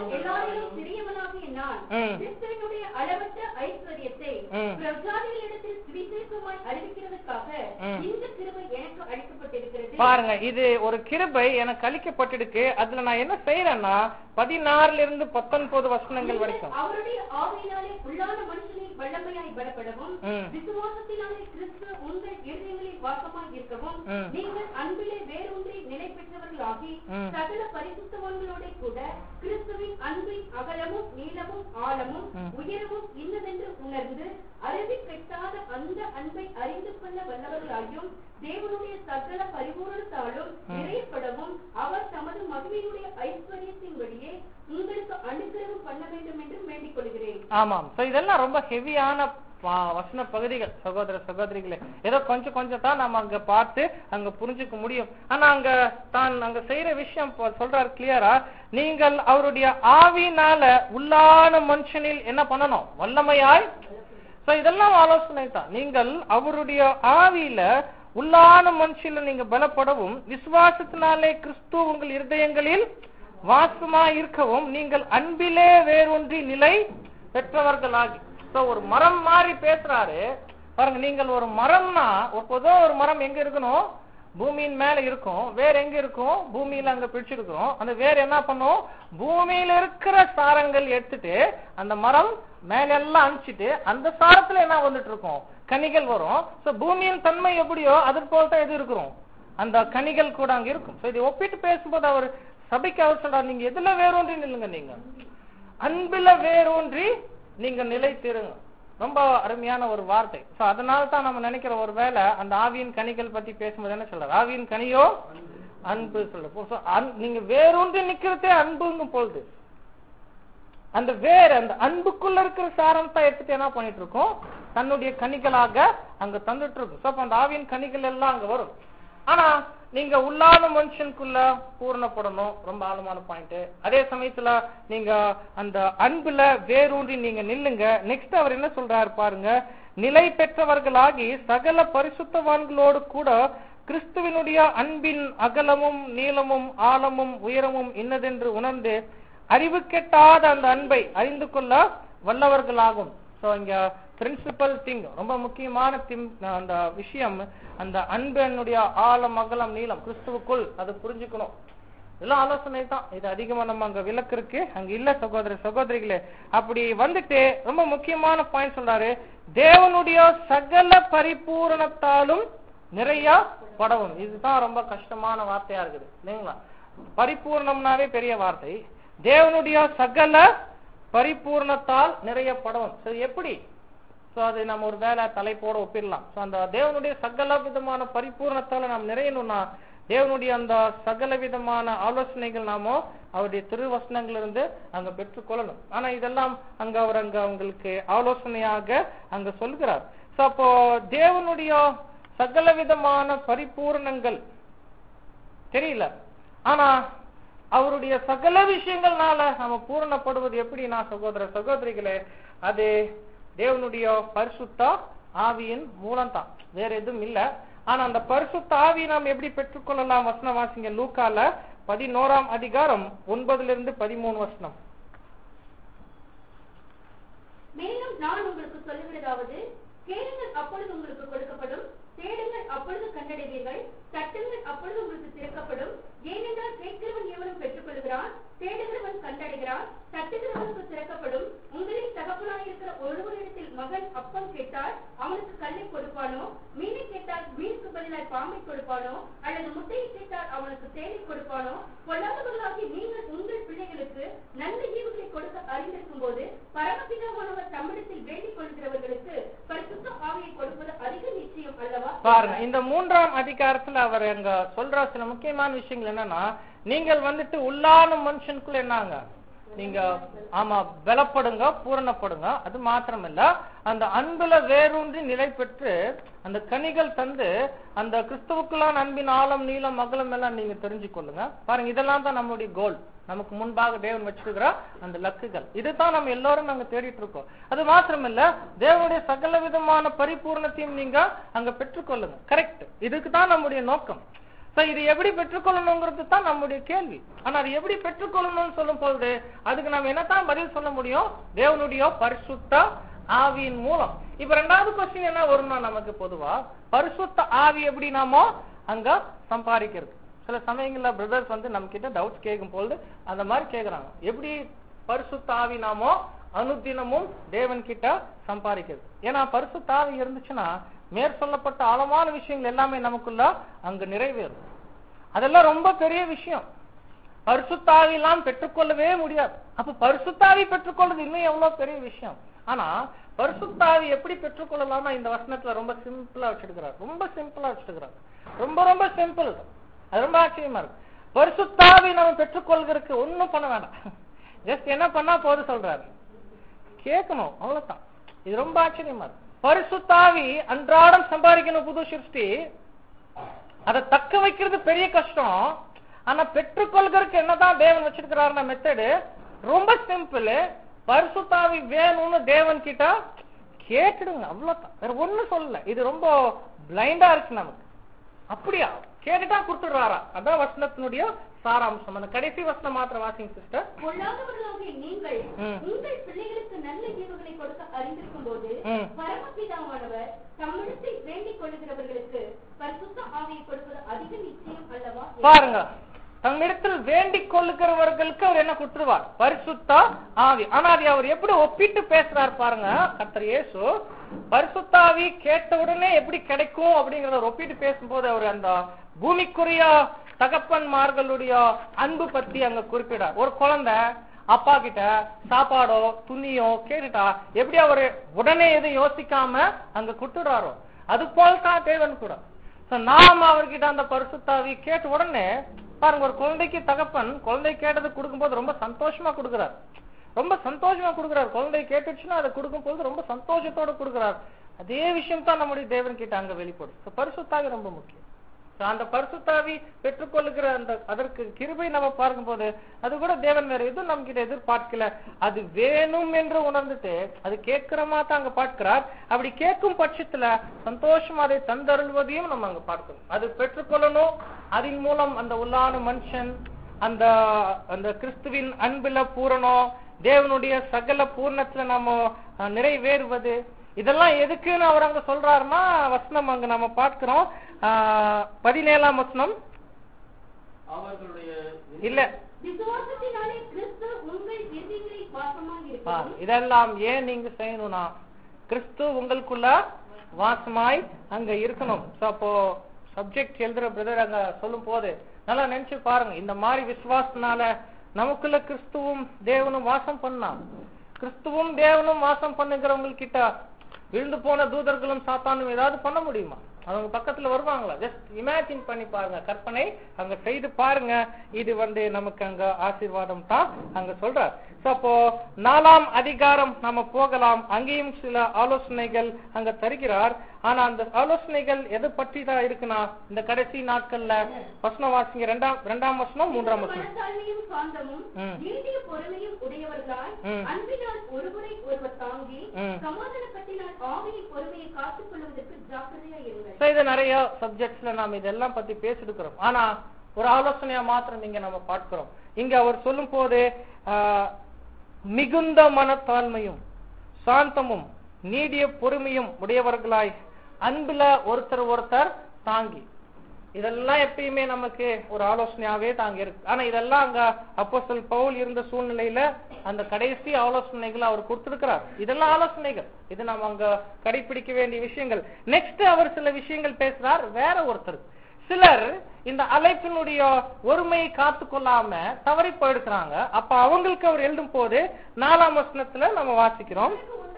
பாருங்க, இது ஒரு கிருபை எனக்கு அளிக்கப்பட்டிருக்கு. அதுல நான் என்ன செய்யறேன்னா பதினாறுல இருந்து பத்தொன்பது வசனங்கள் வரைக்கும் அவருடைய ஆவியினாலே உள்ளான மனுஷனின் வல்லமையாய் பலப்படவும் விசுவாசத்தினாலே கிறிஸ்து உங்கள் இருதயங்களில் வாசமாய் இருக்கவும் நீங்கள் அன்பிலே வேரூன்றி நிலை பெற்றவர்களாகி சகல பரிசுத்தவான்களோட கூட கிறிஸ்துவின் அன்பின் அகலமும் நீளமும் ஆழமும் உயரமும் இன்னதென்று உணர்ந்து அறிவி பெற்றாத அந்த அன்பை அறிந்து கொள்ள வல்லவர்களாயும் தேவனுடைய சகல பரிபூரணத்தாலும் நிறையப்படவும் அவர் தமது மகிமையுடைய ஐஸ்வர்யத்தின்படியே உங்களுக்கு அனுகிரகம் பண்ண வேண்டும் என்று வேண்டிக் கொள்கிறேன். ஆமாம். இதெல்லாம் ரொம்ப ஹெவியான வசன பகுதிகள் சகோதர சகோதரிகளே. ஏதோ கொஞ்சம் கொஞ்சம் தான் நம்ம அங்க பார்த்து அங்க புரிஞ்சுக்க முடியும். ஆனா அங்க தான் அங்க செய்யற விஷயம் சொல்றாரு கிளியரா, நீங்கள் அவருடைய ஆவினால உள்ளான மனுஷனில் என்ன பண்ணணும், வல்லமையாய். இதெல்லாம் ஆலோசனை தான். நீங்கள் அவருடைய ஆவியில உள்ளான மனுஷில நீங்க பலப்படவும் விசுவாசத்தினாலே கிறிஸ்து உங்கள் இருதயங்களில் வாசமா இருக்கவும் நீங்கள் அன்பிலே வேறொன்றி நிலை பெற்றவர்களாகி. ஒரு மரம் மாதிரி பேசுறாரு பாருங்க. நீங்கள் ஒரு மரம்னா பொதுவா ஒரு மரம் எங்க இருக்கணும், பூமியின் மேல இருக்கும். வேற எங்க இருக்கும், பூமியில அங்க பிடிச்சிருக்கிறோம். அந்த வேற என்ன பண்ணும், பூமியில இருக்கிற சாரங்கள் எடுத்துட்டு அந்த மரம் மேல எல்லாம் அனுப்பிச்சிட்டு அந்த சாரத்துல என்ன வந்துட்டு இருக்கும், கனிகள் வரும். சோ பூமியின் தன்மை எப்படியோ அது போலதான் எது இருக்கிறோம், அந்த கனிகள் கூட அங்க இருக்கும். சோ இதை ஒப்பிட்டு பேசும்போது அவர் சபைக்கு அவர் சொல்றாரு, நீங்க எதுல வேரூன்றி நில்லுங்க, நீங்க அன்புல வேரூன்றி நீங்க நிலைத்திருங்க. ரொம்ப அருமையான ஒரு வார்த்தை. சோ அதனால தான் நம்ம நினைக்கிற ஒரு வேலை அந்த ஆவியின் கனிகள் பத்தி பேசும்போது என்ன சொல்றாரு, ஆவியின் கனியோ அன்பு சொல்ற. நீங்க வேரூன்றி நிக்கிறதே அன்புங்க பொழுது அந்த வேற அந்த அன்புக்குள்ள இருக்கிற சாரம் தான் எடுத்துட்டு என்ன பண்ணிட்டு இருக்கோம், தன்னுடைய கனிகளாக அங்க தந்துட்டு இருக்கும். சோ அந்த ஆவியின் கனிகள் எல்லாம் அங்க வரும். ஆனா நீங்க உள்ளான மனுஷனுக்குள்ள பூர்ணப்படணும், ரொம்ப ஆழமான பாயிண்ட். அதே சமயத்துல நீங்க அந்த அன்புல வேரூன்றி நீங்க நில்லுங்க. நெக்ஸ்ட் அவர் என்ன சொல்றாரு பாருங்க, நிலை பெற்றவர்களாகி சகல பரிசுத்தவான்களோடு கூட கிறிஸ்துவினுடைய அன்பின் அகலமும் நீளமும் ஆழமும் உயரமும் இன்னதென்று உணர்ந்து அறிவு கெட்டாத அந்த அன்பை அறிந்து கொள்ள வல்லவர்களாகும். சோ இங்க பிரின்சிபல் திங், ரொம்ப முக்கியமான அந்த விஷயம், அந்த அன்பனுடைய ஆழம் அகலம் நீளம் கிறிஸ்துவுக்குள் அது புரிஞ்சுக்கணும். இதெல்லாம் ஆலோசனை தான், இது அதிகமா நம்ம அங்க விளக்கு இருக்கு அங்க இல்ல சகோதர சகோதரிகளே. அப்படி வந்துட்டு ரொம்ப முக்கியமான பாயிண்ட் சொல்றாரு, தேவனுடைய சகல பரிபூரணத்தாலும் நிறைய படவும். இதுதான் ரொம்ப கஷ்டமான வார்த்தையா இருக்குது இல்லைங்களா? பரிபூர்ணம்னாவே பெரிய வார்த்தை. தேவனுடைய சகல பரிபூர்ணத்தால் நிறைய படவும். சரி, எப்படி? சோ அது நம்ம ஒரு வேலை தலைப்போட ஒப்பிடலாம். சோ அந்த தேவனுடைய சகல விதமான பரிபூர்ணத்தால நாம் நிறையணும்னா தேவனுடைய அந்த சகல விதமான ஆலோசனைகள் நாமோ அவருடைய திருவசனங்கள் இருந்து அங்க பெற்றுக்கொள்ளணும். ஆனா இதெல்லாம் அங்க அவர் அங்க அவங்களுக்கு ஆலோசனையாக அங்க சொல்கிறார். சோ அப்போ தேவனுடைய சகல விதமான பரிபூரணங்கள் தெரியல, ஆனா அவருடைய சகல விஷயங்கள்னால நம்ம பூரணப்படுவது எப்படின்னா சகோதர சகோதரிகளே, அது தேவனுடைய பரிசுத்த ஆவியின் மூலம் தான், வேற எதுவும் இல்ல. ஆனா அந்த பரிசுத்த ஆவி நாம் எப்படி பெற்றுக்கொள்ளலாம்? வசனம் வாசிங்க, லூக்கால பதினோராம் அதிகாரம் ஒன்பதுல இருந்து பதிமூணு வசனம். மேலும் நான் உங்களுக்கு சொல்லுகிறதாவது, கேளுங்கள் அப்பொழுது உங்களுக்கு கொடுக்கப்படும், தேடுங்கள் அப்பொழுது கண்டடைவீர்கள், தட்டுங்கள் அப்பொழுது உங்களுக்கு திறக்கப்படும். ஏனென்றால் கேட்கிறவன் எவனும் பெற்றுக் கொள்கிறான், தேடுகிறவன் கண்டடைகிறான், தட்டுகிறவனுக்கு திறக்கப்படும். உங்களின் தகப்பனாயிருக்கிற ஒருவரிடத்தில் மகன் அப்பம் கேட்டால் அவனுக்கு கல்லை கொடுப்பானோ? மீனை கேட்டால் மீனுக்கு பதிலாய் பாம்பை கொடுப்பானோ? அல்லது முட்டையை கேட்டால் அவனுக்கு தேனை கொடுப்பானோ? பொல்லாதவர்களாகி நீங்கள் உங்கள் பிள்ளைகளுக்கு நல்ல ஈவுகளை கொடுக்க அறிந்திருக்கும் போது பரமபிதாவானவர் தம்மிடத்தில் வேண்டிக் கொள்கிறவர்களுக்கு பரிசுத்த ஆவியை கொடுப்பது அதிக நிச்சயம் அல்லவா? பாருங்க, இந்த மூன்றாம் அதிகாரத்துல அவர் அங்க சொல்ற சில முக்கியமான விஷயங்கள் என்னன்னா, நீங்கள் வந்துட்டு உள்ளான மனுஷனுக்குள்ள என்னாங்க, நீங்க ஆமா பலப்படுங்க, பூரணப்படுங்க. அது மாத்திரம் இல்ல, அந்த அன்புல வேரூன்றி நிலை பெற்று அந்த கனிகள் தந்து அந்த கிறிஸ்துவுக்குள்ளான அன்பின் ஆழம் நீளம் அகலம் எல்லாம் நீங்க தெரிஞ்சு கொள்ளுங்க. பாருங்க, இதெல்லாம் தான் நம்முடைய கோல், நமக்கு முன்பாக தேவன் வச்சிருக்கிற அந்த லக்குகள். இதுதான் நம்ம எல்லாரும் நாங்க தேடிட்டு இருக்கோம். அது மாத்திரம் இல்ல, தேவனுடைய சகல விதமான பரிபூர்ணத்தையும் நீங்க அங்க பெற்றுக்கொள்ளுங்க. கரெக்ட், இதுக்கு தான் நம்முடைய நோக்கம். இது எப்படி பெற்றுக்கொள்ளணுங்கிறது தான் நம்முடைய கேள்வி. ஆனா அது எப்படி பெற்றுக்கொள்ளணும்னு சொல்லும் போது அதுக்கு நம்ம என்னத்தான் பதில் சொல்ல முடியும்? தேவனுடைய பரிசுத்த ஆவியின் மூலம். இப்ப ரெண்டாவது கொஸ்டின் என்ன வரும்னா, நமக்கு பொதுவா பரிசுத்த ஆவி எப்படி நாமோ அங்க சம்பாதிக்கிறது. சில சமயங்கள்ல பிரதர்ஸ் வந்து நம்ம கிட்ட டவுட்ஸ் கேட்கும் போது அந்த மாதிரி கேக்குறாங்க, எப்படி பரிசுத்த ஆவி நாமோ அனுதினமும் தேவன் கிட்ட சம்பாதிக்கிறது. ஏன்னா பரிசுத்த ஆவி இருந்துச்சுன்னா மேற் சொல்லப்பட்ட ஆழமான விஷயங்கள் எல்லாமே நமக்குள்ள அங்கு நிறைவேறும். அதெல்லாம் ரொம்ப பெரிய விஷயம். பரிசுத்தாவி எல்லாம் பெற்றுக்கொள்ளவே முடியாது. அப்ப பரிசுத்தாவி பெற்றுக்கொள்வது இன்னும் எவ்வளவு பெரிய விஷயம். ஆனா பரிசுத்தாவி எப்படி பெற்றுக்கொள்ளலாம்னா இந்த வசனத்துல ரொம்ப சிம்பிளா வச்சிருக்கிறார். ரொம்ப சிம்பிளா வச்சிருக்கிறார். ரொம்ப ரொம்ப சிம்பிள். அது ரொம்ப ஆச்சரியமா இருக்கு. பரிசுத்தாவி நம்ம பெற்றுக்கொள்கிறதுக்கு ஒண்ணும் பண்ண வேண்டாம், ஜஸ்ட் என்ன பண்ணா போது சொல்றாரு, கேட்கணும், அவ்வளவுதான். இது ரொம்ப ஆச்சரியமா இருக்கு. பரிசுத்தாவி அன்றாடம் சம்பாதிக்கணும் புது சிருஷ்டி, அதை தக்க வைக்கிறது பெரிய கஷ்டம். ஆனா பெற்றுக்கொள்கிறதுக்கு என்னதான் தேவன் வச்சிருக்கிறாருன்னா மெத்தடு ரொம்ப சிம்பிள். பரிசுத்தாவி வேணும்னு தேவன் கிட்ட கேட்டுடுங்க, அவ்வளவுதான், வேற ஒண்ணும் சொல்லல. இது ரொம்ப பிளைண்டா இருக்கு நமக்கு. அப்படியா கேட்டுட்டா கொடுத்துடுறாரா? அதான் வசனத்தினுடைய சாராம்சம். அந்த கடைசி வசனம் மாத்திரம் வாசிங்க சிஸ்டர். பொல்லாதவர்களாகிய நீங்கள் உங்கள் பிள்ளைகளுக்கு நல்ல ஈவுகளை கொடுக்க அறிந்திருக்கும் போது பரமபிதாவானவர் தம்மிடத்தில் வேண்டிக் கொள்கிறவர்களுக்கு பரிசுத்த ஆவியை கொடுப்பது அதிக நிச்சயம் அல்லவா? பாருங்க, தம்மிடத்தில் வேண்டிக் கொள்ளுகிறவர்களுக்கு அவர் என்ன கொடுத்துருவார்? பரிசுத்த ஆவி. ஆனா அது அவர் எப்படி ஒப்பிட்டு பேசுறார் பாருங்க. கர்த்தர் இயேசு பரிசுத்த ஆவி கேட்ட உடனே எப்படி கிடைக்கும் அப்படிங்கறத ஒப்பிட்டு பேசும்போது அவர் அந்த பூமிக்குரிய தகப்பன்மார்களுடைய அன்பு பத்தி அங்க குறிப்பிடார். ஒரு குழந்தை அப்பா கிட்ட சாப்பாடோ துணியோ கேட்டுட்டா எப்படி அவரு உடனே எதுவும் யோசிக்காம அங்க கொடுத்துடுறாரோ அது போல்தான் தேவன் கூட. நாம அவர்கிட்ட அந்த பரிசுத்தாவி கேட்ட உடனே பாருங்க, ஒரு குழந்தைக்கு தகப்பன் குழந்தை கேட்டது கொடுக்கும் போது ரொம்ப சந்தோஷமா கொடுக்கிறார். ரொம்ப சந்தோஷமா கொடுக்கிறார். குழந்தை கேட்டுச்சுன்னா அதை கொடுக்கும் போது ரொம்ப சந்தோஷத்தோட கொடுக்கிறார். அதே விஷயம் தான் நம்முடைய தேவன் கிட்ட அங்க வெளிப்படும். பரிசுத்தாவி ரொம்ப முக்கியம். அந்த பரிசுத்தாவி பெற்றுக்கொள்ளுகிற அந்த அதற்கு கிருபை நம்ம பார்க்கும் போது அது கூட தேவன் வேற எதுவும் நம்ம கிட்ட எதிர்பார்க்கல, அது வேணும் என்று உணர்ந்துட்டு அது கேட்கிறமா தான் அங்க பார்க்கிறார். அப்படி கேட்கும் பட்சத்துல சந்தோஷமா அதை தந்தருள்வதையும் நம்ம அங்க பார்க்கணும். அது பெற்றுக்கொள்ளணும், அதன் மூலம் அந்த உள்ளான மனுஷன் அந்த அந்த கிறிஸ்துவின் அன்புல பூரணம், தேவனுடைய சகல பூர்ணத்துல நம்ம நிறைவேறுவது. இதெல்லாம் எதுக்குன்னு அவர் அங்க சொல்றாருன்னா வசனம் அங்க நம்ம பார்க்கிறோம். பதினேழாம் வசனம் இல்ல இதெல்லாம் ஏன் நீங்க செய்யணும்னா கிறிஸ்து உங்களுக்குள்ள வாசமாய் அங்க இருக்கணும். அப்போ சப்ஜெக்ட் எழுதுற பிரதர் அங்க சொல்லும் போது நல்லா நினைச்சு பாருங்க, இந்த மாதிரி விசுவாசனால நமக்குள்ள கிறிஸ்துவும் தேவனும் வாசம் பண்ணா, கிறிஸ்துவும் தேவனும் வாசம் பண்ணுகிறவங்க கிட்ட விழுந்து போன தூதர்களும் சாத்தானும் ஏதாவது பண்ண முடியுமா? அவங்க பக்கத்துல வருவாங்களா? ஜஸ்ட் இமேஜின் பண்ணி பாருங்க, கற்பனை அங்க செய்து பாருங்க. இது வந்து நமக்கு அங்க ஆசீர்வாதம் தான் அங்க சொல்றார். அப்போ நாலாம் அதிகாரம் நம்ம போகலாம், அங்கேயும் சில ஆலோசனைகள் அங்க தருகிறார். ஆனா அந்த ஆலோசனைகள் எது பற்றி தான் இருக்குன்னா இந்த கடைசி நாட்கள்ல வசனம் வாசிங்க, ரெண்டாம் ரெண்டாம் வசனம் மூன்றாம் வசனம். இது நிறைய சப்ஜெக்ட்ஸ்ல நாம இதெல்லாம் பத்தி பேசிருக்கிறோம். ஆனா ஒரு ஆலோசனையா மாத்திரம் இங்க நம்ம பார்க்கிறோம். இங்க அவர் சொல்லும் போது மிகுந்த மனத்தாழ்மையும் சாந்தமும் நீடிய பொறுமையும் உடையவர்களாய் அன்புல ஒருத்தர் ஒருத்தர் தாங்கி, இதெல்லாம் எப்பயுமே நமக்கு ஒரு ஆலோசனையாவே தாங்க இருக்கு. ஆனா இதெல்லாம் அங்க அப்போஸ்தலன் பவுல் இருந்த சூழ்நிலையில அந்த கடைசி ஆலோசனைகள் அவர் கொடுத்திருக்கிறார். இதெல்லாம் ஆலோசனைகள், இது நம்ம அங்க கடைபிடிக்க வேண்டிய விஷயங்கள். நெக்ஸ்ட் அவர் சில விஷயங்கள் பேசுறார் வேற ஒருத்தர். சிலர் இந்த அழைப்பினுடைய ஒருமையை காத்து கொள்ளாம தவறி போயிடுக்கிறாங்க. அப்ப அவங்களுக்கு அவர் எழுதும் போது நாலாம் வசனத்துல நம்ம வாசிக்கிறோம்,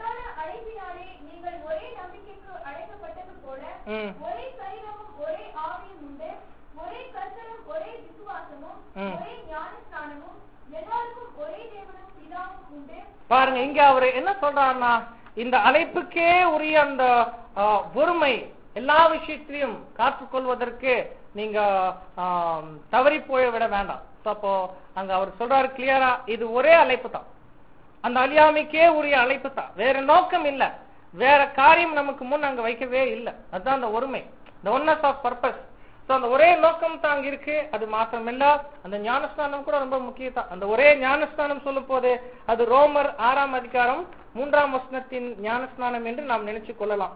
பாருங்க இங்க அவரு என்ன சொல்றாருன்னா இந்த அழைப்புக்கே உரிய அந்த ஒருமை எல்லா விஷயத்திலையும் காத்துக்கொள்வதற்கு நீங்க தவறி போய் விட வேண்டாம். அப்போ அங்க அவர் சொல்றாரு கிளியரா, இது ஒரே அழைப்பு தான், அந்த அழியாமைக்கே உரிய அழைப்பு தான், வேற நோக்கம் இல்ல, வேற காரியம் நமக்கு முன் அங்க வைக்கவே இல்லை. அதுதான் அந்த ஒருமை, the oneness of purpose. அந்த ஒரே நோக்கம் தான் அங்க இருக்கு. அது மாத்திரம் இல்ல, அந்த ஞானஸ்தானம் கூட ரொம்ப முக்கியம். அந்த ஒரே ஞானஸ்தானம் சொல்லும் போது அது ரோமர் ஆறாம் அதிகாரம் மூன்றாம் வசனத்தின் ஞானஸ்நானம் என்று நாம் நினைச்சு கொள்ளலாம்.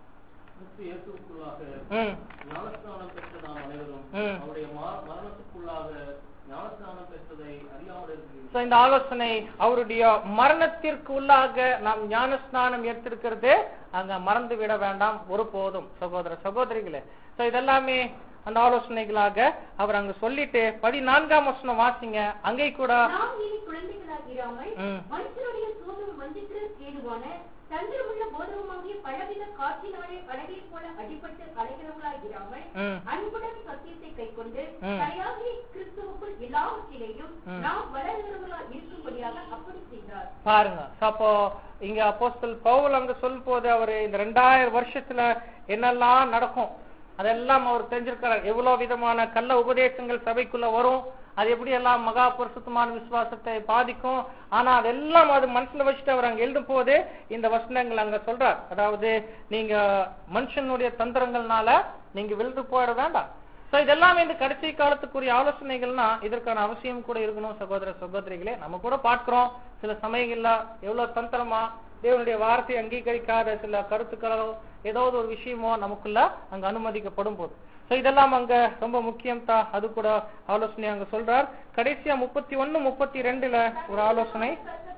இந்த ஆலோசனை அவருடைய மரணத்திற்கு உள்ளாக நாம் ஞானஸ்நானம் எடுத்திருக்கிறது அங்க மறந்து விட வேண்டாம் ஒரு போதும் சகோதர சகோதரிகளே. இதெல்லாமே அந்த ஆலோசனைகளாக அவர் அங்க சொல்லிட்டு பதினான்காம் வசனம் வாசிங்க. அங்கே கூட தந்திரமுள்ள போதகமாகிய பலவித காற்றினாலே அலைகளைப் போல அடிபட்டு அலைகிறவர்களாயிராமல் அன்புடன் சத்தியத்தை கைக்கொண்டு தலையாகிய கிறிஸ்துவுக்குள் எல்லாவற்றிலேயும் நாம் வளர்கிறவர்களாக இருக்கும்படியாக அப்படி செய்தார். பாருங்க, அப்போ இங்க அப்போஸ்தலன் பவுல் அங்க சொல்லும் போது அவரு இந்த ரெண்டாயிரம் வருஷத்துல என்னெல்லாம் நடக்கும் அதெல்லாம் அவர் தெரிஞ்சிருக்கிறார். எவ்வளவு விதமான கள்ள உபதேசங்கள் சபைக்குள்ள வரும், அது எப்படி எல்லாம் மகா பரிசுத்தமான விசுவாசத்தை பாதிக்கும். ஆனா அதெல்லாம் அது மனசுல வச்சுட்டு அவர் அங்க எழுதும் போது இந்த வசனங்கள் அங்க சொல்றார். அதாவது நீங்க மனுஷனுடைய தந்திரங்கள்னால நீங்க விழுந்து போயிட வேண்டாம். சோ இதெல்லாம் இந்த கடைசி காலத்துக்குரிய ஆலோசனைகள்னா இதற்கான அவசியம் கூட இருக்கணும் சகோதர சகோதரிகளே. நம்ம கூட பார்க்கிறோம் சில சமயங்கள்ல எவ்வளவு தந்திரமா தேவனுடைய வார்த்தை அங்கீகரிக்காத சில கருத்துக்களோ ஏதாவது ஒரு விஷயமோ நமக்குள்ள அங்க அனுமதிக்கப்படும் போது இதெல்லாம் அங்க ரொம்ப முக்கியம் தான். அது கூட ஆலோசனை அங்க சொல்றார். கடைசியா முப்பத்தி ஒன்னு முப்பத்தி ரெண்டுல ஒரு ஆலோசனை,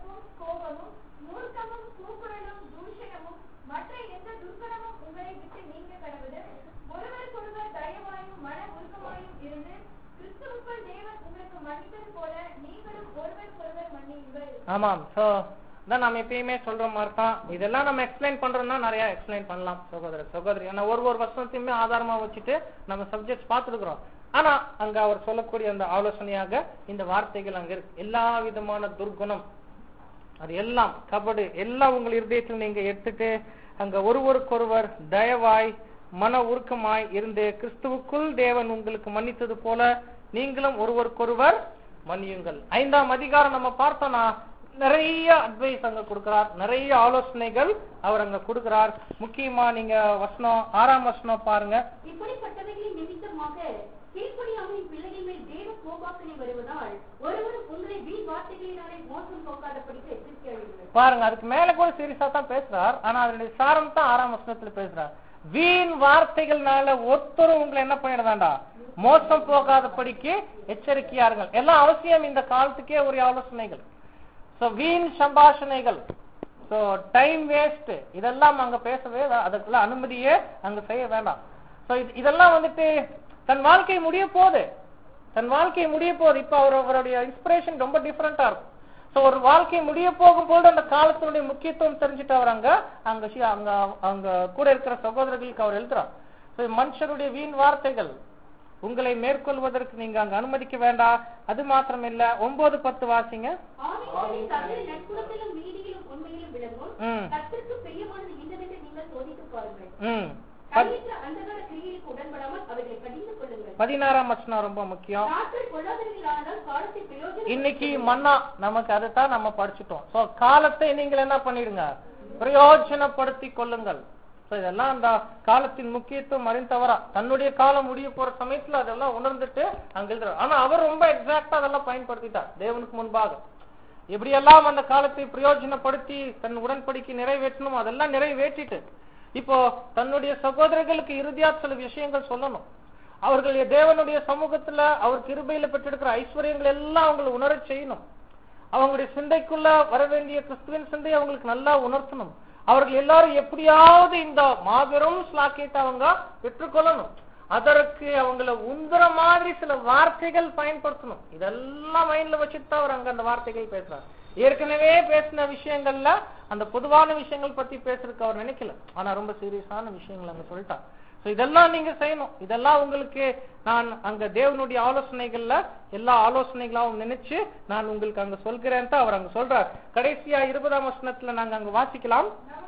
ஆமாம். சோ தான் நம்ம எப்பயுமே சொல்ற மாதிரி தான் இதெல்லாம் நம்ம எக்ஸ்பிளைன் பண்றோம்னா நிறைய எக்ஸ்பிளைன் பண்ணலாம் சகோதர சகோதரி. ஆனா ஒரு ஒரு வருஷத்தையுமே ஆதாரமா வச்சுட்டு நம்ம சப்ஜெக்ட் பார்த்துருக்கிறோம். ஆனா அங்க அவர் சொல்லக்கூடிய அந்த ஆலோசனையாக இந்த வார்த்தைகள் அங்க இருக்கு. எல்லா விதமான துர்குணம் அது எல்லாம் கபடு எல்லாம் உங்கள் இருதயத்தில் நீங்க எடுத்துட்டு அங்க ஒருவருக்கொருவர் தயவாய் மன உருக்கமாய் இருந்து கிறிஸ்துவுக்குள் தேவன் உங்களுக்கு மன்னித்தது போல நீங்களும் ஒருவருக்கொருவர் மன்னியுங்கள். ஐந்தாம் அதிகாரம் நம்ம பார்த்தோம்னா நிறைய அட்வைஸ் அங்க கொடுக்கிறார், நிறைய ஆலோசனைகள் அவர் அங்க கொடுக்கிறார். முக்கியமா நீங்க வசனம் ஆறாம் வசனம் பாருங்க. இப்படிப்பட்டவைகளின் நிமித்தமாக கீழ்ப்படியாமையின் பிள்ளைகள் மேல் தேவ கோபாக்கினை வருவதால் ஒருவரும் உங்களை வீண் வார்த்தைகளினாலே மோசம் போக்காதபடிக்கு எச்சரிக்கையாயிருங்கள். பாருங்க, அதுக்கு மேல கூட சீரியஸா தான் பேசுறார், ஆனா அதனுடைய சாரம் தான் ஆறாம் வசனத்துல பேசுறார். வீண் வார்த்தைகள்னால ஒருத்தரும் உங்களை என்ன பண்ணிட வேண்டாம், மோசம் போகாதபடிக்கு எச்சரிக்கையாருங்கள். எல்லாம் அவசியம் இந்த காலத்துக்கே ஒரு ஆலோசனைகள். சோ வீண் சம்பாஷணைகள், சோ டைம் வேஸ்ட், இதெல்லாம் அங்க பேசவே அதுக்குள்ள அனுமதியே அங்க செய்ய வேண்டாம். சோ இதெல்லாம் வந்துட்டு தன் வாழ்க்கை முடிய போகுது, தன் வாழ்க்கை முடிய போகுது. இப்ப அவர் அவருடைய இன்ஸ்பிரேஷன் ரொம்ப டிஃபரெண்டா இருக்கும். சோ ஒரு வாழ்க்கை முடிய போகும்போது அந்த காலத்தினுடைய முக்கியத்துவம் தெரிஞ்சுட்டு அவர் அங்க அங்க அங்க அங்க கூட இருக்கிற சகோதரர்களுக்கு அவர் எழுதுறார். சோ மனுஷருடைய வீண் வார்த்தைகள் உங்களை மேற்கொள்வதற்கு நீங்க அங்க அனுமதிக்க வேண்டாம். அது மாத்திரம் இல்ல, ஒன்பது பத்து வாசிங்க. பதினாறாம் வசனம் ரொம்ப முக்கியம். இன்னைக்கு மன்னா நமக்கு அதுதான் நம்ம படிச்சுட்டோம். சோ காலத்தை நீங்கள் என்ன பண்ணிடுங்க, பிரயோஜனப்படுத்தி கொள்ளுங்கள். இதெல்லாம் அந்த காலத்தின் முக்கியத்துவம் அறிந்தவரா தன்னுடைய காலம் முடிய போற சமயத்துல அதெல்லாம் உணர்ந்துட்டு அங்க எழுதுறாரு. ஆனா அவர் ரொம்ப எக்ஸாக்டா அதெல்லாம் பயன்படுத்திட்டார் தேவனுக்கு முன்பாக. எப்படியெல்லாம் அந்த காலத்தை பிரயோஜனப்படுத்தி தன் உடன்படிக்கை நிறைவேற்றணும் அதெல்லாம் நிறைவேற்றிட்டு இப்போ தன்னுடைய சகோதரர்களுக்கு இறுதியா சில விஷயங்கள் சொல்லணும். அவர்கள் தேவனுடைய சமூகத்துல அவர் கிருபையில பெற்றெடுக்கிற ஐஸ்வர்யங்கள் எல்லாம் அவங்களை உணர செய்யணும். அவங்களுடைய சிந்தைக்குள்ள வர வேண்டிய கிறிஸ்துவின் சிந்தை அவங்களுக்கு நல்லா உணர்த்தணும். அவர்கள் எல்லாரும் எப்படியாவது இந்த மாபெரும் ஸ்லாக்கியத்தை அவங்க பெற்றுக்கொள்ளணும். அதற்கு அவங்களை உந்துற மாதிரி சில வார்த்தைகள் பயன்படுத்தணும். இதெல்லாம் மைண்ட்ல வச்சுட்டு அவர் அங்க அந்த வார்த்தைகள் பேசுறாரு. ஏற்கனவே பேசின விஷயங்கள்ல அந்த பொதுவான விஷயங்கள் பத்தி பேசுறதுக்கு அவர் நினைக்கல, ஆனா ரொம்ப சீரியஸான விஷயங்கள் அங்க சொல்லிட்டார். சோ இதெல்லாம் நீங்க செய்யணும். இதெல்லாம் உங்களுக்கு நான் அங்க தேவனுடைய ஆலோசனைகள்ல எல்லா ஆலோசனைகளாவும் நினைச்சு நான் உங்களுக்கு அங்க சொல்கிறேன் அவர் அங்க சொல்றார். கடைசியா இருபதாம் வசனத்துல நாங்க அங்க வாசிக்கலாம்.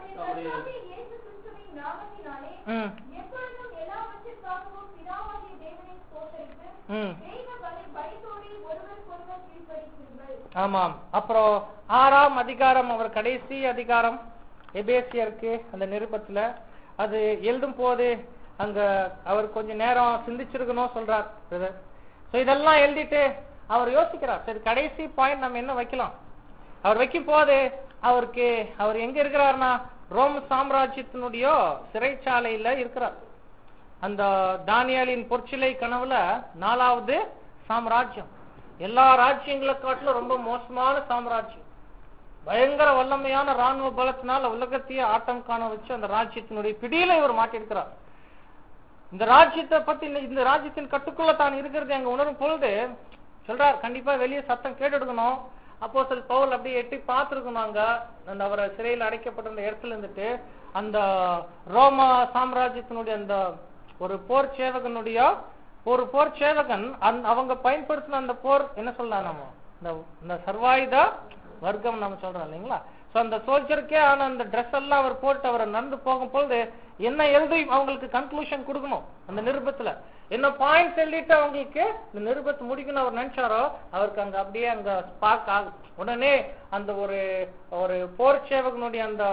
ஆமாம். அப்புறம் ஆறாம் அதிகாரம் அவர் கடைசி அதிகாரம் எபேசியருக்கு அந்த நிருபத்துல அது எழுதும் போது அங்க அவர் கொஞ்ச நேரம் சிந்திச்சிருக்கணும் சொல்றார். சோ இதெல்லாம் எழுதிட்டு அவர் யோசிக்கிறார், சரி கடைசி பாயிண்ட் நம்ம என்ன வைக்கலாம். அவர் வைக்கும் போது அவருக்கு அவர் எங்க இருக்கிறார்னா ரோம் சாம்ராஜ்யத்தினுடைய சிறைச்சாலையில இருக்கிறார். அந்த தானியேலின் பொற்சிலை கனவுல நாலாவது சாம்ராஜ்யம், எல்லா ராஜ்யங்களை காட்டிலும் ரொம்ப மோசமான சாம்ராஜ்யம், பயங்கர வல்லமையான ராணுவ பலத்தினால் உலகத்தையே ஆட்டம் காண வச்சு அந்த ராஜ்யத்தினுடைய பிடியில இவர் மாட்டிருக்கிறார். இந்த ராஜ்யத்தை பத்தி இந்த ராஜ்யத்தின் கட்டுக்குள்ள தான் இருக்கிறது அங்க உணரும் பொழுது சொல்றார், கண்டிப்பா வெளியே சத்தம் கேட்டுடுக்கணும். அப்போஸ்தலர் பவுல் அப்படியே எட்டி பார்த்திருக்கணும் அங்க அந்த அவரை சிறையில் அடைக்கப்பட்ட இடத்துல இருந்துட்டு அந்த ரோமா சாம்ராஜ்யத்தினுடைய அந்த ஒரு போர் சேவகனுடைய ஒரு போர் சேவகன் அவங்க பயன்படுத்தின அந்த போர் என்ன சொல்லலாம் நம்ம இந்த சர்வாயுத வர்க்கம் நம்ம சொல்றோம் இல்லைங்களா. சோ அந்த சோல்ஜருக்கே ஆன அந்த ட்ரெஸ் எல்லாம் அவர் போட்டு அவரை நடந்து போகும் பொழுது என்ன எழுதி அவங்களுக்கு கன்க்ளூஷன் கொடுக்கணும். அந்த நிருபத்துல என்ன பாயிண்ட்ஸ் எழுதிட்டு அவங்களுக்கு இந்த நிருபத்தை முடிக்கணும் அவர் நினைச்சாரோ அவருக்கு அங்க அப்படியே அங்க ஸ்பார்க் ஆகும். உடனே அந்த ஒரு ஒரு போர் சேவகனுடைய அந்த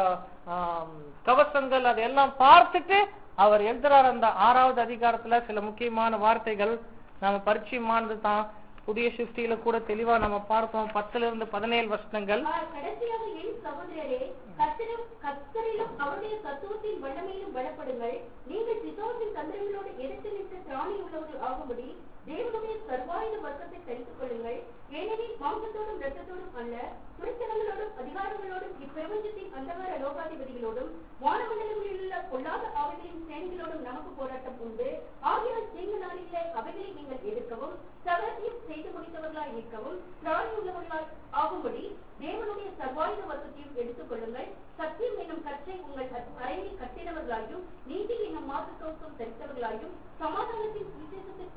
கவசங்கள் அதையெல்லாம் பார்த்துட்டு அவர் எழுதுறார். அந்த ஆறாவது அதிகாரத்துல சில முக்கியமான வார்த்தைகள் நாம பரிச்சயமானது தான். புதிய சிருஷ்டியில கூட தெளிவா நம்ம பார்த்தோம். பத்துல இருந்து பதினேழு வருஷங்கள். கடைசியாக என் சகோதரரே, கர்த்தரும் கர்த்தரிலும் அவருடைய தத்துவத்தின் வல்லமையிலும் பலப்படுங்கள். நீங்கள் பிசாசின் தந்திரங்களோடு எதிர்த்து நின்ற திராணி உள்ளவர்கள் ஆகும்படி தேவனுடைய சர்வாயுத வர்க்கத்தை தரித்துக் கொள்ளுங்கள். ஏனெனில் மாம்சத்தோடும் இரத்தத்தோடும் அல்ல, துணிச்சலங்களோடும் அதிகாரங்களோடும் இப்பிரபஞ்சத்தின் அந்தகார லோகாதிபதிகளோடும் வானமண்டலங்களில் உள்ள பொல்லாத ஆவிகளின் சேனைகளோடும் நமக்கு போராட்டம் உண்டு. ஆகையால் தீங்கு நாளிலே அவைகளை நீங்கள் எதிர்க்கவும் சகலத்தையும் செய்து முடித்தவர்களாய் நிற்கவும் திராணி உள்ளவர்களாய் ஆகும்படி தேவனுடைய சர்வாயுத வர்க்கத்தையும் எடுத்துக் கொள்ளுங்கள். சத்தியம் என்னும் கற்றை உங்கள் அறையை கட்டினவர்களாயும் நீதி என்னும் மாசத்தோற்றம் தரித்தவர்களாயும் சமாதானத்தின் விசேஷத்திற்குரிய ஆயுதம்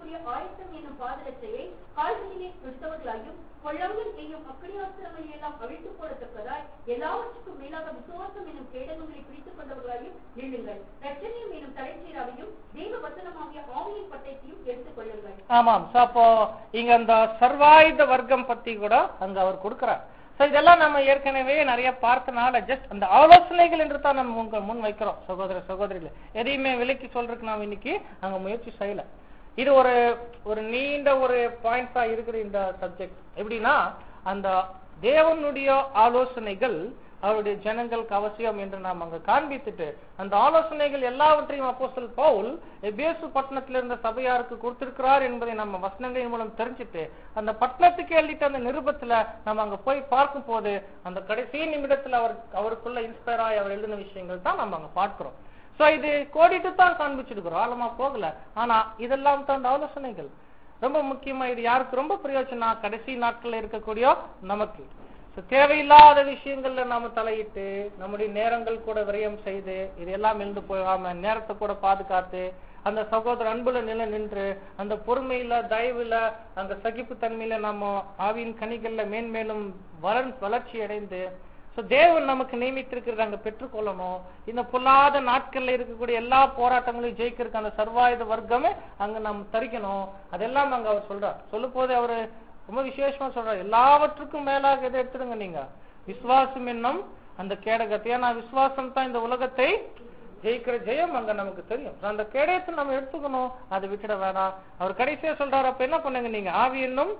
ஆயத்தம் என்னும் பாதரட்சையை கால்களிலே பிடித்தவர்களாயும் கொள்ளங்கள் எய்யும் அக்கடியாத்திரங்களை எல்லாம் அழித்து போடத்தக்கதாய் எல்லாவற்றுக்கும் மேலாக விசுவாசம் என்னும் கேடகங்களை பிடித்துக் கொண்டவர்களாயும் நில்லுங்கள். ரட்சணியம் என்னும் தலைச்சீராவையும் தெய்வ வசனமாகிய ஆவியின் பட்டயத்தையும் எடுத்துக் கொள்ளுங்கள். ஆமாம். அப்போ இங்க அந்த சர்வாயுத வர்க்கம் பத்தி கூட அங்க அவர் கொடுக்கிறார். சோ இதெல்லாம் நம்ம ஏற்கனவே நிறைய பார்த்தனால ஜஸ்ட் அந்த ஆலோசனைகள் என்று தான் நம்ம உங்க முன் வைக்கிறோம் சகோதர சகோதரிகள். எதையுமே விலைக்கு சொல்றதுக்கு நாம் இன்னைக்கு அங்க முயற்சி செய்யல. இது ஒரு ஒரு நீண்ட ஒரு பாயிண்டா இருக்கிற இந்த சப்ஜெக்ட். எப்படின்னா அந்த தேவனுடைய ஆலோசனைகள் அவருடைய ஜனங்களுக்கு அவசியம் என்று நாம் அங்க காண்பித்துட்டு அந்த ஆலோசனைகள் எல்லாவற்றையும் அப்போஸ்தலன் பவுல் எபேசு பட்டணத்தில் இருந்த சபையாருக்கு கொடுத்திருக்கிறார் என்பதை நம்ம வசனங்களின் மூலம் தெரிஞ்சுட்டு அந்த பட்டணத்துக்கு எழுதிட்டு அந்த நிருபத்துல நம்ம அங்க போய் பார்க்கும் போது அந்த கடைசி நிமிடத்துல அவர் அவருக்குள்ள இன்ஸ்பயர் ஆகி அவர் எழுதின விஷயங்கள் தான் நம்ம அங்க பார்க்கிறோம். சோ இது கோடிட்டு தான் காண்பிச்சிருக்கிறோம், ஆழமா போகல. ஆனா இதெல்லாம் தான் ஆலோசனைகள் ரொம்ப முக்கியமா. இது யாருக்கு ரொம்ப பிரயோஜனம்? கடைசி நாட்கள்ல இருக்கக்கூடிய நமக்கு. தேவையில்லாத விஷயங்கள்ல நாம தலையிட்டு நம்முடைய நேரங்கள் கூட விரயம் செய்து இதெல்லாம் எழுந்து போகாம நேரத்தை கூட பாதுகாத்து அந்த சகோதர அன்புல நிலை நின்று அந்த பொறுமையில தயவுல அங்க சகிப்பு தன்மையில நாம ஆவியின் கனிகள்ல மேன்மேலும் வளர் வளர்ச்சி அடைந்து தேவன் நமக்கு நியமித்திருக்கிறது அங்க பெற்றுக்கொள்ளணும். இந்த பொல்லாத நாட்கள்ல இருக்கக்கூடிய எல்லா போராட்டங்களையும் ஜெயிக்கிறதுக்கு அந்த சர்வாயுத வர்க்கமே அங்க நம்ம தரிக்கணும். அதெல்லாம் அங்க அவர் சொல்றார். சொல்லும் போது அவரு ரொம்ப விசேஷமா சொல்றாரு, எல்லாவற்றுக்கும் மேலாக எதை எடுத்துடுங்க நீங்க விசுவாசம் என்னும் அந்த கேடகத்தை. ஏன்னா விசுவாசம் தான் இந்த உலகத்தை ஜெயிக்கிற ஜெயம் அங்க நமக்கு தெரியும். அந்த கேடயத்தை நம்ம எடுத்துக்கணும், அதை விட்டுட வேணாம். அவர் கடைசியா சொல்றாரு, அப்ப என்ன பண்ணுங்க நீங்க ஆவி என்னும்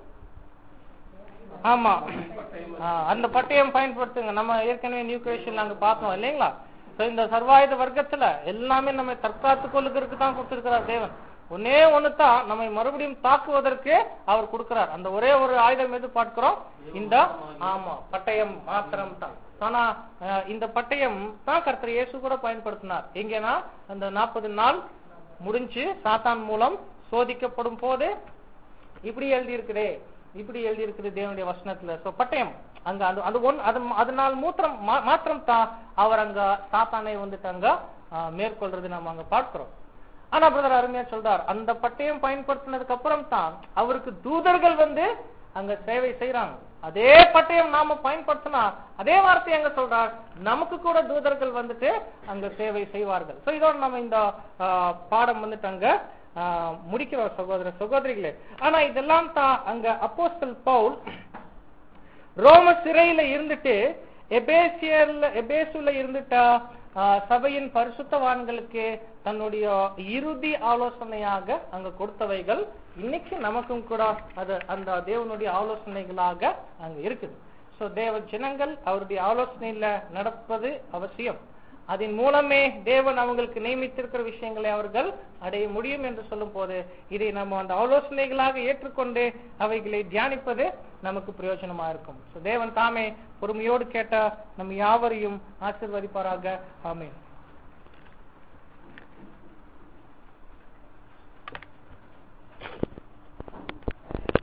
ஆமா அந்த பட்டயம் பயன்படுத்துங்க. நம்ம ஏற்கனவே நியூ கிரியேஷன் நாங்க பார்த்தோம் இல்லைங்களா? இந்த சர்வாயுத வர்க்கத்துல எல்லாமே நம்ம தற்காத்து கொள்ளுகிறதுக்கு தான் கொடுத்திருக்கிறார் தேவன். ஒன்னே ஒண்ணுதான் நம்மை மறுபடியும் தாக்குவதற்கு அவர் கொடுக்கிறார். அந்த ஒரே ஒரு ஆயுதம் எது பார்க்கிறோம்? இந்த ஆமா பட்டயம் மாத்திரம் தான். ஆனா இந்த பட்டயம் தான் கர்த்தர் இயேசு கூட பயன்படுத்தினார். எங்கன்னா அந்த நாற்பது நாள் முடிஞ்சு சாத்தான் மூலம் சோதிக்கப்படும் போது இப்படி எழுதி இருக்குதே, இப்படி எழுதி இருக்குது தேவனுடைய வசனத்துல. சோ பட்டயம் அங்க அது ஒன் அதனால் மூத்திரம் மாத்திரம் தான் அவர் அங்க சாத்தானை வந்துட்டு அங்க மேற்கொள்றது நம்ம அங்க பார்க்கிறோம். ஆனா பிரதர் அருமையா சொல்றார், அந்த பட்டயம் பயன்படுத்தினதுக்கு அப்புறம் தான் அவருக்கு தூதர்கள் வந்து அங்க சேவை செய்யறாங்க. அதே பட்டயம் நாம பயன்படுத்தினா அதே வார்த்தை அங்க சொல்றார், நமக்கு கூட தூதர்கள் வந்துட்டு அங்க சேவை செய்வார்கள். சோ இதோட நம்ம இந்த பாடம் வந்துட்டு அங்க முடிக்கிறோம் சகோதர சகோதரிகளே. ஆனா இதெல்லாம் தான் அங்க அப்போஸ்தலன் பவுல் ரோம சிறையில இருந்துட்டு எபேசியர்ல எபேசுல இருந்துட்டா சபையின் பரிசுத்தவான்களுக்கு தன்னுடைய இறுதி ஆலோசனையாக அங்க கொடுத்தவைகள் இன்னைக்கு நமக்கும் கூட அது அந்த தேவனுடைய ஆலோசனைகளாக அங்க இருக்குது. சோ தேவ ஜனங்கள் அவருடைய ஆலோசனையில நடப்பது அவசியம். அதன் மூலமே தேவன் அவங்களுக்கு நியமித்திருக்கிற விஷயங்களை அவர்கள் அடைய முடியும் என்று சொல்லும் போது இதை நம்ம அந்த ஆலோசனைகளாக ஏற்றுக்கொண்டு அவைகளை தியானிப்பது நமக்கு பிரயோஜனமா இருக்கும். தேவன் தாமே பொறுமையோடு கேட்ட நம்ம யாவரையும் ஆசீர்வதிப்பாராக. ஆமென்.